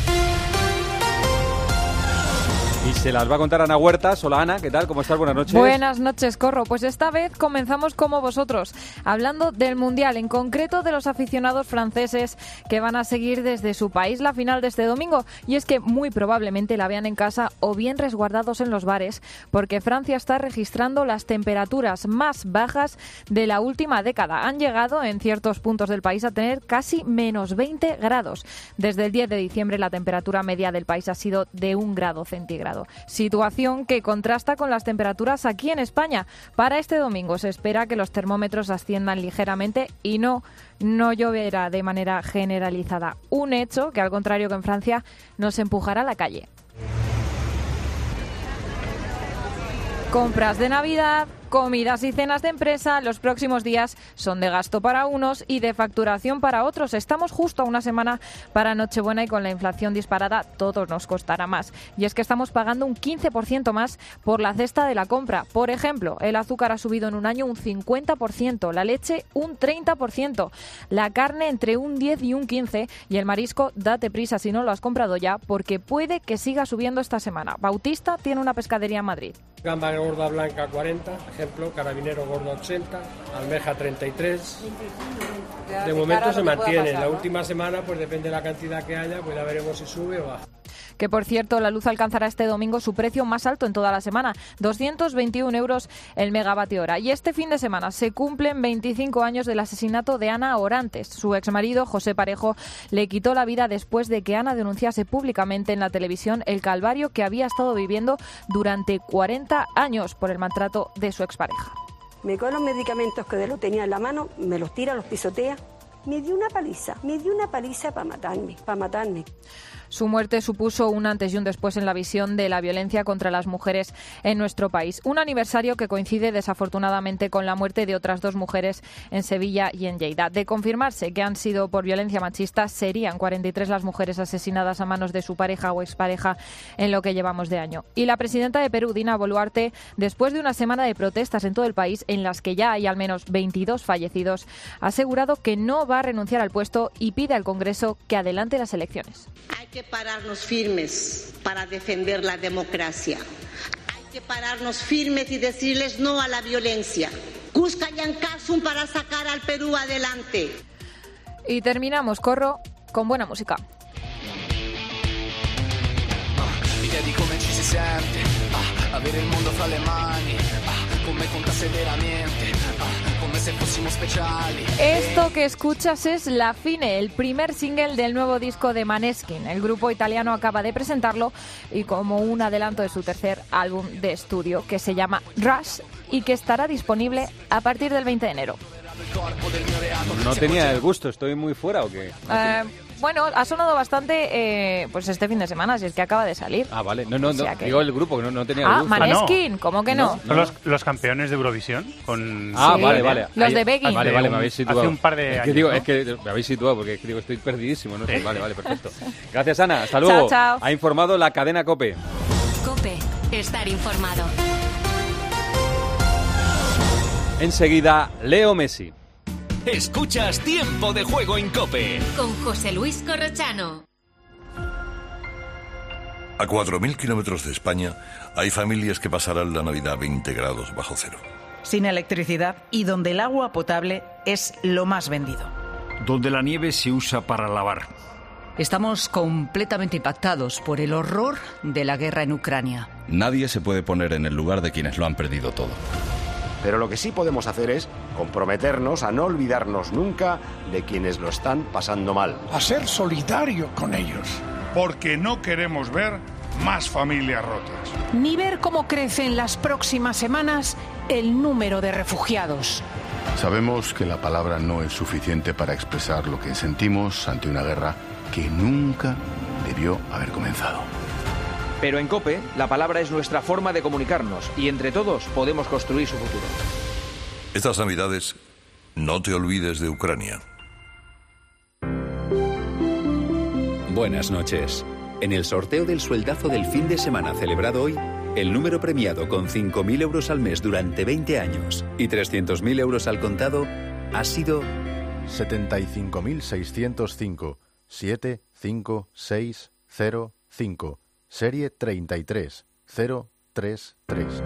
Speaker 3: Y se las va a contar Ana Huertas. Hola Ana, ¿qué tal? ¿Cómo estás? Buenas noches.
Speaker 21: Buenas noches, Corro. Pues esta vez comenzamos como vosotros, hablando del Mundial, en concreto de los aficionados franceses que van a seguir desde su país la final de este domingo. Y es que muy probablemente la vean en casa o bien resguardados en los bares, porque Francia está registrando las temperaturas más bajas de la última década. Han llegado en ciertos puntos del país a tener casi menos 20 grados. Desde el 10 de diciembre la temperatura media del país ha sido de 1 grado centígrado. grado, situación que contrasta con las temperaturas aquí en España. Para este domingo se espera que los termómetros asciendan ligeramente y no lloverá de manera generalizada. Un hecho que, al contrario que en Francia, nos empujará a la calle. Compras de Navidad, comidas y cenas de empresa, los próximos días son de gasto para unos y de facturación para otros. Estamos justo a una semana para Nochebuena y con la inflación disparada todo nos costará más. Y es que estamos pagando un 15% más por la cesta de la compra. Por ejemplo, el azúcar ha subido en un año un 50%, la leche un 30%, la carne entre un 10 y un 15% y el marisco, date prisa si no lo has comprado ya porque puede que siga subiendo esta semana. Bautista tiene una pescadería en Madrid.
Speaker 4: Gamba gorda blanca 40, ejemplo, carabinero gordo 80, almeja 33. De momento se mantiene. La última semana, pues depende de la cantidad que haya, pues ya veremos si sube o baja.
Speaker 21: Que, por cierto, la luz alcanzará este domingo su precio más alto en toda la semana, 221 euros el megavatio hora. Y este fin de semana se cumplen 25 años del asesinato de Ana Orantes. Su exmarido, José Parejo, le quitó la vida después de que Ana denunciase públicamente en la televisión el calvario que había estado viviendo durante 40 años por el maltrato de su expareja.
Speaker 22: Me coge los medicamentos que lo tenía en la mano, me los tira, los pisotea. Me dio una paliza para matarme.
Speaker 21: Su muerte supuso un antes y un después en la visión de la violencia contra las mujeres en nuestro país. Un aniversario que coincide desafortunadamente con la muerte de otras 2 mujeres en Sevilla y en Lleida. De confirmarse que han sido por violencia machista, serían 43 las mujeres asesinadas a manos de su pareja o expareja en lo que llevamos de año. Y la presidenta de Perú, Dina Boluarte, después de una semana de protestas en todo el país, en las que ya hay al menos 22 fallecidos, ha asegurado que no va a renunciar al puesto y pide al Congreso que adelante las elecciones.
Speaker 23: Hay que pararnos firmes para defender la democracia. Hay que pararnos firmes y decirles no a la violencia. Cusca Yancasum para sacar al Perú adelante.
Speaker 21: Y terminamos, Corro, con buena música.
Speaker 24: Avere il mondo fra le mani, come contasse veramente, come se fossimo speciali.
Speaker 21: Esto que escuchas es La Fine, el primer single del nuevo disco de Maneskin. El grupo italiano acaba de presentarlo y como un adelanto de su tercer álbum de estudio, que se llama Rush y que estará disponible a partir del 20 de enero.
Speaker 3: No tenía el gusto, ¿estoy muy fuera o qué?
Speaker 21: Bueno, ha sonado bastante pues este fin de semana, si es que acaba de salir.
Speaker 3: Ah, vale. No, o sea que... digo el grupo, que no tenía el gusto.
Speaker 21: Maneskin, ¿cómo que no?
Speaker 10: ¿Son los campeones de Eurovisión? Con...
Speaker 3: Ah, sí, vale.
Speaker 21: Los de Begging.
Speaker 3: Vale, me habéis situado.
Speaker 10: Hace un par de años,
Speaker 3: ¿no? Es que me habéis situado porque digo, estoy perdidísimo, ¿no? Sí. Vale, perfecto. Gracias, Ana. Hasta luego.
Speaker 21: Chao.
Speaker 3: Ha informado la cadena COPE.
Speaker 1: COPE. Estar informado.
Speaker 3: Enseguida, Leo Messi.
Speaker 1: Escuchas Tiempo de Juego en COPE con José Luis Corrochano.
Speaker 25: A 4.000 kilómetros de España hay familias que pasarán la Navidad a 20 grados bajo cero.
Speaker 26: Sin electricidad y donde el agua potable es lo más vendido.
Speaker 27: Donde la nieve se usa para lavar.
Speaker 26: Estamos completamente impactados por el horror de la guerra en Ucrania.
Speaker 28: Nadie se puede poner en el lugar de quienes lo han perdido todo.
Speaker 29: Pero lo que sí podemos hacer es comprometernos a no olvidarnos nunca de quienes lo están pasando mal.
Speaker 30: A ser solidario con ellos.
Speaker 7: Porque no queremos ver más familias rotas.
Speaker 31: Ni ver cómo crece en las próximas semanas el número de refugiados.
Speaker 32: Sabemos que la palabra no es suficiente para expresar lo que sentimos ante una guerra que nunca debió haber comenzado.
Speaker 33: Pero en COPE, la palabra es nuestra forma de comunicarnos y entre todos podemos construir su futuro.
Speaker 25: Estas Navidades, no te olvides de Ucrania.
Speaker 34: Buenas noches. En el sorteo del sueldazo del fin de semana celebrado hoy, el número premiado con 5.000 euros al mes durante 20 años y 300.000 euros al contado ha sido
Speaker 17: 75.605 75605. Serie 33033.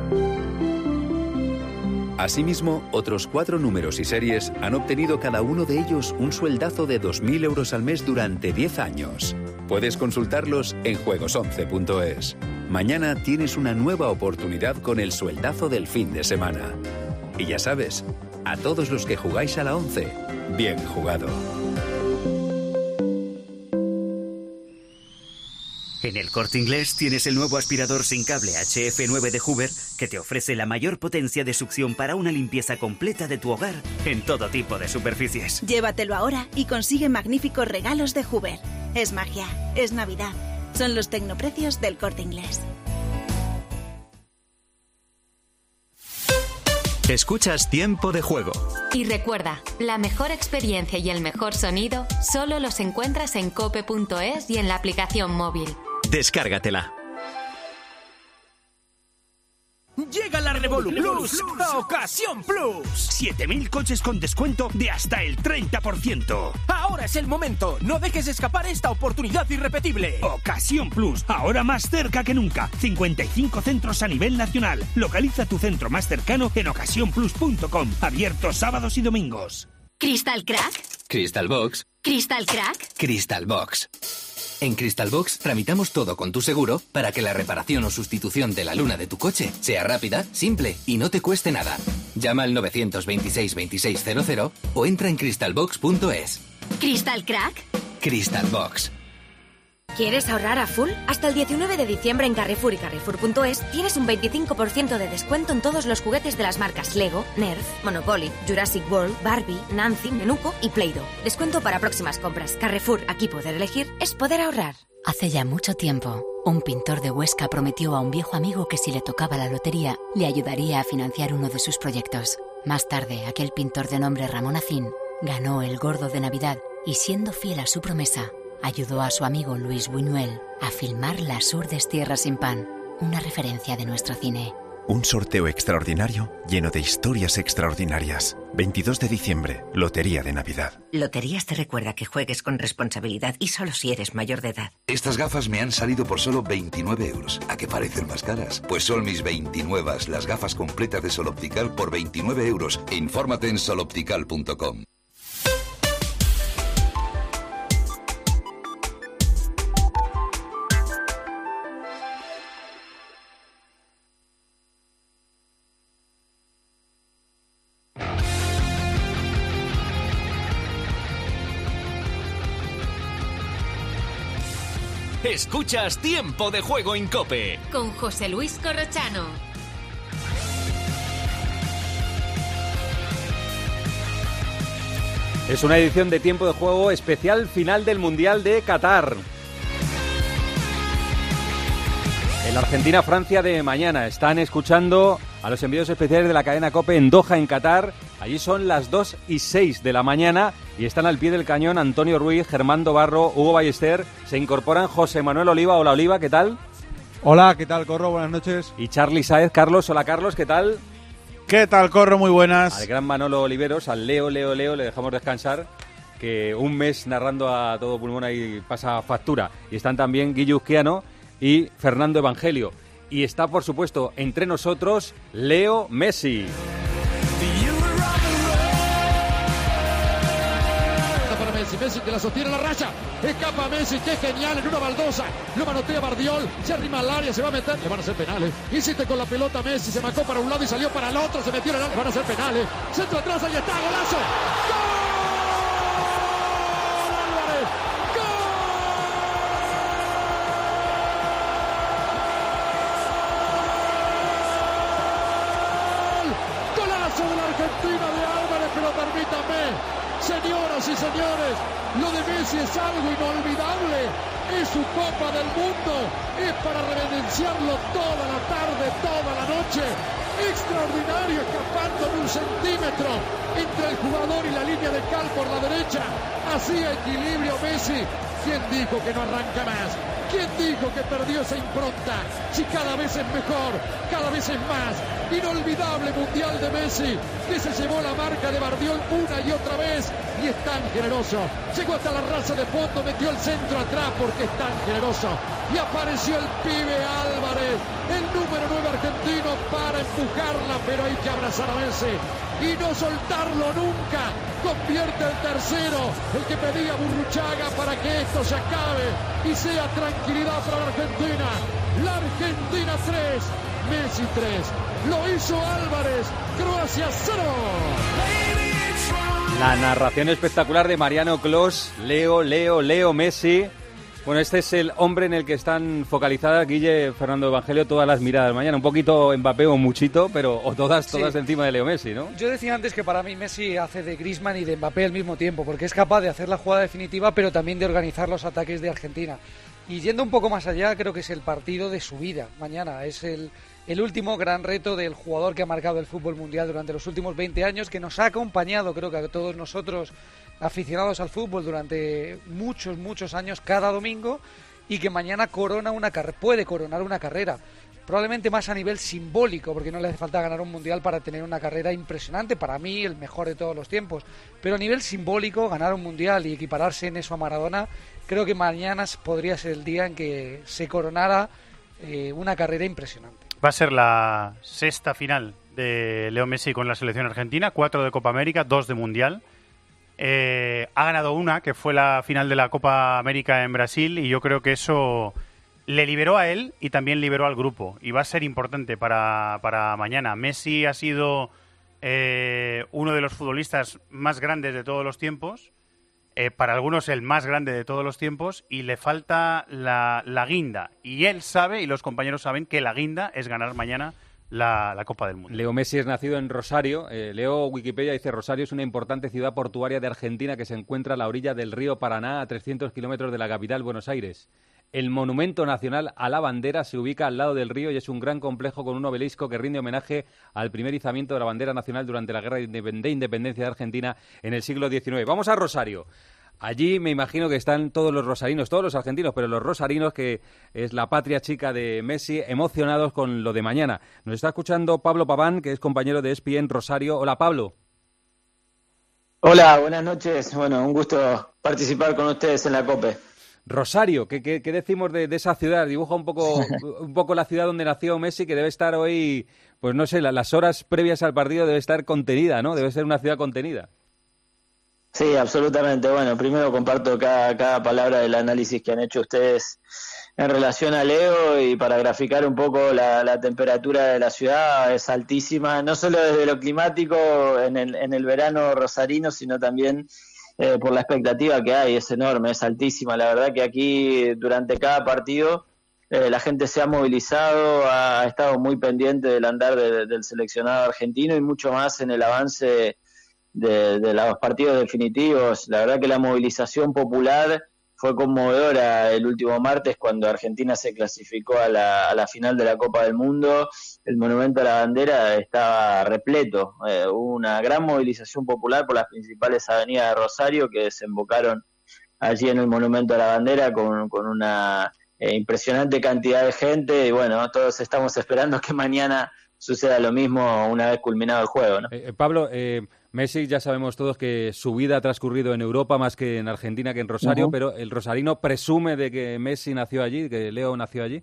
Speaker 34: Asimismo, otros 4 números y series han obtenido cada uno de ellos un sueldazo de 2.000 euros al mes durante 10 años. Puedes consultarlos en juegos11.es. Mañana tienes una nueva oportunidad con el sueldazo del fin de semana. Y ya sabes, a todos los que jugáis a la 11, bien jugado.
Speaker 2: En El Corte Inglés tienes el nuevo aspirador sin cable HF9 de Hoover que te ofrece la mayor potencia de succión para una limpieza completa de tu hogar en todo tipo de superficies.
Speaker 5: Llévatelo ahora y consigue magníficos regalos de Hoover. Es magia, es Navidad. Son los tecnoprecios del Corte Inglés.
Speaker 34: Escuchas Tiempo de Juego.
Speaker 6: Y recuerda, la mejor experiencia y el mejor sonido solo los encuentras en cope.es y en la aplicación móvil.
Speaker 34: Descárgatela.
Speaker 8: Llega la Revolu Plus a Ocasión Plus. 7.000 coches con descuento de hasta el 30%. Ahora es el momento. No dejes escapar esta oportunidad irrepetible. Ocasión Plus, ahora más cerca que nunca. 55 centros a nivel nacional. Localiza tu centro más cercano en ocasiónplus.com. Abierto sábados y domingos.
Speaker 6: ¿Crystal Crack?
Speaker 34: Crystal Box.
Speaker 6: ¿Crystal Crack?
Speaker 34: Crystal Box. En Crystal Box tramitamos todo con tu seguro para que la reparación o sustitución de la luna de tu coche sea rápida, simple y no te cueste nada. Llama al 926 2600 o entra en crystalbox.es.
Speaker 6: ¿Crystal Crack?
Speaker 34: Crystal Box.
Speaker 6: ¿Quieres ahorrar a full? Hasta el 19 de diciembre en Carrefour y Carrefour.es tienes un 25% de descuento en todos los juguetes de las marcas Lego, Nerf, Monopoly, Jurassic World, Barbie, Nancy, Nenuco y Play-Doh. Descuento para próximas compras. Carrefour, aquí poder elegir es poder ahorrar.
Speaker 9: Hace ya mucho tiempo, un pintor de Huesca prometió a un viejo amigo que si le tocaba la lotería, le ayudaría a financiar uno de sus proyectos. Más tarde, aquel pintor de nombre Ramón Acín ganó el Gordo de Navidad y, siendo fiel a su promesa, ayudó a su amigo Luis Buñuel a filmar Las Urdes Tierras sin Pan, una referencia de nuestro cine.
Speaker 11: Un sorteo extraordinario lleno de historias extraordinarias. 22 de diciembre, Lotería de Navidad.
Speaker 12: Loterías te recuerda que juegues con responsabilidad y solo si eres mayor de edad.
Speaker 13: Estas gafas me han salido por solo 29 euros. ¿A qué parecen más caras? Pues son mis 29, las gafas completas de Sol Optical por 29 euros. Infórmate en soloptical.com.
Speaker 1: Escuchas Tiempo de Juego en COPE.
Speaker 6: Con José Luis Corrochano.
Speaker 3: Es una edición de Tiempo de Juego especial final del Mundial de Qatar. En Argentina-Francia de mañana. Están escuchando a los enviados especiales de la cadena COPE en Doha, en Qatar. Allí son las 2:06 de la mañana y están al pie del cañón Antonio Ruiz, Germán Barro, Hugo Ballester. Se incorporan José Manuel Oliva. Hola, Oliva, ¿qué tal?
Speaker 14: Hola, ¿qué tal, Corro? Buenas noches.
Speaker 3: Y Charly Sáez. Carlos, hola, Carlos, ¿qué tal?
Speaker 14: ¿Qué tal, Corro? Muy buenas.
Speaker 3: Al gran Manolo Oliveros, al Leo, le dejamos descansar, que un mes narrando a todo pulmón ahí pasa factura. Y están también Guillo Uzquiano y Fernando Evangelio. Y está, por supuesto, entre nosotros, Leo Messi.
Speaker 15: Para Messi que la sostiene la raya. Escapa Messi, qué genial, en una baldosa. Lo manotea Bardiol, se arrima al área, se va a meter. Le van a hacer penales. Insiste con la pelota Messi, se marcó para un lado y salió para el otro. Se metió en el área, van a hacer penales. Centro atrás, ahí está, golazo. ¡Gol! Argentina de Álvarez, pero permítanme, señoras y señores, lo de Messi es algo inolvidable, es su Copa del Mundo, es para reverenciarlo toda la tarde, toda la noche, extraordinario, escapando de un centímetro entre el jugador y la línea de cal por la derecha, hacía equilibrio Messi. ¿Quién dijo que no arranca más? ¿Quién dijo que perdió esa impronta? Si cada vez es mejor, cada vez es más. Inolvidable Mundial de Messi, que se llevó la marca de Bardiol una y otra vez. Y es tan generoso. Llegó hasta la raza de fondo, metió el centro atrás porque es tan generoso. Y apareció el pibe Álvarez, el número 9 argentino, para empujarla, pero hay que abrazar a Messi y no soltarlo nunca. Convierte el tercero, el que pedía Burruchaga para que esto se acabe y sea tranquilidad para la Argentina. La Argentina 3, Messi 3. Lo hizo Álvarez, Croacia 0.
Speaker 3: La narración espectacular de Mariano Clos, Leo Messi. Bueno, este es el hombre en el que están focalizadas, Guille, Fernando Evangelio, todas las miradas mañana. Un poquito Mbappé o muchito, pero todas encima de Leo Messi, ¿no?
Speaker 4: Yo decía antes que para mí Messi hace de Griezmann y de Mbappé al mismo tiempo, porque es capaz de hacer la jugada definitiva, pero también de organizar los ataques de Argentina. Y yendo un poco más allá, creo que es el partido de su vida mañana. Es el último gran reto del jugador que ha marcado el fútbol mundial durante los últimos 20 años, que nos ha acompañado, creo que a todos nosotros aficionados al fútbol durante muchos años cada domingo, y que mañana puede coronar una carrera, probablemente más a nivel simbólico, porque no le hace falta ganar un mundial para tener una carrera impresionante, para mí el mejor de todos los tiempos, pero a nivel simbólico, ganar un mundial y equipararse en eso a Maradona, creo que mañana podría ser el día en que se coronara una carrera impresionante.
Speaker 10: Va a ser la sexta final de Leo Messi con la selección argentina, 4 de Copa América, 2 de Mundial. Ha ganado una, que fue la final de la Copa América en Brasil, y yo creo que eso le liberó a él y también liberó al grupo, y va a ser importante para mañana. Messi ha sido uno de los futbolistas más grandes de todos los tiempos, para algunos el más grande de todos los tiempos, y le falta la guinda, y él sabe, y los compañeros saben, que la guinda es ganar mañana la Copa del Mundo.
Speaker 3: Leo Messi es nacido en Rosario. Leo Wikipedia dice: Rosario es una importante ciudad portuaria de Argentina que se encuentra a la orilla del río Paraná, a 300 kilómetros de la capital, Buenos Aires. El Monumento Nacional a la Bandera se ubica al lado del río y es un gran complejo con un obelisco que rinde homenaje al primer izamiento de la bandera nacional durante la Guerra de Independencia de Argentina en el siglo XIX. Vamos a Rosario. Allí me imagino que están todos los rosarinos, todos los argentinos, pero los rosarinos, que es la patria chica de Messi, emocionados con lo de mañana. Nos está escuchando Pablo Paván, que es compañero de ESPN Rosario. Hola, Pablo.
Speaker 16: Hola, buenas noches. Bueno, un gusto participar con ustedes en la COPE.
Speaker 3: Rosario, ¿qué decimos de esa ciudad? Dibuja un poco la ciudad donde nació Messi, que debe estar hoy, pues no sé, las horas previas al partido debe estar contenida, ¿no? Debe ser una ciudad contenida.
Speaker 16: Sí, absolutamente. Bueno, primero comparto cada palabra del análisis que han hecho ustedes en relación a Leo, y para graficar un poco la temperatura de la ciudad es altísima, no solo desde lo climático en el verano rosarino, sino también por la expectativa que hay, es enorme, es altísima. La verdad que aquí durante cada partido la gente se ha movilizado, ha estado muy pendiente del andar del seleccionado argentino y mucho más en el avance de los partidos definitivos. La verdad que la movilización popular fue conmovedora el último martes, cuando Argentina se clasificó a la final de la Copa del Mundo. El Monumento a la Bandera estaba repleto. Hubo una gran movilización popular por las principales avenidas de Rosario, que desembocaron allí en el Monumento a la Bandera con una impresionante cantidad de gente, y bueno, todos estamos esperando que mañana suceda lo mismo una vez culminado el juego, ¿no?
Speaker 3: Pablo, Messi, ya sabemos todos que su vida ha transcurrido en Europa más que en Argentina, que en Rosario, pero el rosarino presume de que Messi nació allí, que Leo nació allí.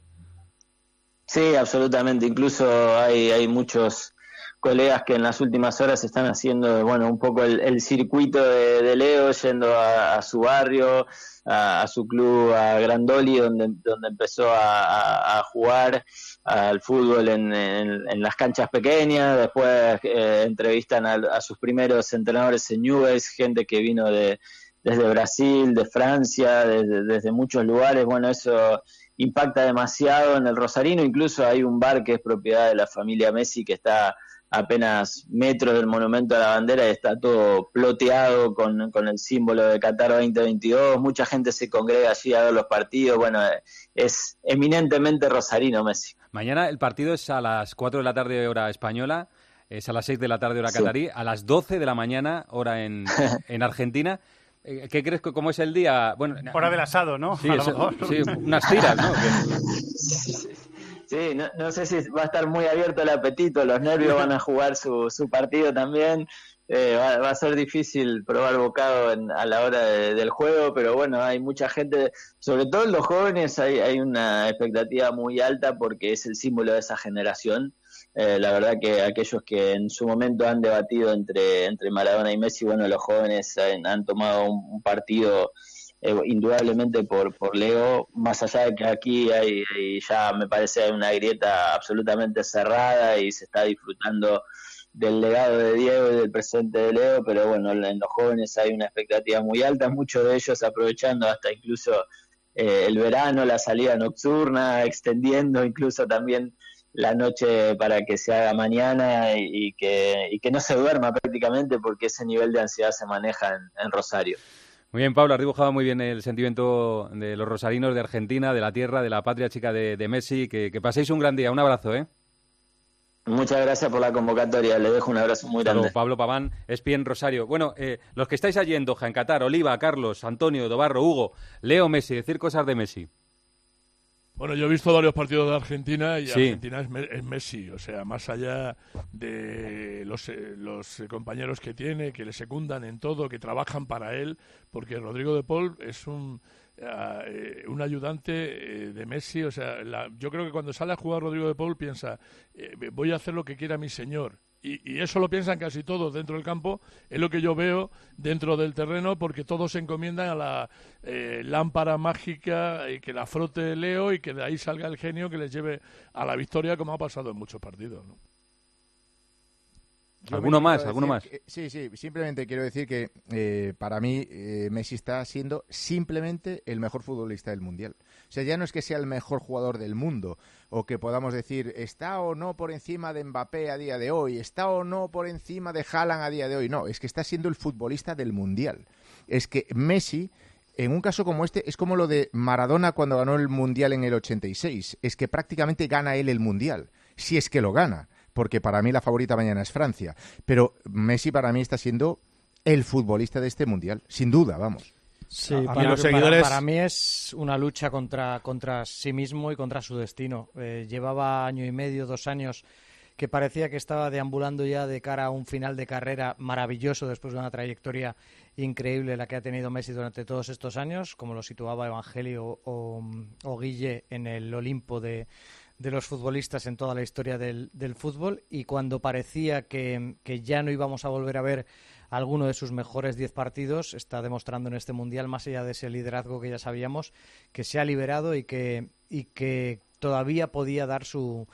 Speaker 16: Sí, absolutamente. Incluso hay muchos colegas que en las últimas horas están haciendo, bueno, un poco el circuito de Leo, yendo a su barrio, a su club, a Grandoli, donde empezó a jugar al fútbol en las canchas pequeñas. Después entrevistan a sus primeros entrenadores en Newell's, gente que vino desde Brasil, de Francia, desde muchos lugares. Bueno, eso impacta demasiado en el rosarino. Incluso hay un bar que es propiedad de la familia Messi, que está apenas metros del Monumento a la Bandera, y está todo ploteado con el símbolo de Qatar 2022. Mucha gente se congrega allí a ver los partidos. Bueno, es eminentemente rosarino Messi.
Speaker 3: Mañana el partido es a las 4 de la tarde hora española, es a las 6 de la tarde hora catarí, a las 12 de la mañana hora en Argentina. ¿Qué crees que cómo es el día? Bueno,
Speaker 10: hora del asado, ¿no?
Speaker 3: Sí, sí, unas tiras, ¿no?
Speaker 16: Sí, no sé si va a estar muy abierto el apetito, los nervios van a jugar su partido también. Va a ser difícil probar bocado a la hora del juego, pero bueno, hay mucha gente, sobre todo en los jóvenes, hay una expectativa muy alta porque es el símbolo de esa generación. La verdad que aquellos que en su momento han debatido entre Maradona y Messi, bueno, los jóvenes han tomado un partido indudablemente por Leo, más allá de que aquí hay ya me parece hay una grieta absolutamente cerrada y se está disfrutando del legado de Diego y del presente de Leo, pero bueno, en los jóvenes hay una expectativa muy alta, muchos de ellos aprovechando hasta incluso el verano, la salida nocturna, extendiendo incluso también la noche para que se haga mañana y que no se duerma prácticamente, porque ese nivel de ansiedad se maneja en Rosario.
Speaker 3: Muy bien, Pablo, has dibujado muy bien el sentimiento de los rosarinos de Argentina, de la tierra, de la patria chica de Messi. Que paséis un gran día. Un abrazo, ¿eh?
Speaker 16: Muchas gracias por la convocatoria. Le dejo un abrazo muy grande.
Speaker 3: Pablo Paván, ESPN en Rosario. Bueno, los que estáis allí en Doha, en Qatar, Oliva, Carlos, Antonio, Dobarro, Hugo, Leo Messi, decir cosas de Messi.
Speaker 7: Bueno, yo he visto varios partidos de Argentina y
Speaker 3: sí.
Speaker 7: Argentina es Messi, o sea, más allá de los compañeros que tiene, que le secundan en todo, que trabajan para él, porque Rodrigo de Paul es un ayudante de Messi, o sea, yo creo que cuando sale a jugar Rodrigo de Paul piensa, voy a hacer lo que quiera mi señor. Y eso lo piensan casi todos dentro del campo, es lo que yo veo dentro del terreno, porque todos se encomiendan a la lámpara mágica y que la frote Leo y que de ahí salga el genio que les lleve a la victoria, como ha pasado en muchos partidos, ¿no?
Speaker 3: ¿Alguno más?
Speaker 17: Sí, simplemente quiero decir que para mí Messi está siendo simplemente el mejor futbolista del Mundial. O sea, ya no es que sea el mejor jugador del mundo o que podamos decir está o no por encima de Mbappé a día de hoy, está o no por encima de Haaland a día de hoy. No, es que está siendo el futbolista del Mundial. Es que Messi, en un caso como este, es como lo de Maradona cuando ganó el Mundial en el 86. Es que prácticamente gana él el Mundial, si es que lo gana. Porque para mí la favorita mañana es Francia. Pero Messi para mí está siendo el futbolista de este Mundial, sin duda, vamos.
Speaker 18: Sí, para mí es una lucha contra sí mismo y contra su destino. Llevaba 1 año y medio, 2 años, que parecía que estaba deambulando ya de cara a un final de carrera maravilloso después de una trayectoria increíble la que ha tenido Messi durante todos estos años, como lo situaba Evangelio o Guille en el Olimpo de los futbolistas en toda la historia del fútbol, y cuando parecía que ya no íbamos a volver a ver alguno de sus mejores 10 partidos, está demostrando en este Mundial, más allá de ese liderazgo que ya sabíamos, que se ha liberado y que todavía podía dar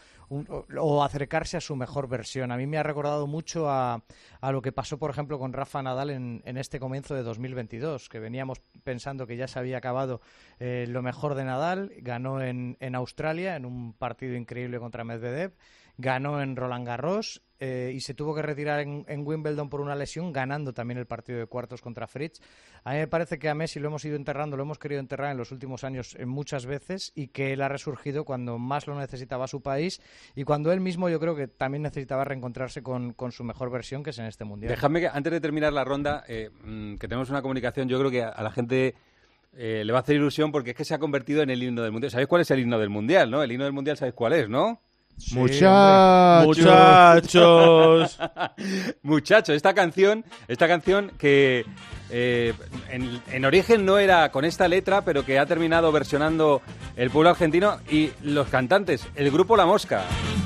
Speaker 18: o acercarse a su mejor versión. A mí me ha recordado mucho a lo que pasó, por ejemplo, con Rafa Nadal en este comienzo de 2022, que veníamos pensando que ya se había acabado lo mejor de Nadal. Ganó en Australia en un partido increíble contra Medvedev, ganó en Roland Garros y se tuvo que retirar en Wimbledon por una lesión, ganando también el partido de cuartos contra Fritz. A mí me parece que a Messi lo hemos ido enterrando, lo hemos querido enterrar en los últimos años muchas veces, y que él ha resurgido cuando más lo necesitaba su país y cuando él mismo, yo creo que también necesitaba reencontrarse con su mejor versión, que es en este Mundial.
Speaker 3: Déjame que antes de terminar la ronda, que tenemos una comunicación, yo creo que a la gente le va a hacer ilusión, porque es que se ha convertido en el himno del Mundial. ¿Sabéis cuál es el himno del Mundial, no? El himno del Mundial, ¿sabéis cuál es, no?
Speaker 17: Sí, muchachos.
Speaker 3: Muchachos, esta canción que en origen no era con esta letra, pero que ha terminado versionando el pueblo argentino y los cantantes, el grupo La Mosca.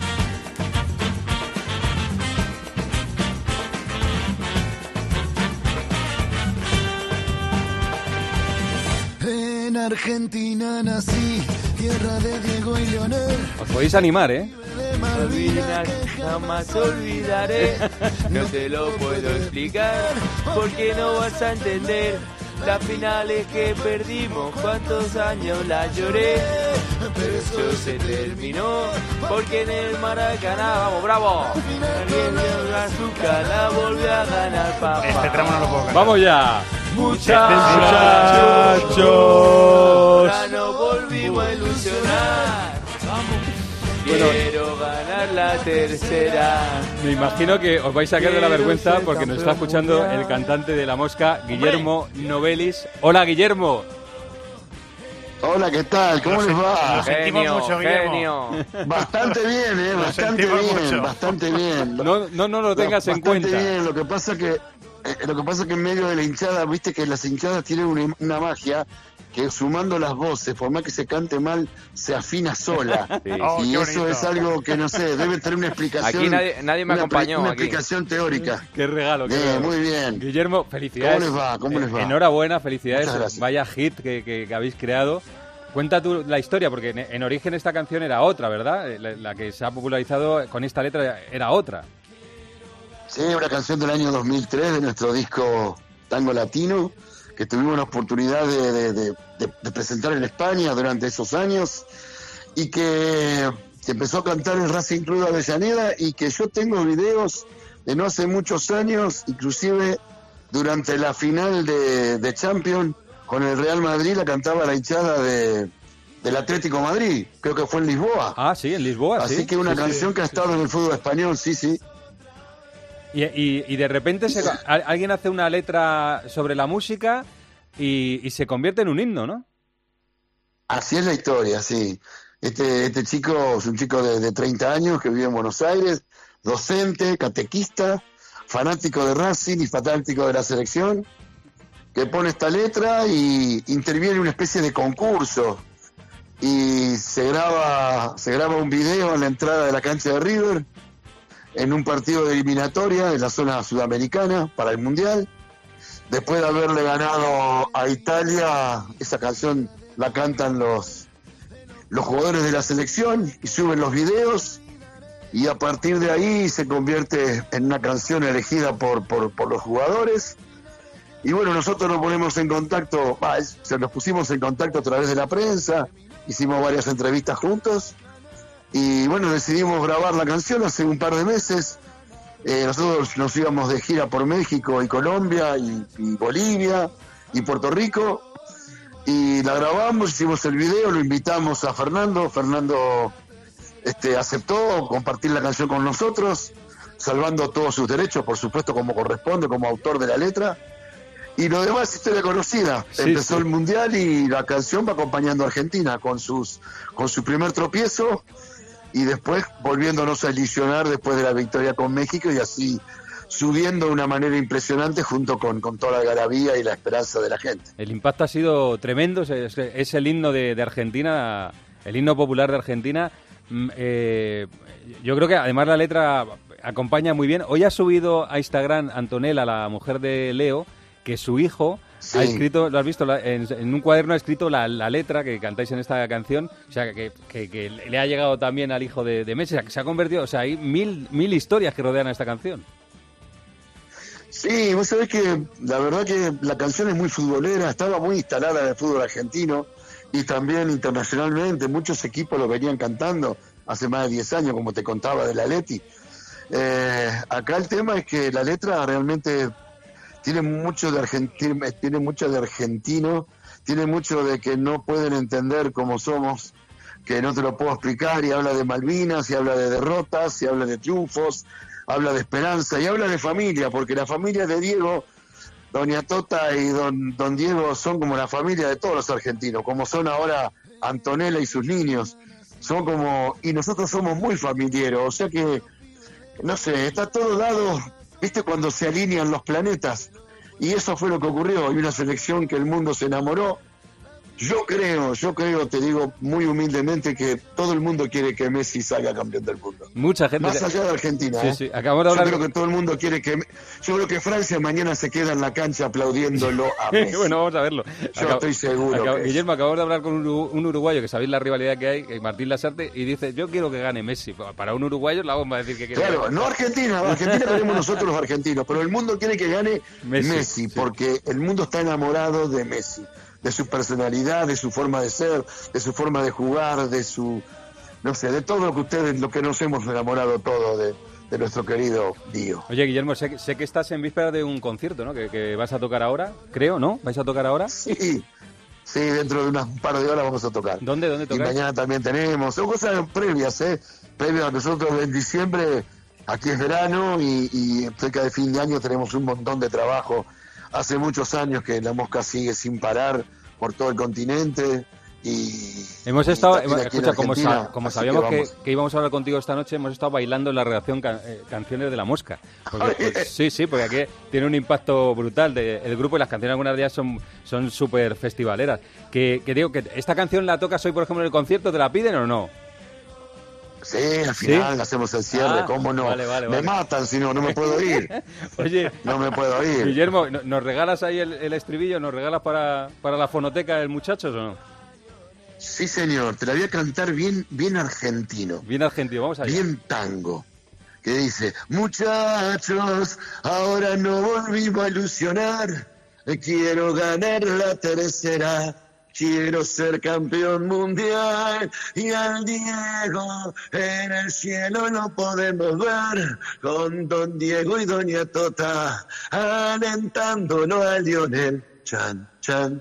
Speaker 19: En Argentina nací, tierra de Diego y Leonel.
Speaker 3: Os podéis animar, ¿eh?
Speaker 20: Malvinas jamás olvidaré, no te lo puedo explicar, porque no vas a entender las finales que perdimos, cuántos años la lloré, pero eso se terminó, porque en el Maracaná, vamos, bravo, alguien de Azúcar la volvió a ganar, papá.
Speaker 10: Este tramo no lo puedo cantar.
Speaker 3: ¡Vamos ya!
Speaker 20: Muchachos, ya nos volvimos a ilusionar. Quiero ganar la tercera.
Speaker 3: Me imagino que os vais a caer de la vergüenza porque nos está escuchando el cantante de La Mosca, Guillermo Novelis. Hola, Guillermo.
Speaker 19: Hola, ¿qué tal? ¿Cómo les va?
Speaker 10: Lo sentimos mucho, Guillermo.
Speaker 19: Bastante bien, bastante bien.
Speaker 3: No lo tengas en cuenta.
Speaker 19: Bastante bien, lo que pasa que en medio de la hinchada, viste que las hinchadas tienen una magia que sumando las voces, por más que se cante mal, se afina sola. Sí. Y eso es algo que, no sé, debe tener una explicación.
Speaker 33: Aquí nadie me acompañó.
Speaker 19: Una explicación teórica.
Speaker 3: Qué regalo.
Speaker 19: Muy bien.
Speaker 3: Guillermo, felicidades.
Speaker 19: ¿Cómo les va?
Speaker 3: Enhorabuena, felicidades. Vaya hit que habéis creado. Cuenta tú la historia, porque en origen esta canción era otra, ¿verdad? La que se ha popularizado con esta letra era otra.
Speaker 19: Sí, una canción del año 2003 de nuestro disco Tango Latino, que tuvimos la oportunidad de presentar en España durante esos años, y que empezó a cantar en Racing Club de Avellaneda, y que yo tengo videos de no hace muchos años, inclusive durante la final de Champions con el Real Madrid, la cantaba la hinchada del Atlético Madrid, creo que fue en Lisboa.
Speaker 3: Ah, sí, en Lisboa,
Speaker 19: así
Speaker 3: sí.
Speaker 19: que una canción que ha estado en el fútbol español, sí.
Speaker 3: Y de repente alguien hace una letra sobre la música y se convierte en un himno, ¿no?
Speaker 19: Así es la historia, sí. Este chico es un chico de 30 años que vive en Buenos Aires, docente, catequista, fanático de Racing y fanático de la selección, que pone esta letra y interviene en una especie de concurso. Y se graba un video en la entrada de la cancha de River, en un partido de eliminatoria en la zona sudamericana para el Mundial. Después de haberle ganado a Italia, esa canción la cantan los jugadores de la selección y suben los videos, y a partir de ahí se convierte en una canción elegida por los jugadores. Y bueno, nosotros nos ponemos en contacto, nos pusimos en contacto a través de la prensa, hicimos varias entrevistas juntos, y bueno, decidimos grabar la canción hace un par de meses. Nosotros nos íbamos de gira por México y Colombia y Bolivia y Puerto Rico, y la grabamos, hicimos el video, lo invitamos a Fernando aceptó compartir la canción con nosotros, salvando todos sus derechos, por supuesto, como corresponde, como autor de la letra. Y lo demás es historia conocida. Empezó el Mundial y la canción va acompañando a Argentina con su primer tropiezo, y después volviéndonos a ilusionar después de la victoria con México, y así subiendo de una manera impresionante junto con toda la algarabía y la esperanza de la gente.
Speaker 3: El impacto ha sido tremendo, es el himno de Argentina, el himno popular de Argentina. Yo creo que además la letra acompaña muy bien. Hoy ha subido a Instagram Antonella, la mujer de Leo, que su hijo ha escrito, lo has visto, en un cuaderno ha escrito la letra que cantáis en esta canción, o sea, que le ha llegado también al hijo de Messi, o sea, que se ha convertido, o sea, hay mil historias que rodean a esta canción.
Speaker 19: Sí, vos sabés que la verdad que la canción es muy futbolera, estaba muy instalada en el fútbol argentino y también internacionalmente, muchos equipos lo venían cantando hace más de 10 años, como te contaba del Atleti. Acá el tema es que la letra realmente tiene mucho de argentino, tiene mucho de que no pueden entender cómo somos, que no te lo puedo explicar, y habla de Malvinas, y habla de derrotas, y habla de triunfos, habla de esperanza, y habla de familia, porque la familia de Diego, doña Tota y don Diego son como la familia de todos los argentinos, como son ahora Antonella y sus niños, son como, y nosotros somos muy familiares, o sea que, no sé, está todo dado, ¿viste cuando se alinean los planetas? Y eso fue lo que ocurrió, hay una selección que el mundo se enamoró. Yo creo, te digo muy humildemente, que todo el mundo quiere que Messi salga campeón del mundo.
Speaker 3: Mucha gente.
Speaker 19: Más allá de Argentina.
Speaker 3: Sí, acabamos de hablar.
Speaker 19: Yo creo que todo el mundo quiere que. Yo creo que Francia mañana se queda en la cancha aplaudiéndolo a Messi.
Speaker 3: Bueno, vamos a verlo.
Speaker 19: Yo estoy seguro.
Speaker 3: Guillermo, acabamos de hablar con un uruguayo, que sabéis la rivalidad que hay, Martín Lasarte, y dice: yo quiero que gane Messi. Para un uruguayo, la vamos a decir que quiere.
Speaker 19: Claro, no Argentina. Argentina queremos nosotros los argentinos, pero el mundo quiere que gane Messi porque el mundo está enamorado de Messi, de su personalidad, de su forma de ser, de su forma de jugar, de su, no sé, de todo lo que nos hemos enamorado todo de nuestro querido Dio.
Speaker 3: Oye, Guillermo, sé que estás en víspera de un concierto, ¿no? Que vas a tocar ahora, creo, ¿no? ¿Vais a tocar ahora?
Speaker 19: Sí, dentro de un par de horas vamos a tocar.
Speaker 3: ¿Dónde tocáis?
Speaker 19: Y mañana también tenemos, son cosas previas, previas a nosotros en diciembre, aquí es verano y cerca de fin de año tenemos un montón de trabajo. Hace muchos años que la mosca sigue sin parar por todo el continente y
Speaker 3: hemos estado,
Speaker 19: escucha,
Speaker 3: como sabíamos que íbamos a hablar contigo esta noche, hemos estado bailando en la redacción canciones de la mosca. Porque, sí, porque aquí tiene un impacto brutal el grupo, y las canciones algunas de ellas son súper festivaleras. Que digo que esta canción la tocas hoy, por ejemplo, en el concierto, ¿te la piden o no?
Speaker 19: Sí, al final hacemos el cierre, ¿cómo no?
Speaker 3: Vale.
Speaker 19: Me matan, si no me puedo ir.
Speaker 3: Oye,
Speaker 19: no me puedo ir.
Speaker 3: Guillermo, ¿nos regalas ahí el estribillo? ¿Nos regalas para la fonoteca del Muchachos o no?
Speaker 19: Sí, señor, te la voy a cantar bien argentino.
Speaker 3: Bien argentino, vamos allá.
Speaker 19: Bien tango. Que dice: muchachos, ahora no volvimos a ilusionar, Quiero ganar la tercera. Quiero ser campeón mundial y al Diego en el cielo lo podemos ver con Don Diego y Doña Tota alentándolo a Lionel. Chan, chan.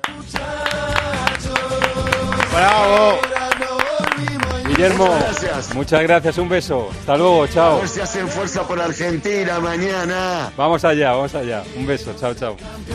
Speaker 3: ¡Bravo! Guillermo, muchas gracias, un beso. Hasta luego, chao.
Speaker 19: A ver si hacen fuerza por Argentina mañana.
Speaker 3: Vamos allá, un beso, chao, chao.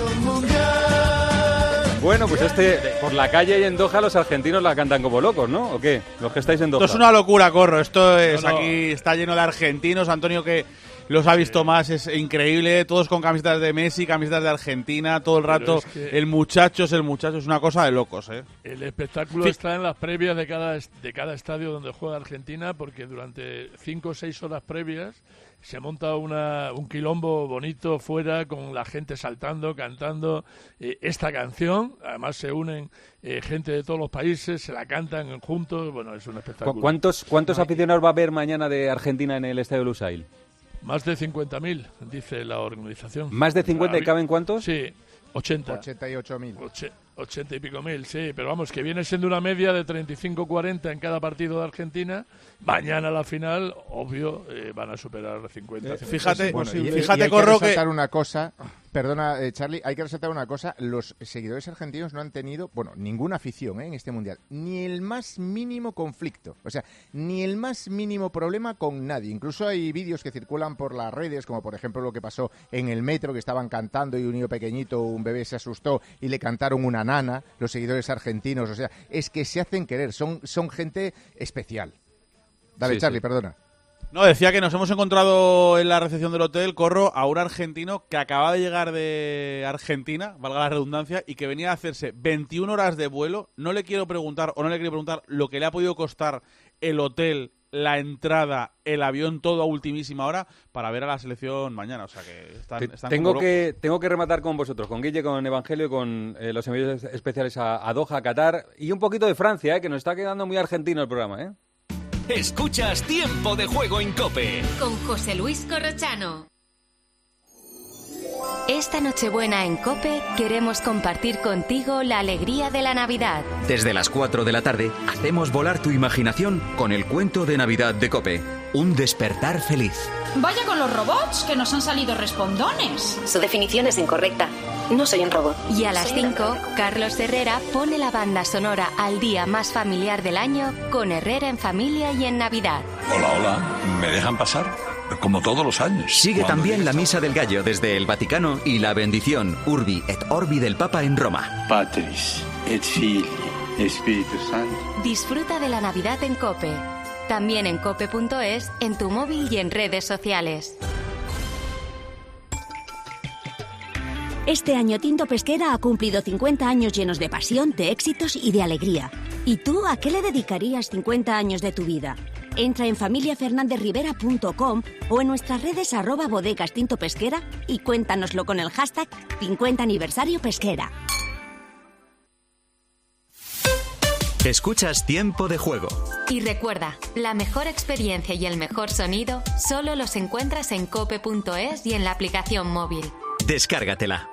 Speaker 3: Bueno, pues por la calle y en Doha los argentinos la cantan como locos, ¿no? ¿O qué? Los que estáis en Doha.
Speaker 14: Esto es una locura, Corro. Esto es aquí está lleno de argentinos. Antonio, que los ha visto más, es increíble. Todos con camisetas de Messi, camisetas de Argentina, todo el rato. Es que el muchacho es una cosa de locos, ¿eh?
Speaker 7: El espectáculo está en las previas de cada estadio donde juega Argentina, porque durante 5 o 6 horas previas se monta un quilombo bonito fuera con la gente saltando, cantando esta canción. Además se unen gente de todos los países, se la cantan juntos. Bueno, es un espectáculo.
Speaker 3: ¿Cuántos aficionados va a haber mañana de Argentina en el Estadio Lusail?
Speaker 7: Más de 50.000, dice la organización.
Speaker 3: ¿Más de 50 y caben cuántos?
Speaker 7: Sí, 80.
Speaker 17: 88.000.
Speaker 7: 80 y pico mil, sí, pero vamos, que viene siendo una media de 35-40 en cada partido de Argentina. Mañana la final, obvio, van a superar 50.
Speaker 14: Fíjate,
Speaker 17: Corro, que una cosa, perdona, Charlie, hay que resaltar una cosa. Los seguidores argentinos no han tenido, ninguna afición en este Mundial, ni el más mínimo conflicto, o sea, ni el más mínimo problema con nadie. Incluso hay vídeos que circulan por las redes, como por ejemplo lo que pasó en el metro, que estaban cantando y un niño pequeñito, un bebé se asustó y le cantaron una nana, los seguidores argentinos, o sea, es que se hacen querer, son gente especial. Dale, sí, Charlie, perdona.
Speaker 14: No, decía que nos hemos encontrado en la recepción del hotel, Corro, a un argentino que acaba de llegar de Argentina, valga la redundancia, y que venía a hacerse 21 horas de vuelo. No le quiero preguntar lo que le ha podido costar el hotel, la entrada, el avión, todo a ultimísima hora para ver a la selección mañana. O sea que están
Speaker 3: tengo que rematar con vosotros, con Guille, con Evangelio y con los envíos especiales a Doha, a Qatar, y un poquito de Francia, que nos está quedando muy argentino el programa, ¿eh?
Speaker 1: Escuchas Tiempo de Juego en COPE
Speaker 6: con José Luis Corrochano. Esta Nochebuena en COPE queremos compartir contigo la alegría de la Navidad.
Speaker 34: Desde las 4 de la tarde hacemos volar tu imaginación con el cuento de Navidad de COPE. Un despertar feliz.
Speaker 2: Vaya con los robots, que nos han salido respondones.
Speaker 5: Su definición es incorrecta. No soy un robot.
Speaker 6: Y a las 5, Carlos Herrera pone la banda sonora al día más familiar del año con Herrera en familia y en Navidad.
Speaker 21: Hola, ¿me dejan pasar? Como todos los años.
Speaker 34: Sigue también la Misa del Gallo desde el Vaticano y la bendición Urbi et Orbi del Papa en Roma.
Speaker 22: Patris et Filii Espíritu Santo.
Speaker 6: Disfruta de la Navidad en COPE. También en cope.es, en tu móvil y en redes sociales.
Speaker 23: Este año Tinto Pesquera ha cumplido 50 años llenos de pasión, de éxitos y de alegría. ¿Y tú a qué le dedicarías 50 años de tu vida? Entra en familiafernandezrivera.com o en nuestras redes @bodegas Tinto Pesquera y cuéntanoslo con el hashtag 50 aniversario pesquera.
Speaker 34: Escuchas Tiempo de Juego.
Speaker 6: Y recuerda, la mejor experiencia y el mejor sonido solo los encuentras en cope.es y en la aplicación móvil.
Speaker 34: Descárgatela.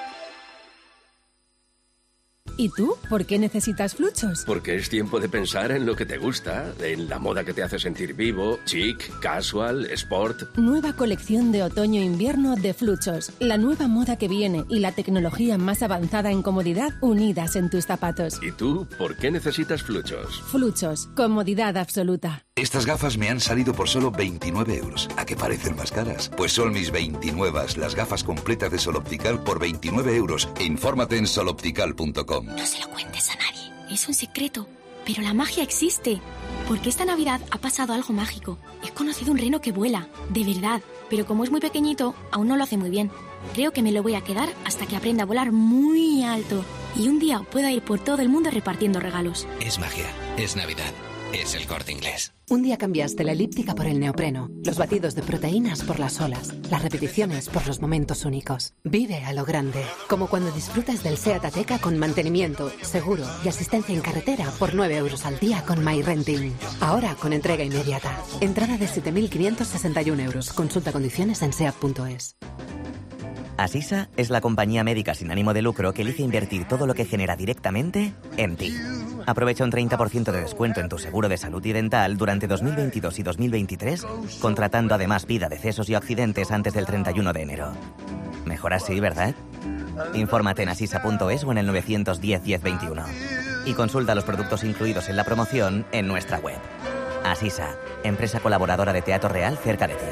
Speaker 24: ¿Y tú? ¿Por qué necesitas Fluchos?
Speaker 25: Porque es tiempo de pensar en lo que te gusta, en la moda que te hace sentir vivo, chic, casual, sport.
Speaker 24: Nueva colección de otoño-invierno de Fluchos. La nueva moda que viene y la tecnología más avanzada en comodidad unidas en tus zapatos.
Speaker 25: ¿Y tú? ¿Por qué necesitas Fluchos?
Speaker 24: Fluchos. Comodidad absoluta.
Speaker 13: Estas gafas me han salido por solo 29 euros. ¿A qué parecen más caras? Pues son mis 29, las gafas completas de Sol Optical por 29 euros. Infórmate en soloptical.com.
Speaker 23: No se lo cuentes a nadie, es un secreto. Pero la magia existe. Porque esta Navidad ha pasado algo mágico. He conocido un reno que vuela, de verdad. Pero como es muy pequeñito, aún no lo hace muy bien. Creo que me lo voy a quedar hasta que aprenda a volar muy alto. Y un día pueda ir por todo el mundo repartiendo regalos.
Speaker 34: Es magia, es Navidad. Es El Corte Inglés.
Speaker 26: Un día cambiaste la elíptica por el neopreno, los batidos de proteínas por las olas, las repeticiones por los momentos únicos. Vive a lo grande, como cuando disfrutas del SEAT Ateca con mantenimiento, seguro y asistencia en carretera por 9 euros al día con MyRenting. Ahora con entrega inmediata. Entrada de 7.561 euros. Consulta condiciones en SEAT.es.
Speaker 4: Asisa es la compañía médica sin ánimo de lucro que elige invertir todo lo que genera directamente en ti. Aprovecha un 30% de descuento en tu seguro de salud y dental durante 2022 y 2023, contratando además vida, decesos y accidentes antes del 31 de enero. Mejor así, ¿verdad? Infórmate en asisa.es o en el 910 1021. Y consulta los productos incluidos en la promoción en nuestra web. Asisa, empresa colaboradora de Teatro Real cerca de ti.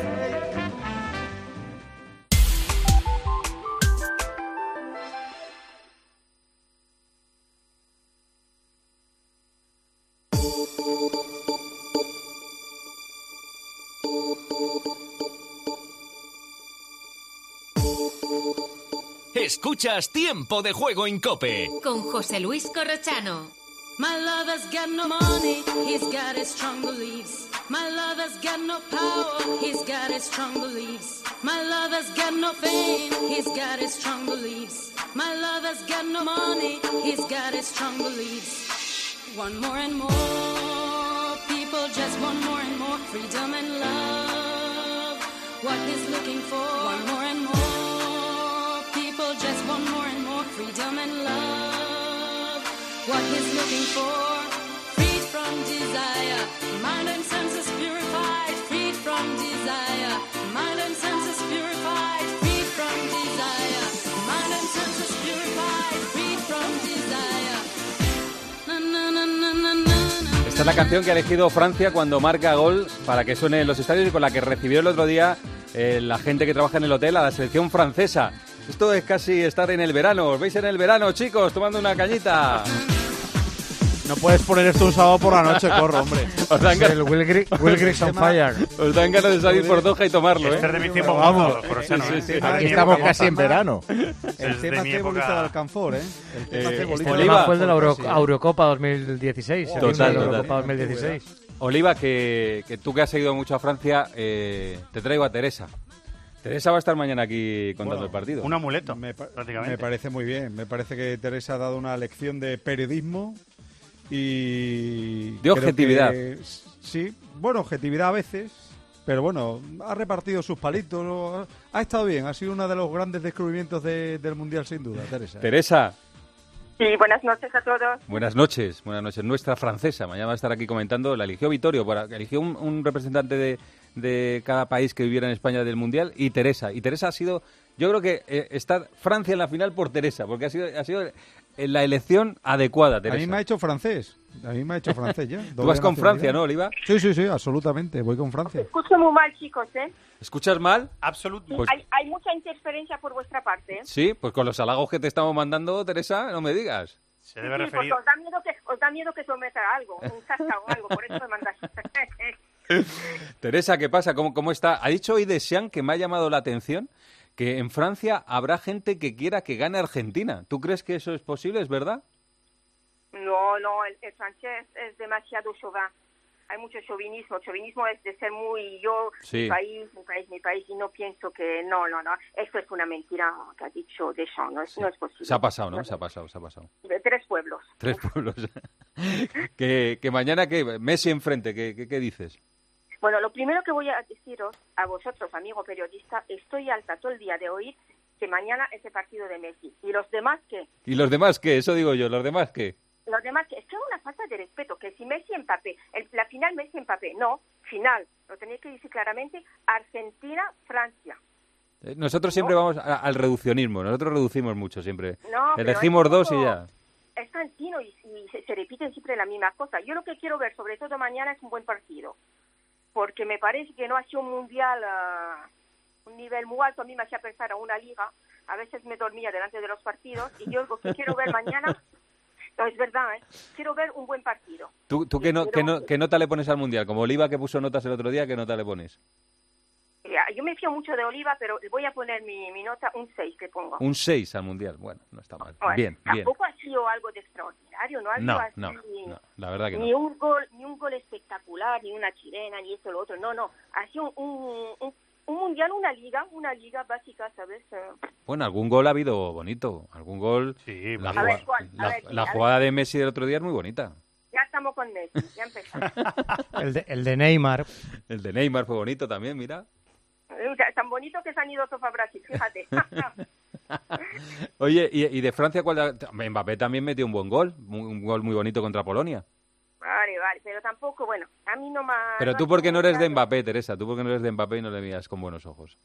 Speaker 1: Escuchas Tiempo de Juego en COPE.
Speaker 2: Con José Luis Corrochano.
Speaker 8: My lover's got no money, he's got his strong beliefs. My lover's got no power, he's got his strong beliefs. My lover's got no fame, he's got his strong beliefs. My lover's got no money, he's got his strong beliefs. Want more and more, people just want more and more freedom and love. What he's looking for, want more and more, people just want more and more freedom and love. What he's looking for, freed from desire, mind and senses purified, freed from desire, mind and senses purified, freed from desire, mind and senses purified, freed from desire. Na, na, na, na, na, na.
Speaker 3: Esta es la canción que ha elegido Francia cuando marca gol para que suene en los estadios y con la que recibió el otro día la gente que trabaja en el hotel a la selección francesa. Esto es casi estar en el verano. ¿Os veis en el verano, chicos? Tomando una cañita.
Speaker 14: No puedes poner esto un sábado por la noche, Corro, hombre.
Speaker 3: Os dan ganas...
Speaker 9: El Will Griggs on fire.
Speaker 3: Os dan ganas de salir por Doha y tomarlo,
Speaker 10: Este es de mi tiempo,
Speaker 3: vamos.
Speaker 17: Aquí estamos casi en verano.
Speaker 9: El tema cebolita del Alcanfor, ¿eh? El tema cebolita.
Speaker 3: Oliva
Speaker 9: fue el de la Eurocopa 2016.
Speaker 3: Total.
Speaker 9: Eurocopa 2016.
Speaker 3: Oliva, que tú que has seguido mucho a Francia, te traigo a Teresa. Teresa va a estar mañana aquí contando el partido.
Speaker 10: Un amuleto,
Speaker 9: prácticamente. Me parece muy bien. Me parece que Teresa ha dado una lección de periodismo y...
Speaker 3: de objetividad.
Speaker 9: Sí, bueno, objetividad a veces, pero bueno, ha repartido sus palitos. Ha estado bien, ha sido uno de los grandes descubrimientos del Mundial, sin duda, Teresa.
Speaker 3: Teresa.
Speaker 11: Sí, buenas noches a todos.
Speaker 3: Buenas noches. Nuestra francesa. Mañana va a estar aquí comentando. La eligió Vittorio, eligió un representante de cada país que viviera en España del Mundial, y Teresa. Y Teresa ha sido, yo creo que está Francia en la final por Teresa, porque ha sido la elección adecuada, Teresa.
Speaker 9: A mí me ha hecho francés. Ya.
Speaker 3: Tú vas con Francia, ¿no, Oliva?
Speaker 9: Sí, absolutamente. Voy con Francia.
Speaker 11: Escucho muy mal, chicos, ¿eh?
Speaker 3: ¿Escuchas mal?
Speaker 10: Absolutamente.
Speaker 3: Pues,
Speaker 11: hay mucha interferencia por vuestra parte, ¿eh?
Speaker 3: Sí, pues con los halagos que te estamos mandando, Teresa, no me digas.
Speaker 10: Se debe referir...
Speaker 11: Porque os da miedo que se os meta algo, un hashtag o algo, por eso me mandáis.
Speaker 3: Teresa, ¿qué pasa? ¿Cómo está? Ha dicho hoy Deschamps, que me ha llamado la atención, que en Francia habrá gente que quiera que gane Argentina. ¿Tú crees que eso es posible? ¿Es verdad?
Speaker 11: No, el francés es demasiado chauvin. Hay mucho chauvinismo. Chauvinismo es de ser muy yo,
Speaker 3: sí.
Speaker 11: mi país, y no pienso que... No. Eso es una mentira que ha dicho Deschamps. No es posible.
Speaker 3: Se ha pasado, ¿no? Se ha pasado.
Speaker 11: De 3 pueblos.
Speaker 3: 3 pueblos. que mañana, ¿qué? Messi enfrente, ¿qué dices?
Speaker 11: Bueno, lo primero que voy a deciros a vosotros, amigo periodista, estoy alta todo el día de oír que mañana es el partido de Messi. ¿Y los demás qué?
Speaker 3: ¿Y los demás qué? Eso digo yo, ¿los demás qué?
Speaker 11: Los demás, es que es una falta de respeto, que si Messi Mbappé, la final Messi Mbappé, no, final, lo tenéis que decir claramente, Argentina-Francia.
Speaker 3: Nosotros siempre vamos al reduccionismo, nosotros reducimos mucho siempre.
Speaker 11: No,
Speaker 3: elegimos dos y ya.
Speaker 11: Es cansino y se repiten siempre la misma cosa. Yo lo que quiero ver, sobre todo mañana, es un buen partido, porque me parece que no ha sido un mundial un nivel muy alto. A mí me hacía pensar a una liga, a veces me dormía delante de los partidos, y yo lo que quiero ver mañana... No, es verdad, ¿eh? Quiero ver un buen partido.
Speaker 3: ¿Tú qué nota le pones al Mundial? Como Oliva, que puso notas el otro día, ¿qué nota le pones?
Speaker 11: Yo me fío mucho de Oliva, pero voy a poner mi nota un 6, que pongo.
Speaker 3: Un 6 al Mundial, bueno, no está mal.
Speaker 11: Bueno,
Speaker 3: bien.
Speaker 11: Tampoco ha sido algo de extraordinario, ¿no?
Speaker 3: No, la verdad que
Speaker 11: ni no. Ni un gol espectacular, ni una chilena, ni esto, lo otro, no. Ha sido un mundial, una liga básica, ¿sabes?
Speaker 3: Bueno, algún gol ha habido bonito, algún gol.
Speaker 10: Sí,
Speaker 3: la jugada de Messi del otro día es muy bonita.
Speaker 11: Ya estamos con Messi, ya empezamos.
Speaker 9: el de Neymar.
Speaker 3: El de Neymar fue bonito también, mira.
Speaker 11: Tan bonito que se han ido todos a Brasil, fíjate.
Speaker 3: Oye, ¿y de Francia cuál? Mbappé también metió un buen gol, un gol muy bonito contra Polonia.
Speaker 11: Vale, pero tampoco, bueno, a mí no me...
Speaker 3: Pero tú porque no eres de Mbappé, Teresa, tú porque no eres de Mbappé y no le miras con buenos ojos.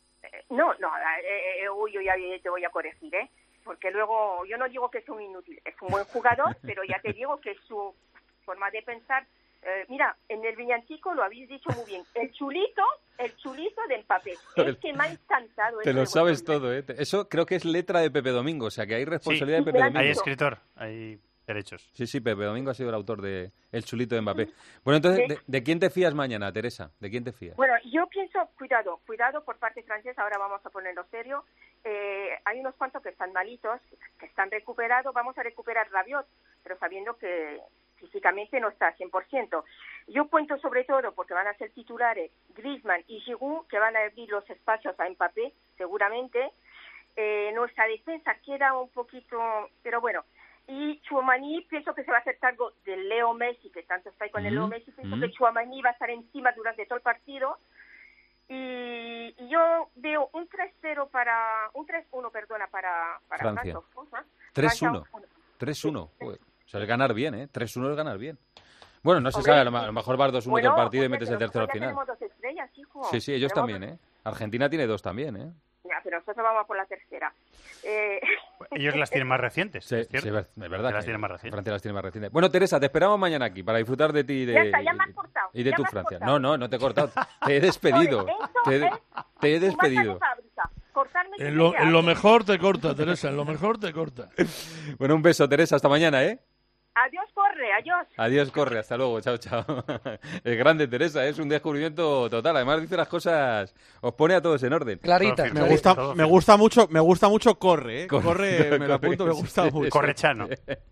Speaker 11: Yo ya te voy a corregir, porque luego yo no digo que es un inútil, es un buen jugador, pero ya te digo que su forma de pensar, mira, en el villancico lo habéis dicho muy bien, el chulito de Mbappé, es que me ha encantado.
Speaker 3: Te lo sabes todo, Eso creo que es letra de Pepe Domingo, o sea que hay responsabilidad de Pepe Domingo.
Speaker 10: Hay escritor, hay derechos.
Speaker 3: Sí, Pepe Domingo ha sido el autor de El chulito de Mbappé. Bueno, entonces, ¿de quién te fías mañana, Teresa? ¿De quién te fías?
Speaker 11: Bueno, yo pienso, cuidado por parte francesa, ahora vamos a ponerlo serio. Hay unos cuantos que están malitos, que están recuperados, vamos a recuperar Rabiot, pero sabiendo que físicamente no está al 100%. Yo cuento sobre todo, porque van a ser titulares Griezmann y Giroud, que van a abrir los espacios a Mbappé, seguramente. Nuestra defensa queda un poquito, pero bueno. Y Tchouaméni, pienso que se va a hacer cargo de Leo Messi, que tanto está ahí con el Leo Messi, pienso que Tchouaméni va a estar encima durante todo el partido. Y yo veo un 3-0 un 3-1, perdona, para
Speaker 3: Francia.
Speaker 11: 3-1.
Speaker 3: 3-1. O sea, es ganar bien, 3-1 es ganar bien. Bueno, no se sabe, a lo mejor vas 2-1 todo el partido y metes el tercero al final.
Speaker 11: Tenemos 2 estrellas, hijo.
Speaker 3: Sí, ellos también, Argentina tiene 2 también,
Speaker 11: Ya, pero nosotros vamos por la tercera.
Speaker 10: Ellos las tienen más recientes.
Speaker 3: Sí, es verdad.
Speaker 10: Las tienen más recientes.
Speaker 3: Francia las tiene más recientes. Bueno, Teresa, te esperamos mañana aquí para disfrutar de ti
Speaker 11: ya me has cortado.
Speaker 3: Y de tu Francia. No te he cortado. Te he despedido. Te he despedido.
Speaker 7: En lo mejor te corta, Teresa, en lo mejor te corta.
Speaker 3: Bueno, un beso, Teresa. Hasta mañana,
Speaker 11: Adiós, corre, adiós.
Speaker 3: Adiós, corre, hasta luego, chao. Es grande, Teresa, es un descubrimiento total. Además dice las cosas, os pone a todos en orden.
Speaker 12: Clarita.
Speaker 14: Me gusta mucho corre, Corre, me lo apunto, me gusta mucho.
Speaker 10: Correchano.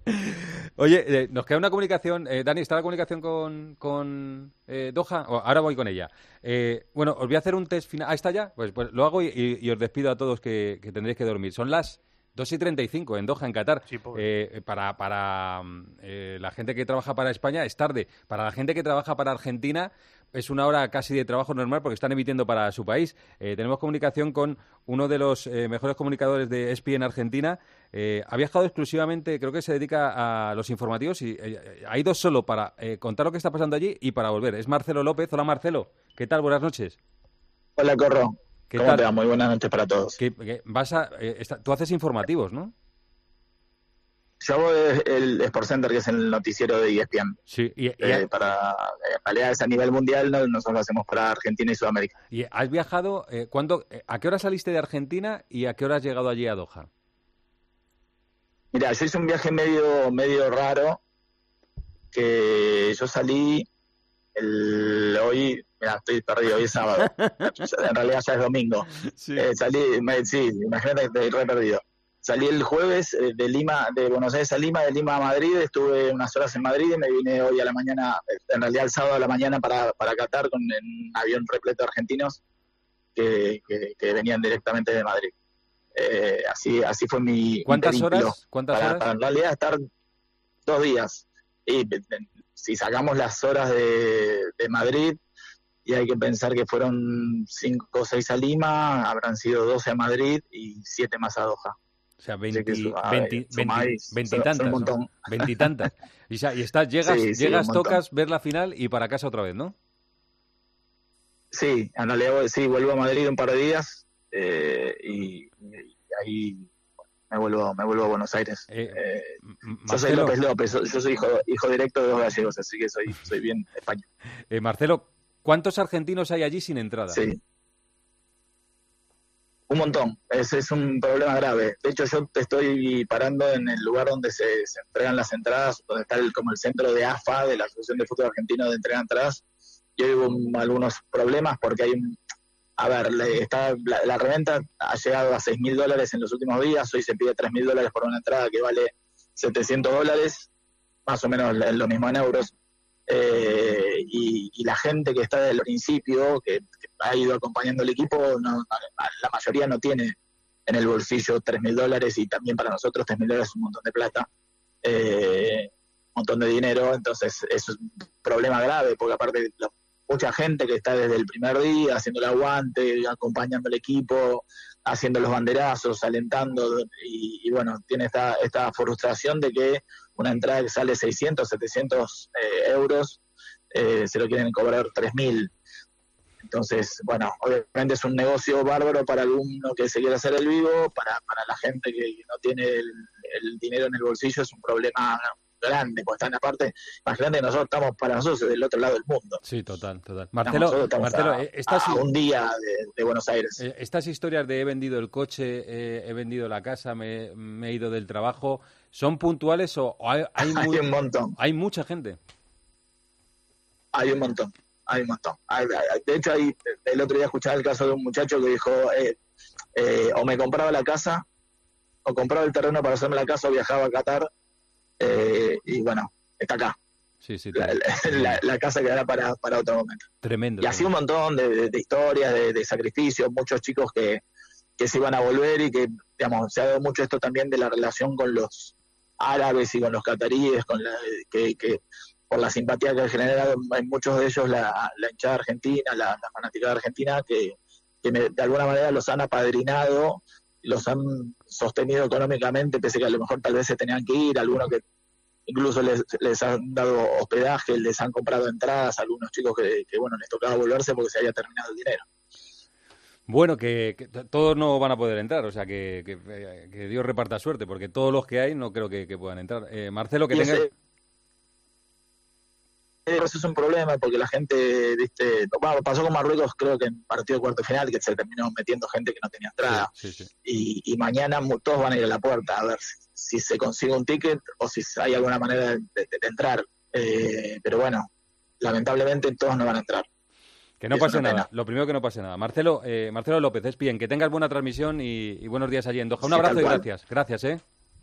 Speaker 3: Oye, nos queda una comunicación. Dani, ¿está la comunicación con Doha? Ahora voy con ella. Bueno, os voy a hacer un test final. ¿Está ya? Pues lo hago y os despido a todos que tendréis que dormir. Son las 2:35 en Doha, en Qatar.
Speaker 10: Sí,
Speaker 3: para la gente que trabaja para España es tarde. Para la gente que trabaja para Argentina es una hora casi de trabajo normal porque están emitiendo para su país. Tenemos comunicación con uno de los mejores comunicadores de ESPN en Argentina. Ha viajado exclusivamente, creo que se dedica a los informativos y ha ido solo para contar lo que está pasando allí y para volver. Es Marcelo López. Hola, Marcelo. ¿Qué tal? Buenas noches.
Speaker 15: Hola, Corro. ¿Cómo
Speaker 3: tal?
Speaker 15: te va? Muy buenas noches para todos.
Speaker 3: Tú haces informativos, ¿no?
Speaker 15: Yo hago el Sport Center, que es el noticiero de ESPN.
Speaker 3: Sí.
Speaker 15: En realidad es a nivel mundial, nosotros lo hacemos para Argentina y Sudamérica.
Speaker 3: ¿Y has viajado? ¿A qué hora saliste de Argentina y a qué hora has llegado allí a Doha?
Speaker 15: Mira, yo hice un viaje medio raro, que yo salí hoy... Mira, estoy perdido, hoy es sábado. En realidad ya es domingo. Sí. Imagínate que estoy re perdido. Salí el jueves de Buenos Aires a Lima, de Lima a Madrid, estuve unas horas en Madrid y me vine hoy a la mañana, en realidad el sábado a la mañana para Qatar con un avión repleto de argentinos que venían directamente de Madrid. Así fue mi...
Speaker 3: ¿Cuántas horas?
Speaker 15: Para en realidad estar 2 días. Y si sacamos las horas de Madrid, y hay que pensar que fueron 5 o 6 a Lima, habrán sido 12 a Madrid y 7 más a Doha.
Speaker 3: O sea, 20 y tantas.
Speaker 15: Un montón.
Speaker 3: 20 y tantas. Llegas, tocas, ver la final y para casa otra vez, ¿no?
Speaker 15: Sí, en realidad sí, vuelvo a Madrid un par de días y ahí me vuelvo a Buenos Aires. Yo soy López, yo soy hijo directo de 2 gallegos, así que soy bien español.
Speaker 3: Marcelo, ¿cuántos argentinos hay allí sin entrada?
Speaker 15: Sí. Un montón. Ese es un problema grave. De hecho, yo te estoy parando en el lugar donde se entregan las entradas, donde está como el centro de AFA, de la Asociación de Fútbol Argentino, de entregan entradas. Yo hubo algunos problemas porque hay la reventa ha llegado a $6.000 en los últimos días. Hoy se pide $3.000 por una entrada que vale $700, más o menos lo mismo en euros. Y la gente que está desde el principio, que ha ido acompañando el equipo, la mayoría no tiene en el bolsillo $3.000 y también para nosotros $3.000 es un montón de plata, un montón de dinero. Entonces es un problema grave porque aparte mucha gente que está desde el primer día haciendo el aguante, acompañando al equipo, haciendo los banderazos, alentando, y bueno, tiene esta frustración de que una entrada que sale 600, 700 euros, se lo quieren cobrar 3.000. Entonces, bueno, obviamente es un negocio bárbaro para alguno que se quiera hacer el vivo, para la gente que no tiene el dinero en el bolsillo es un problema grande, porque están aparte, imagínate que para nosotros del otro lado del mundo.
Speaker 3: Sí, total. Marcelo,
Speaker 15: estás a un día de Buenos Aires.
Speaker 3: Estas historias de he vendido el coche, he vendido la casa, me he ido del trabajo, ¿son puntuales o hay
Speaker 15: un montón?
Speaker 3: Hay mucha gente.
Speaker 15: Hay un montón. De hecho, el otro día escuchaba el caso de un muchacho que dijo, o me compraba la casa, o compraba el terreno para hacerme la casa, o viajaba a Qatar, y bueno, está acá.
Speaker 3: Sí,
Speaker 15: la casa quedará para otro momento.
Speaker 3: Tremendo.
Speaker 15: Y así un montón de historias, de sacrificios, muchos chicos que se iban a volver y que, digamos, se ha dado mucho esto también de la relación con los árabes y con los cataríes, que por la simpatía que ha generado en muchos de ellos la hinchada argentina, la fanaticada argentina, que de alguna manera los han apadrinado, los han sostenido económicamente, pese que a lo mejor tal vez se tenían que ir, algunos que incluso les han dado hospedaje, les han comprado entradas, algunos chicos que bueno, les tocaba volverse porque se había terminado el dinero.
Speaker 3: Bueno, que todos no van a poder entrar, o sea, que Dios reparta suerte, porque todos los que hay no creo que puedan entrar. Marcelo, que tengas...
Speaker 15: Eso es un problema porque la gente, viste, pasó con Marruecos, creo que en partido de cuarto final, que se terminó metiendo gente que no tenía entrada.
Speaker 3: Sí.
Speaker 15: Y mañana todos van a ir a la puerta a ver si se consigue un ticket o si hay alguna manera de entrar. Pero bueno, lamentablemente todos no van a entrar.
Speaker 3: Que no pase nada, lo primero que no pase nada. Marcelo López, es bien, que tengas buena transmisión y buenos días allí en Doha. Un abrazo y gracias. Gracias,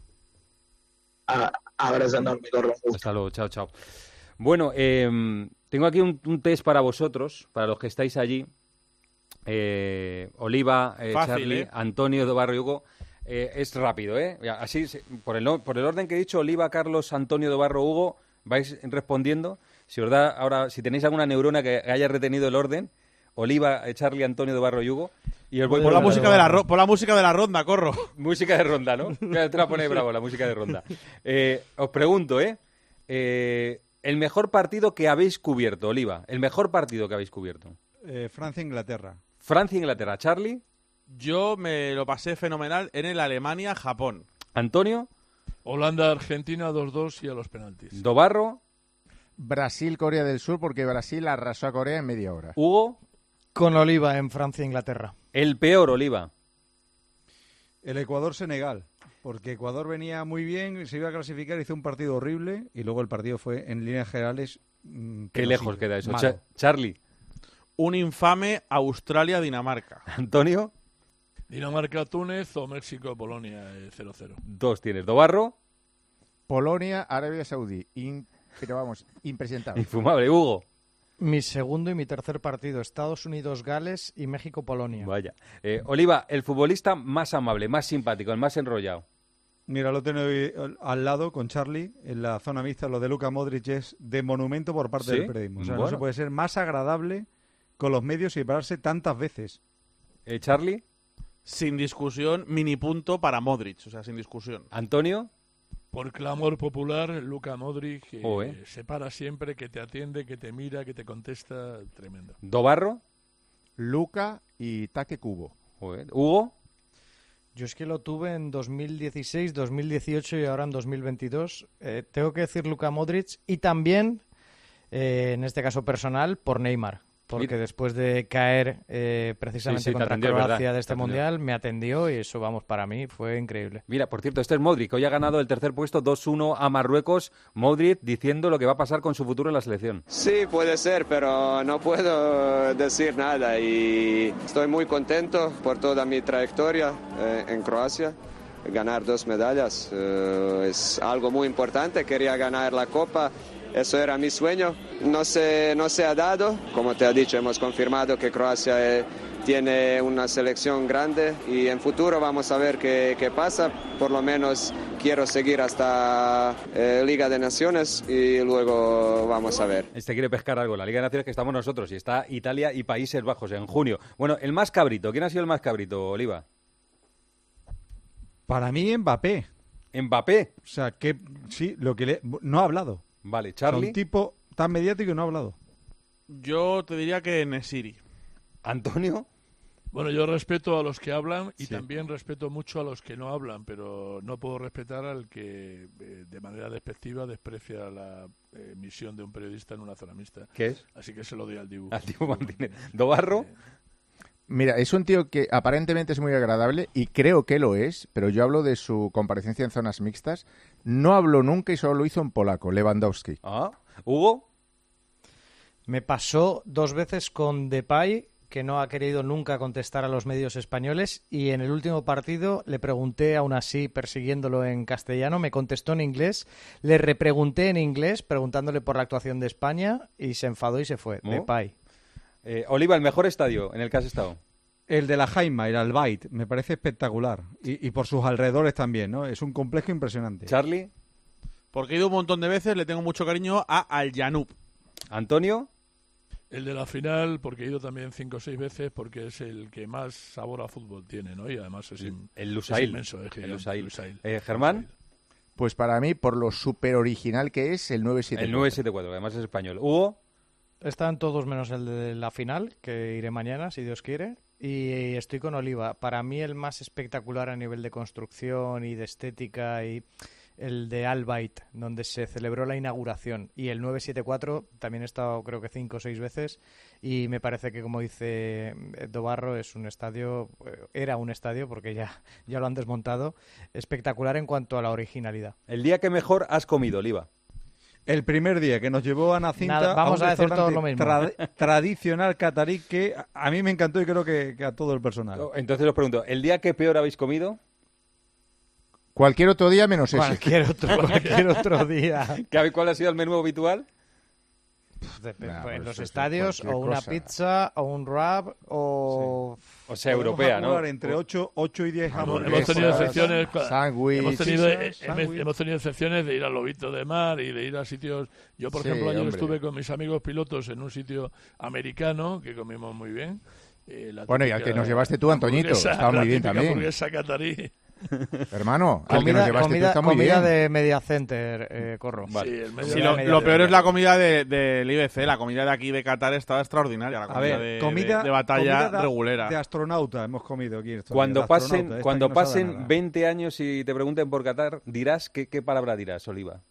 Speaker 15: Abrazo enorme, Corro.
Speaker 3: Hasta luego, chao. Bueno, tengo aquí un test para vosotros, para los que estáis allí. Oliva,
Speaker 14: Fácil,
Speaker 3: Charlie, Antonio, Dobarro y Hugo. Es rápido, así, por el orden que he dicho, Oliva, Carlos, Antonio, Dobarro, Hugo, vais respondiendo. Si os da ahora, si tenéis alguna neurona que haya retenido el orden, Oliva, Charlie, Antonio, Dobarro y Hugo. Y os voy
Speaker 14: por la música de la ronda, Corro.
Speaker 3: Música de ronda, ¿no? Te la pone bravo, la música de ronda. Os pregunto, el mejor partido que habéis cubierto, Oliva. El mejor partido que habéis cubierto.
Speaker 9: Francia-Inglaterra.
Speaker 3: Francia-Inglaterra. ¿Charlie?
Speaker 14: Yo me lo pasé fenomenal en el Alemania-Japón.
Speaker 3: ¿Antonio?
Speaker 7: Holanda-Argentina 2-2 y a los penaltis.
Speaker 3: ¿Dobarro?
Speaker 17: Brasil-Corea del Sur, porque Brasil arrasó a Corea en media hora.
Speaker 3: ¿Hugo?
Speaker 5: Con Oliva en Francia-Inglaterra.
Speaker 3: El peor, Oliva.
Speaker 9: El Ecuador-Senegal. Porque Ecuador venía muy bien, se iba a clasificar, hizo un partido horrible y luego el partido fue, en líneas generales...
Speaker 3: Qué lejos queda eso. Charlie.
Speaker 14: Un infame Australia-Dinamarca.
Speaker 3: Antonio.
Speaker 7: Dinamarca-Túnez o México-Polonia 0-0.
Speaker 3: 2 tienes. ¿Dobarro?
Speaker 17: Polonia-Arabia Saudí. Pero vamos, impresentable.
Speaker 3: Infumable. Hugo.
Speaker 5: Mi segundo y mi tercer partido, Estados Unidos-Gales y México-Polonia.
Speaker 3: Vaya. Oliva, el futbolista más amable, más simpático, el más enrollado.
Speaker 9: Mira, lo tengo al lado con Charlie, en la zona mixta. Lo de Luka Modric es de monumento por parte del periodismo. O sea, no se puede ser más agradable con los medios y pararse tantas veces.
Speaker 3: ¿Charlie?
Speaker 14: Sin discusión, mini punto para Modric, o sea, sin discusión.
Speaker 3: ¿Antonio?
Speaker 7: Por clamor popular, Luka Modric se para siempre, que te atiende, que te mira, que te contesta, tremendo.
Speaker 3: ¿Dobarro?
Speaker 17: Luka y Take Kubo.
Speaker 3: ¿Hugo?
Speaker 5: Yo es que lo tuve en 2016, 2018 y ahora en 2022. Tengo que decir Luka Modric y también, en este caso personal, por Neymar. Porque después de caer precisamente contra Croacia de este Mundial, me atendió y eso, vamos, para mí fue increíble.
Speaker 3: Mira, por cierto, este es Modric. Hoy ha ganado el tercer puesto 2-1 a Marruecos. Modric diciendo lo que va a pasar con su futuro en la selección.
Speaker 12: Sí, puede ser, pero no puedo decir nada y estoy muy contento por toda mi trayectoria en Croacia. Ganar 2 medallas es algo muy importante. Quería ganar la Copa. Eso era mi sueño, no se ha dado. Como te he dicho, hemos confirmado que Croacia tiene una selección grande y en futuro vamos a ver qué pasa. Por lo menos quiero seguir hasta Liga de Naciones y luego vamos a ver.
Speaker 3: Quiere pescar algo, la Liga de Naciones, que estamos nosotros, y está Italia y Países Bajos en junio. Bueno, el más cabrito, ¿quién ha sido el más cabrito, Oliva?
Speaker 9: Para mí, Mbappé.
Speaker 3: ¿Mbappé?
Speaker 9: O sea, que sí, no ha hablado.
Speaker 3: Vale, Charlie.
Speaker 9: Un tipo tan mediático y no ha hablado.
Speaker 14: Yo te diría que Nesiri.
Speaker 3: ¿Antonio?
Speaker 7: Bueno, yo respeto a los que hablan y también respeto mucho a los que no hablan, pero no puedo respetar al que de manera despectiva desprecia la misión de un periodista en una zona mixta.
Speaker 3: ¿Qué es?
Speaker 7: Así que se lo doy al Dibu.
Speaker 3: Al Dibu Martínez. ¿Dobarro?
Speaker 17: Mira, es un tío que aparentemente es muy agradable y creo que lo es, pero yo hablo de su comparecencia en zonas mixtas. No habló nunca y solo lo hizo en polaco, Lewandowski.
Speaker 3: ¿Hugo?
Speaker 5: Me pasó 2 veces con Depay, que no ha querido nunca contestar a los medios españoles, y en el último partido le pregunté, aún así persiguiéndolo en castellano, me contestó en inglés, le repregunté en inglés preguntándole por la actuación de España y se enfadó y se fue. Depay.
Speaker 3: Oliva, ¿el mejor estadio en el que has estado?
Speaker 9: El de la Jaima, el Al Bayt, me parece espectacular. Y por sus alrededores también, ¿no? Es un complejo impresionante.
Speaker 3: ¿Charlie?
Speaker 14: Porque he ido un montón de veces, le tengo mucho cariño a Al Janub.
Speaker 3: ¿Antonio?
Speaker 7: El de la final, porque he ido también 5 o 6 veces, porque es el que más sabor a fútbol tiene, ¿no? Y además es inmenso.
Speaker 3: El Lusail. ¿Germán?
Speaker 17: Pues para mí, por lo súper original que es, el 974.
Speaker 3: El 974, además es español. ¿Hugo?
Speaker 5: Están todos menos el de la final, que iré mañana, si Dios quiere. Y estoy con Oliva. Para mí el más espectacular a nivel de construcción y de estética y el de Al Bayt, donde se celebró la inauguración. Y el 974 también he estado creo que 5 o 6 veces y me parece que, como dice Dobarro, es un estadio, era un estadio porque ya lo han desmontado, espectacular en cuanto a la originalidad.
Speaker 3: ¿El día que mejor has comido, Oliva?
Speaker 9: El primer día que nos llevó Ana Cinta
Speaker 5: vamos
Speaker 9: a un
Speaker 5: decir todo lo mismo.
Speaker 9: Tradicional catarí que a mí me encantó y creo que a todo el personal.
Speaker 3: Entonces os pregunto, ¿el día que peor habéis comido?
Speaker 17: Cualquier otro día menos ese.
Speaker 5: Cualquier otro día.
Speaker 3: ¿Cuál ha sido el menú habitual?
Speaker 5: En los estadios, o una pizza, o un wrap, o...
Speaker 3: O sea, europea, ¿no?
Speaker 9: Entre 8 y 10
Speaker 7: hemos tenido excepciones.
Speaker 17: Sándwich.
Speaker 7: Hemos tenido excepciones de ir al Lobito de Mar y de ir a sitios... Yo, por ejemplo, ayer estuve con mis amigos pilotos en un sitio americano que comimos muy bien.
Speaker 17: Bueno, y al que nos llevaste tú, Antoñito, estaba muy bien también.
Speaker 7: Hamburguesa catarí.
Speaker 17: Hermano, al que nos llevaste tú está muy bien.
Speaker 5: Comida de Media Center, Corro.
Speaker 14: Vale. Lo peor es la comida del IBC. La comida de aquí de Qatar estaba extraordinaria. La comida, de batalla regulera.
Speaker 9: De astronauta hemos comido aquí.
Speaker 3: Cuando pasen 20 años y te pregunten por Qatar, dirás ¿qué palabra dirás, Oliva?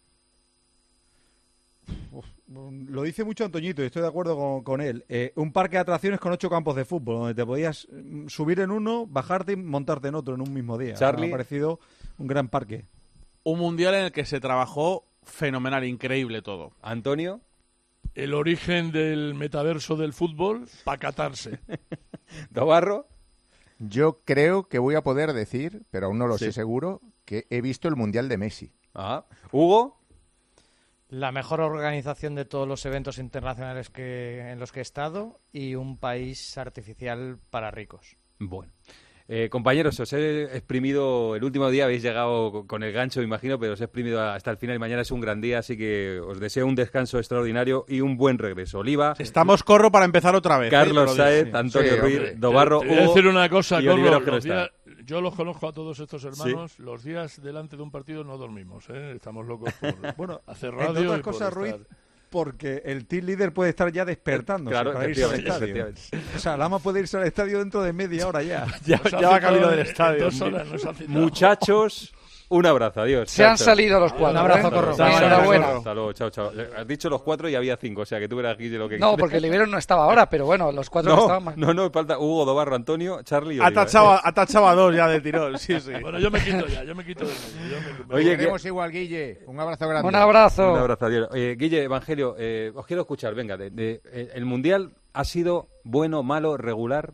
Speaker 9: Lo dice mucho Antoñito y estoy de acuerdo con él. Un parque de atracciones con 8 campos de fútbol, donde te podías subir en uno, bajarte y montarte en otro en un mismo día.
Speaker 3: Charlie.
Speaker 9: Me ha parecido un gran parque.
Speaker 14: Un mundial en el que se trabajó fenomenal, increíble todo.
Speaker 3: ¿Antonio?
Speaker 7: El origen del metaverso del fútbol, para catarse.
Speaker 3: ¿Dobarro?
Speaker 17: Yo creo que voy a poder decir, pero aún no lo sé seguro, que he visto el mundial de Messi.
Speaker 3: ¿Hugo?
Speaker 5: La mejor organización de todos los eventos internacionales en los que he estado y un país artificial para ricos.
Speaker 3: Bueno. Compañeros, os he exprimido, el último día habéis llegado con el gancho, imagino, pero os he exprimido hasta el final y mañana es un gran día, así que os deseo un descanso extraordinario y un buen regreso. Oliva.
Speaker 14: Estamos Corro para empezar otra vez.
Speaker 3: Carlos Saez, Antonio Ruiz, Dobarro,
Speaker 7: Hugo. Te voy a decir una cosa, Corro. Yo los conozco a todos estos hermanos. ¿Sí? Los días delante de un partido no dormimos, ¿eh? Estamos locos por hacer radio.
Speaker 9: Entre otras cosas, Ruiz, porque el team leader puede estar ya despertándose para irse al estadio. O sea, Lama puede irse al estadio dentro de media hora ya.
Speaker 14: ya va camino del estadio.
Speaker 3: Muchachos, un abrazo, adiós.
Speaker 6: Se han salido los 4.
Speaker 5: Un abrazo, Corro.
Speaker 6: Enhorabuena.
Speaker 3: Hasta luego, chao. Has dicho los 4 y había 5, o sea que tú verás aquí de lo que...
Speaker 6: No, porque el Ibero no estaba ahora, pero bueno, los 4 no estaban más.
Speaker 3: No, falta Hugo, Dobarro, Antonio, Charlie y
Speaker 14: ha tachado a 2 ya del tirón, sí.
Speaker 7: Bueno, yo me quito del medio.
Speaker 17: Oye, queremos igual, Guille. Un abrazo grande.
Speaker 6: Un abrazo.
Speaker 3: Un abrazo, adiós. Guille, Evangelio, os quiero escuchar, venga, el Mundial ha sido bueno, malo, regular...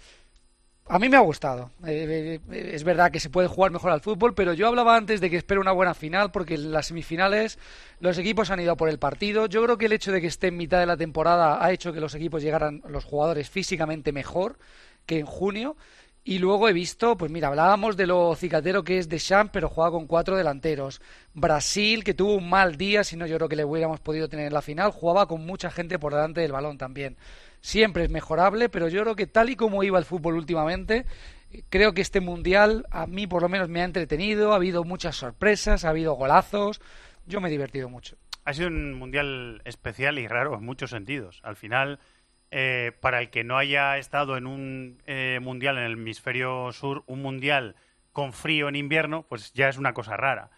Speaker 6: A mí me ha gustado. Es verdad que se puede jugar mejor al fútbol, pero yo hablaba antes de que espero una buena final, porque en las semifinales los equipos han ido por el partido. Yo creo que el hecho de que esté en mitad de la temporada ha hecho que los equipos llegaran, los jugadores, físicamente mejor que en junio. Y luego he visto, pues mira, hablábamos de lo cicatero que es Deschamps, pero juega con 4 delanteros. Brasil, que tuvo un mal día, si no yo creo que le hubiéramos podido tener en la final, jugaba con mucha gente por delante del balón también. Siempre es mejorable, pero yo creo que tal y como iba el fútbol últimamente, Creo que este Mundial a mí por lo menos me ha entretenido, ha habido muchas sorpresas, ha habido golazos, yo me he divertido mucho.
Speaker 10: Ha sido un Mundial especial y raro en muchos sentidos. Al final, para el que no haya estado en un Mundial en el hemisferio sur, un Mundial con frío en invierno, pues ya es una cosa rara.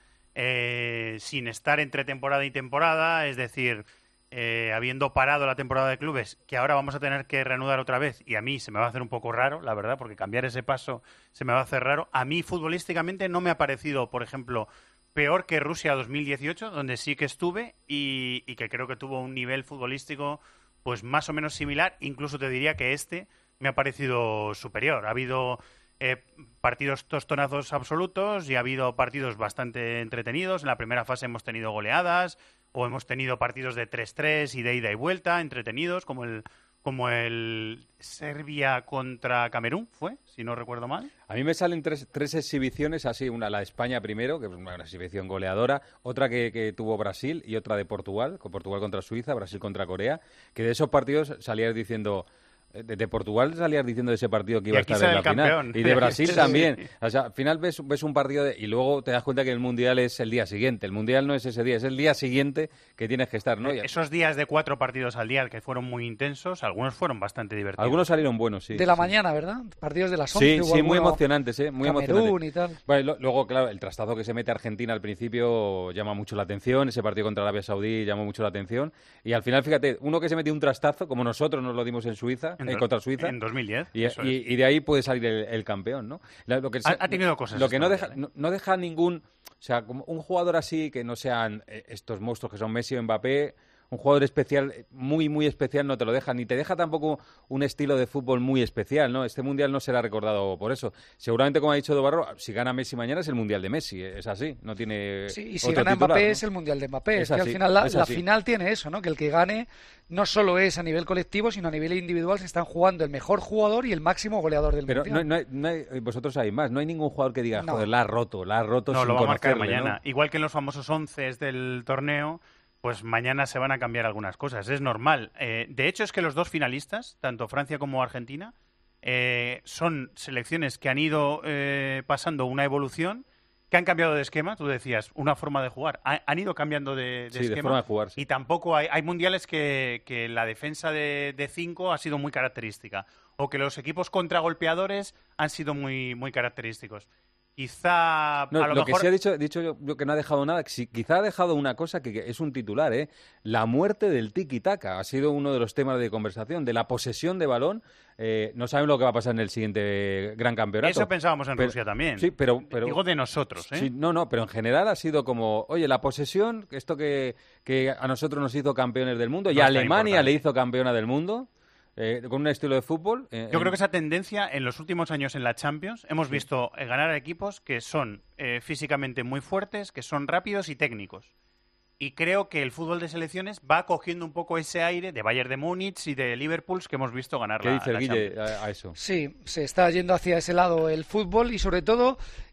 Speaker 10: Sin estar entre temporada y temporada, es decir, habiendo parado la temporada de clubes, que ahora vamos a tener que reanudar otra vez, y a mí se me va a hacer un poco raro, la verdad, porque cambiar ese paso se me va a hacer raro. A mí futbolísticamente no me ha parecido, por ejemplo, peor que Rusia 2018, donde sí que estuve y que creo que tuvo un nivel futbolístico pues más o menos similar. Incluso te diría que este me ha parecido superior. Ha habido partidos tostonazos absolutos y ha habido partidos bastante entretenidos. En la primera fase hemos tenido goleadas o hemos tenido partidos de 3-3 y de ida y vuelta entretenidos, como el Serbia contra Camerún, fue, si no recuerdo mal.
Speaker 3: A mí me salen tres exhibiciones así, una la de España primero, que es una exhibición goleadora, otra que tuvo Brasil y otra de Portugal, con Portugal contra Suiza, Brasil contra Corea, que de esos partidos salías diciendo... De Portugal salías diciendo de ese partido que iba a estar en la final. Y de Brasil también. O sea, al final ves un partido y luego te das cuenta que el Mundial es el día siguiente. El Mundial no es ese día, es el día siguiente que tienes que estar, ¿no?
Speaker 10: Esos días de 4 partidos al día que fueron muy intensos, algunos fueron bastante divertidos.
Speaker 3: Algunos salieron buenos, sí.
Speaker 6: De la mañana, ¿verdad? Partidos de las 11.
Speaker 3: Sí, muy emocionantes, muy emocionantes.
Speaker 6: Y tal.
Speaker 3: Vale, luego, claro, el trastazo que se mete Argentina al principio llama mucho la atención. Ese partido contra Arabia Saudí llamó mucho la atención. Y al final, fíjate, uno que se metió un trastazo, como nosotros nos lo dimos en Suiza, contra Suiza.
Speaker 10: En 2010.
Speaker 3: Y de ahí puede salir el campeón, ¿no?
Speaker 10: Ha tenido cosas.
Speaker 3: Lo que no deja ningún... O sea, como un jugador así que no sean estos monstruos que son Messi o Mbappé... Un jugador especial, muy, muy especial, no te lo deja. Ni te deja tampoco un estilo de fútbol muy especial, ¿no? Este Mundial no será recordado por eso. Seguramente, como ha dicho Dobarro, si gana Messi mañana es el Mundial de Messi. Es así, no tiene
Speaker 6: sí, y si gana
Speaker 3: titular,
Speaker 6: Mbappé,
Speaker 3: ¿no?
Speaker 6: es el Mundial de Mbappé.
Speaker 3: Es
Speaker 6: que
Speaker 3: así,
Speaker 6: al final la
Speaker 3: así.
Speaker 6: final tiene eso, ¿no? Que el que gane no solo es a nivel colectivo, sino a nivel individual. Se están jugando el mejor jugador y el máximo goleador del Mundial.
Speaker 3: Pero no hay, vosotros sabéis más. No hay ningún jugador que diga, joder, la ha roto
Speaker 10: no,
Speaker 3: sin
Speaker 10: lo va a marcar
Speaker 3: conocerle,
Speaker 10: mañana.
Speaker 3: ¿no?
Speaker 10: Igual que en los famosos 11 del torneo, pues mañana se van a cambiar algunas cosas, es normal. De hecho, es que los dos finalistas, tanto Francia como Argentina, son selecciones que han ido pasando una evolución, que han cambiado de esquema, tú decías, una forma de jugar. Han ido cambiando de esquema.
Speaker 3: De forma de jugar, sí.
Speaker 10: Y tampoco hay mundiales que la defensa de 5 ha sido muy característica, o que los equipos contragolpeadores han sido muy, muy característicos. Quizá
Speaker 3: no,
Speaker 10: a lo mejor...
Speaker 3: que se ha dicho yo que no ha dejado nada, quizá ha dejado una cosa que es un titular, la muerte del tiki-taka ha sido uno de los temas de conversación, de la posesión de balón. No sabemos lo que va a pasar en el siguiente gran campeonato.
Speaker 10: Eso pensábamos en Rusia también.
Speaker 3: Sí, pero
Speaker 10: digo de nosotros, ¿eh?
Speaker 3: Sí, pero en general ha sido como, oye, la posesión, esto que a nosotros nos hizo campeones del mundo, y a Alemania le hizo campeona del mundo. Con un estilo de fútbol.
Speaker 10: Yo creo que esa tendencia en los últimos años en la Champions hemos visto ganar a equipos que son físicamente muy fuertes, que son rápidos y técnicos. Y creo que el fútbol de selecciones va cogiendo un poco ese aire de Bayern de Múnich y de Liverpool que hemos visto ganar la Champions.
Speaker 3: ¿Qué dice Guille a eso?
Speaker 6: Sí, se está yendo hacia ese lado el fútbol y sobre todo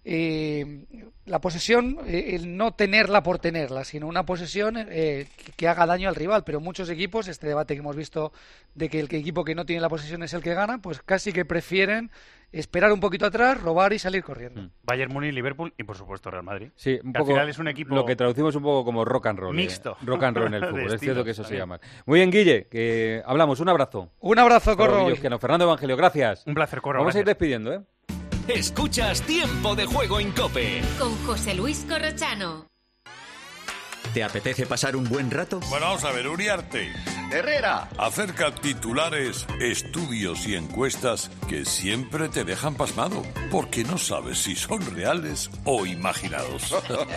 Speaker 6: la posesión, el no tenerla por tenerla, sino una posesión que haga daño al rival. Pero muchos equipos, este debate que hemos visto de que el equipo que no tiene la posesión es el que gana, pues casi que prefieren esperar un poquito atrás, robar y salir corriendo.
Speaker 10: Bayern Múnich, Liverpool y por supuesto Real Madrid.
Speaker 3: Sí, un poco,
Speaker 10: al final es un equipo
Speaker 3: lo que traducimos un poco como rock and roll.
Speaker 10: Mixto.
Speaker 3: Rock and roll en el fútbol. Es cierto que eso se llama. Muy bien, Guille, que hablamos. Un abrazo.
Speaker 6: Un abrazo, Corro.
Speaker 3: Fernando Evangelio, gracias.
Speaker 10: Un placer, Corro.
Speaker 3: Vamos a ir despidiendo, ¿eh?
Speaker 1: Escuchas Tiempo de Juego en COPE.
Speaker 23: Con José Luis Corrochano.
Speaker 34: ¿Te apetece pasar un buen rato?
Speaker 16: Bueno, vamos a ver, Uriarte.
Speaker 34: Herrera.
Speaker 16: Acerca titulares, estudios y encuestas que siempre te dejan pasmado, porque no sabes si son reales o imaginados.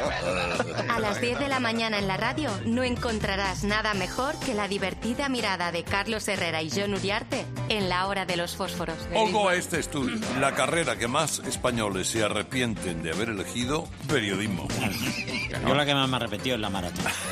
Speaker 23: A las 10 de la mañana en la radio no encontrarás nada mejor que la divertida mirada de Carlos Herrera y Jon Uriarte en la hora de los fósforos.
Speaker 16: Ojo a este estudio. La carrera que más españoles se arrepienten de haber elegido, periodismo.
Speaker 18: Yo la que más me arrepentido es la maratón.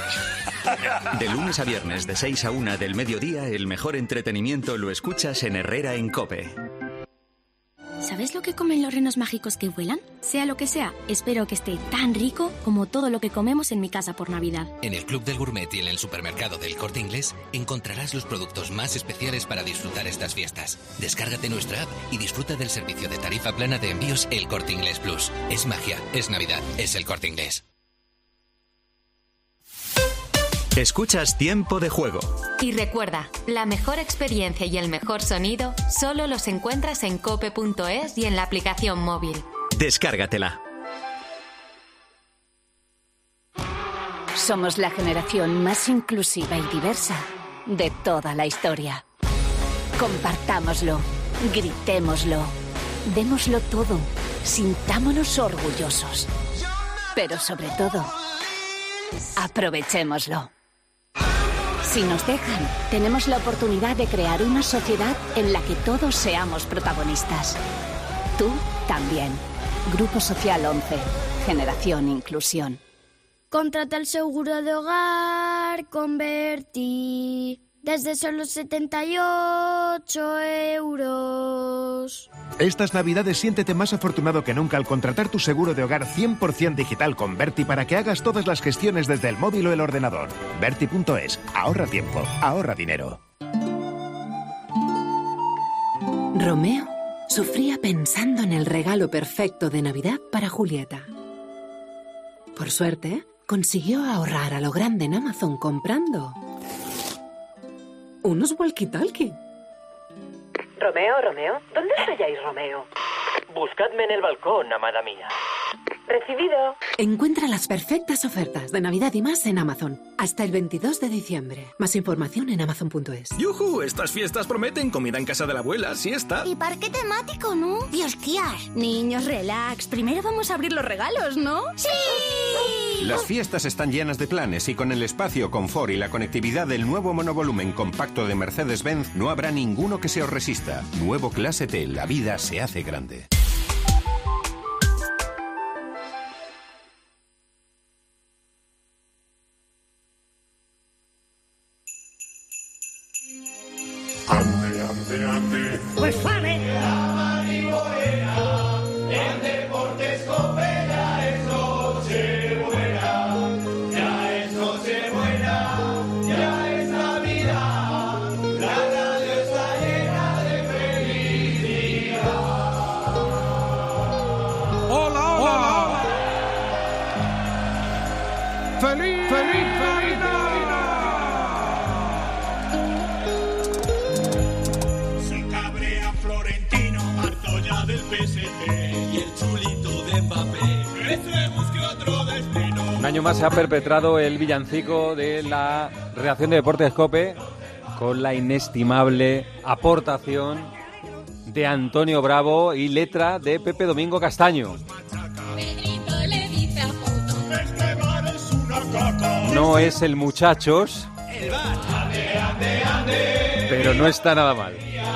Speaker 34: De lunes a viernes, de 6 a 1 del mediodía, el mejor entretenimiento lo escuchas en Herrera en COPE.
Speaker 13: ¿Sabes lo que comen los renos mágicos que vuelan? Sea lo que sea, espero que esté tan rico como todo lo que comemos en mi casa por Navidad.
Speaker 19: En el Club del Gourmet y en el supermercado del Corte Inglés encontrarás los productos más especiales para disfrutar estas fiestas. Descárgate nuestra app y disfruta del servicio de tarifa plana de envíos El Corte Inglés Plus. Es magia, es Navidad, es El Corte Inglés.
Speaker 1: Escuchas Tiempo de Juego.
Speaker 20: Y recuerda, la mejor experiencia y el mejor sonido solo los encuentras en cope.es y en la aplicación móvil.
Speaker 1: Descárgatela.
Speaker 23: Somos la generación más inclusiva y diversa de toda la historia. Compartámoslo, gritémoslo, démoslo todo, sintámonos orgullosos. Pero sobre todo, aprovechémoslo. Si nos dejan, tenemos la oportunidad de crear una sociedad en la que todos seamos protagonistas. Tú también. Grupo Social 11. Generación Inclusión.
Speaker 21: Contrata el seguro de hogar Converti desde solo 78 euros.
Speaker 22: Estas Navidades siéntete más afortunado que nunca al contratar tu seguro de hogar 100% digital con Berti para que hagas todas las gestiones desde el móvil o el ordenador. Berti.es. Ahorra tiempo, ahorra dinero.
Speaker 26: Romeo sufría pensando en el regalo perfecto de Navidad para Julieta. Por suerte, consiguió ahorrar a lo grande en Amazon comprando unos walkie-talkie.
Speaker 24: Romeo, ¿dónde estáis, Romeo? Buscadme en el balcón, amada mía. Recibido.
Speaker 26: Encuentra las perfectas ofertas de Navidad y más en Amazon. Hasta el 22 de diciembre. Más información en amazon.es.
Speaker 1: ¡Yujú! Estas fiestas prometen comida en casa de la abuela, siesta.
Speaker 21: Y parque temático, ¿no? ¡Hostias!
Speaker 23: Niños, relax. Primero vamos a abrir los regalos, ¿no?
Speaker 21: ¡Sí!
Speaker 25: Las fiestas están llenas de planes y con el espacio, confort y la conectividad del nuevo monovolumen compacto de Mercedes-Benz no habrá ninguno que se os resista. Nuevo Clase T, la vida se hace grande.
Speaker 8: Pues fame. La marihuana, en Deportes Cope ya es Nochebuena, ya es Nochebuena, ya es Navidad, la radio está llena de felicidad.
Speaker 9: ¡Hola, hola! ¡Feliz
Speaker 8: y el chulito de Mbappé. Creemos que otro destino.
Speaker 3: Un año más se ha perpetrado el villancico de la redacción de Deportes COPE con la inestimable aportación de Antonio Bravo y letra de Pepe Domingo Castaño. No es el Muchachos, pero no está nada mal.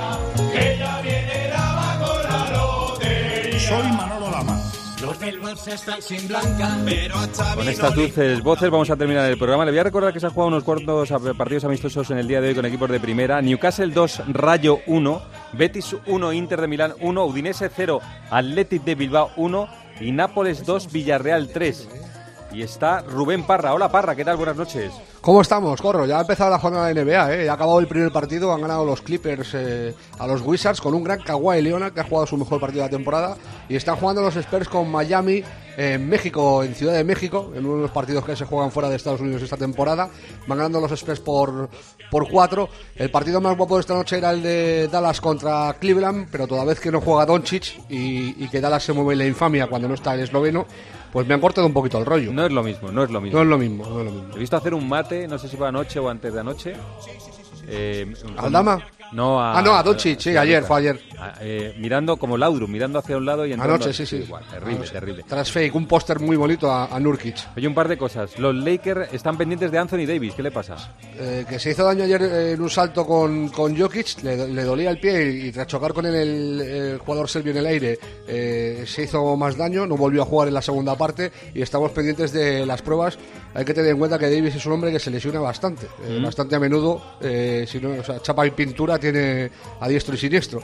Speaker 8: Soy Manolo Lama. Los del Barça están sin blanca, pero a Xavi
Speaker 3: con estas dulces voces vamos a terminar el programa. Le voy a recordar que se han jugado unos cuartos partidos amistosos en el día de hoy con equipos de primera. Newcastle 2, Rayo 1, Betis 1, Inter de Milán 1, Udinese 0, Athletic de Bilbao 1 y Nápoles 2, Villarreal 3. Y está Rubén Parra. Hola Parra, ¿qué tal? Buenas noches.
Speaker 27: ¿Cómo estamos, Corro? Ya ha empezado la jornada de NBA, Ya ha acabado el primer partido, han ganado los Clippers a los Wizards con un gran Kawhi Leonard que ha jugado su mejor partido de la temporada y están jugando los Spurs con Miami en México, en Ciudad de México, en uno de los partidos que se juegan fuera de Estados Unidos esta temporada. Van ganando los Spurs por 4. El partido más guapo de esta noche era el de Dallas contra Cleveland, pero toda vez que no juega Doncic y que Dallas se mueve en la infamia cuando no está el esloveno, pues me han cortado un poquito el rollo.
Speaker 3: No es lo mismo. He visto hacer un mate, no sé si fue anoche o antes de anoche.
Speaker 27: ¿Aldama?
Speaker 3: No, a
Speaker 27: Doncic, sí, ayer, fue ayer.
Speaker 3: Mirando como Laudrup, mirando hacia un lado y entrando.
Speaker 27: Anoche, sí.
Speaker 3: Igual, terrible.
Speaker 27: Tras fake, un póster muy bonito a Nurkic.
Speaker 3: Oye, un par de cosas. Los Lakers están pendientes de Anthony Davis, ¿qué le pasa?
Speaker 27: Que se hizo daño ayer en un salto con Jokic, le dolía el pie y tras chocar con él el jugador serbio en el aire se hizo más daño, no volvió a jugar en la segunda parte y estamos pendientes de las pruebas. Hay que tener en cuenta que Davis es un hombre que se lesiona bastante a menudo, si no, o sea, chapa y pintura tiene a diestro y siniestro. Entonces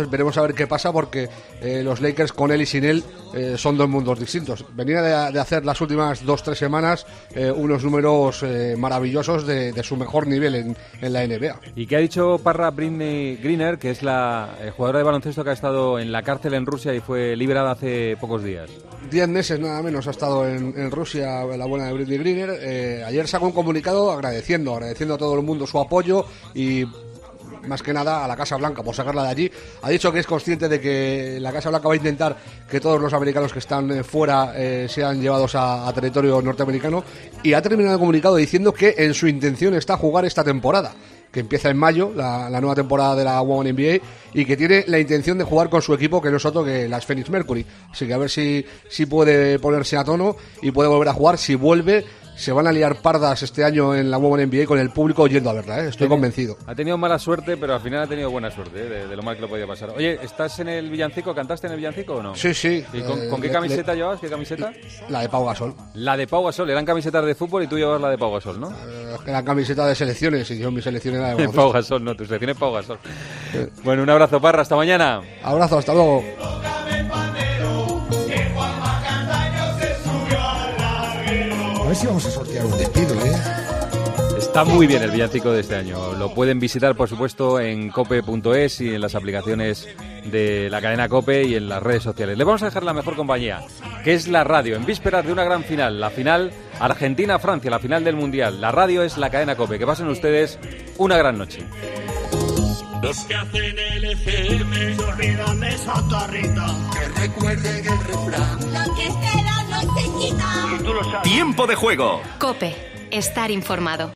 Speaker 27: Entonces veremos a ver qué pasa, porque los Lakers con él y sin él son dos mundos distintos. Venía de hacer las últimas 2-3 semanas unos números maravillosos de su mejor nivel en la NBA.
Speaker 3: ¿Y qué ha dicho Parra Britney Griner, que es la jugadora de baloncesto que ha estado en la cárcel en Rusia y fue liberada hace pocos días?
Speaker 27: 10 meses nada menos ha estado en Rusia la buena de Britney Griner. Ayer sacó un comunicado agradeciendo a todo el mundo su apoyo y más que nada a la Casa Blanca por sacarla de allí. Ha dicho que es consciente de que la Casa Blanca va a intentar que todos los americanos que están fuera sean llevados a territorio norteamericano, y ha terminado el comunicado diciendo que en su intención está jugar esta temporada, que empieza en mayo, la nueva temporada de la Women NBA, y que tiene la intención de jugar con su equipo, que no es otro que las Phoenix Mercury. Así que a ver si puede ponerse a tono y puede volver a jugar. Si vuelve, se van a liar pardas este año en la Women NBA con el público yendo a verla, estoy convencido.
Speaker 3: Ha tenido mala suerte, pero al final ha tenido buena suerte, de lo mal que lo podía pasar. Oye, ¿estás en el villancico? ¿Cantaste en el villancico o no?
Speaker 27: Sí.
Speaker 3: ¿Y con qué camiseta llevabas? ¿Qué camiseta?
Speaker 27: La de Pau Gasol.
Speaker 3: La de Pau Gasol. Eran camisetas de fútbol y tú llevabas la de Pau Gasol, ¿no?
Speaker 27: Eran camisetas de selecciones y yo mi selección era de baloncesto.
Speaker 3: Pau Gasol, no, tu selección es Pau Gasol. Bueno, un abrazo, Parra, hasta mañana.
Speaker 27: Abrazo, hasta luego.
Speaker 2: A ver si vamos a sortear un despido,
Speaker 3: Está muy bien el villancico de este año. Lo pueden visitar, por supuesto, en cope.es y en las aplicaciones de la cadena COPE y en las redes sociales. Le vamos a dejar la mejor compañía, que es la radio, en vísperas de una gran final, la final Argentina-Francia, la final del Mundial. La radio es la cadena COPE. Que pasen ustedes una gran noche.
Speaker 8: Los que hacen el FM se olvidan de Sotorrito. Que recuerden el refrán. Lo que queda no se quita.
Speaker 1: Tiempo de juego.
Speaker 20: COPE. Estar informado.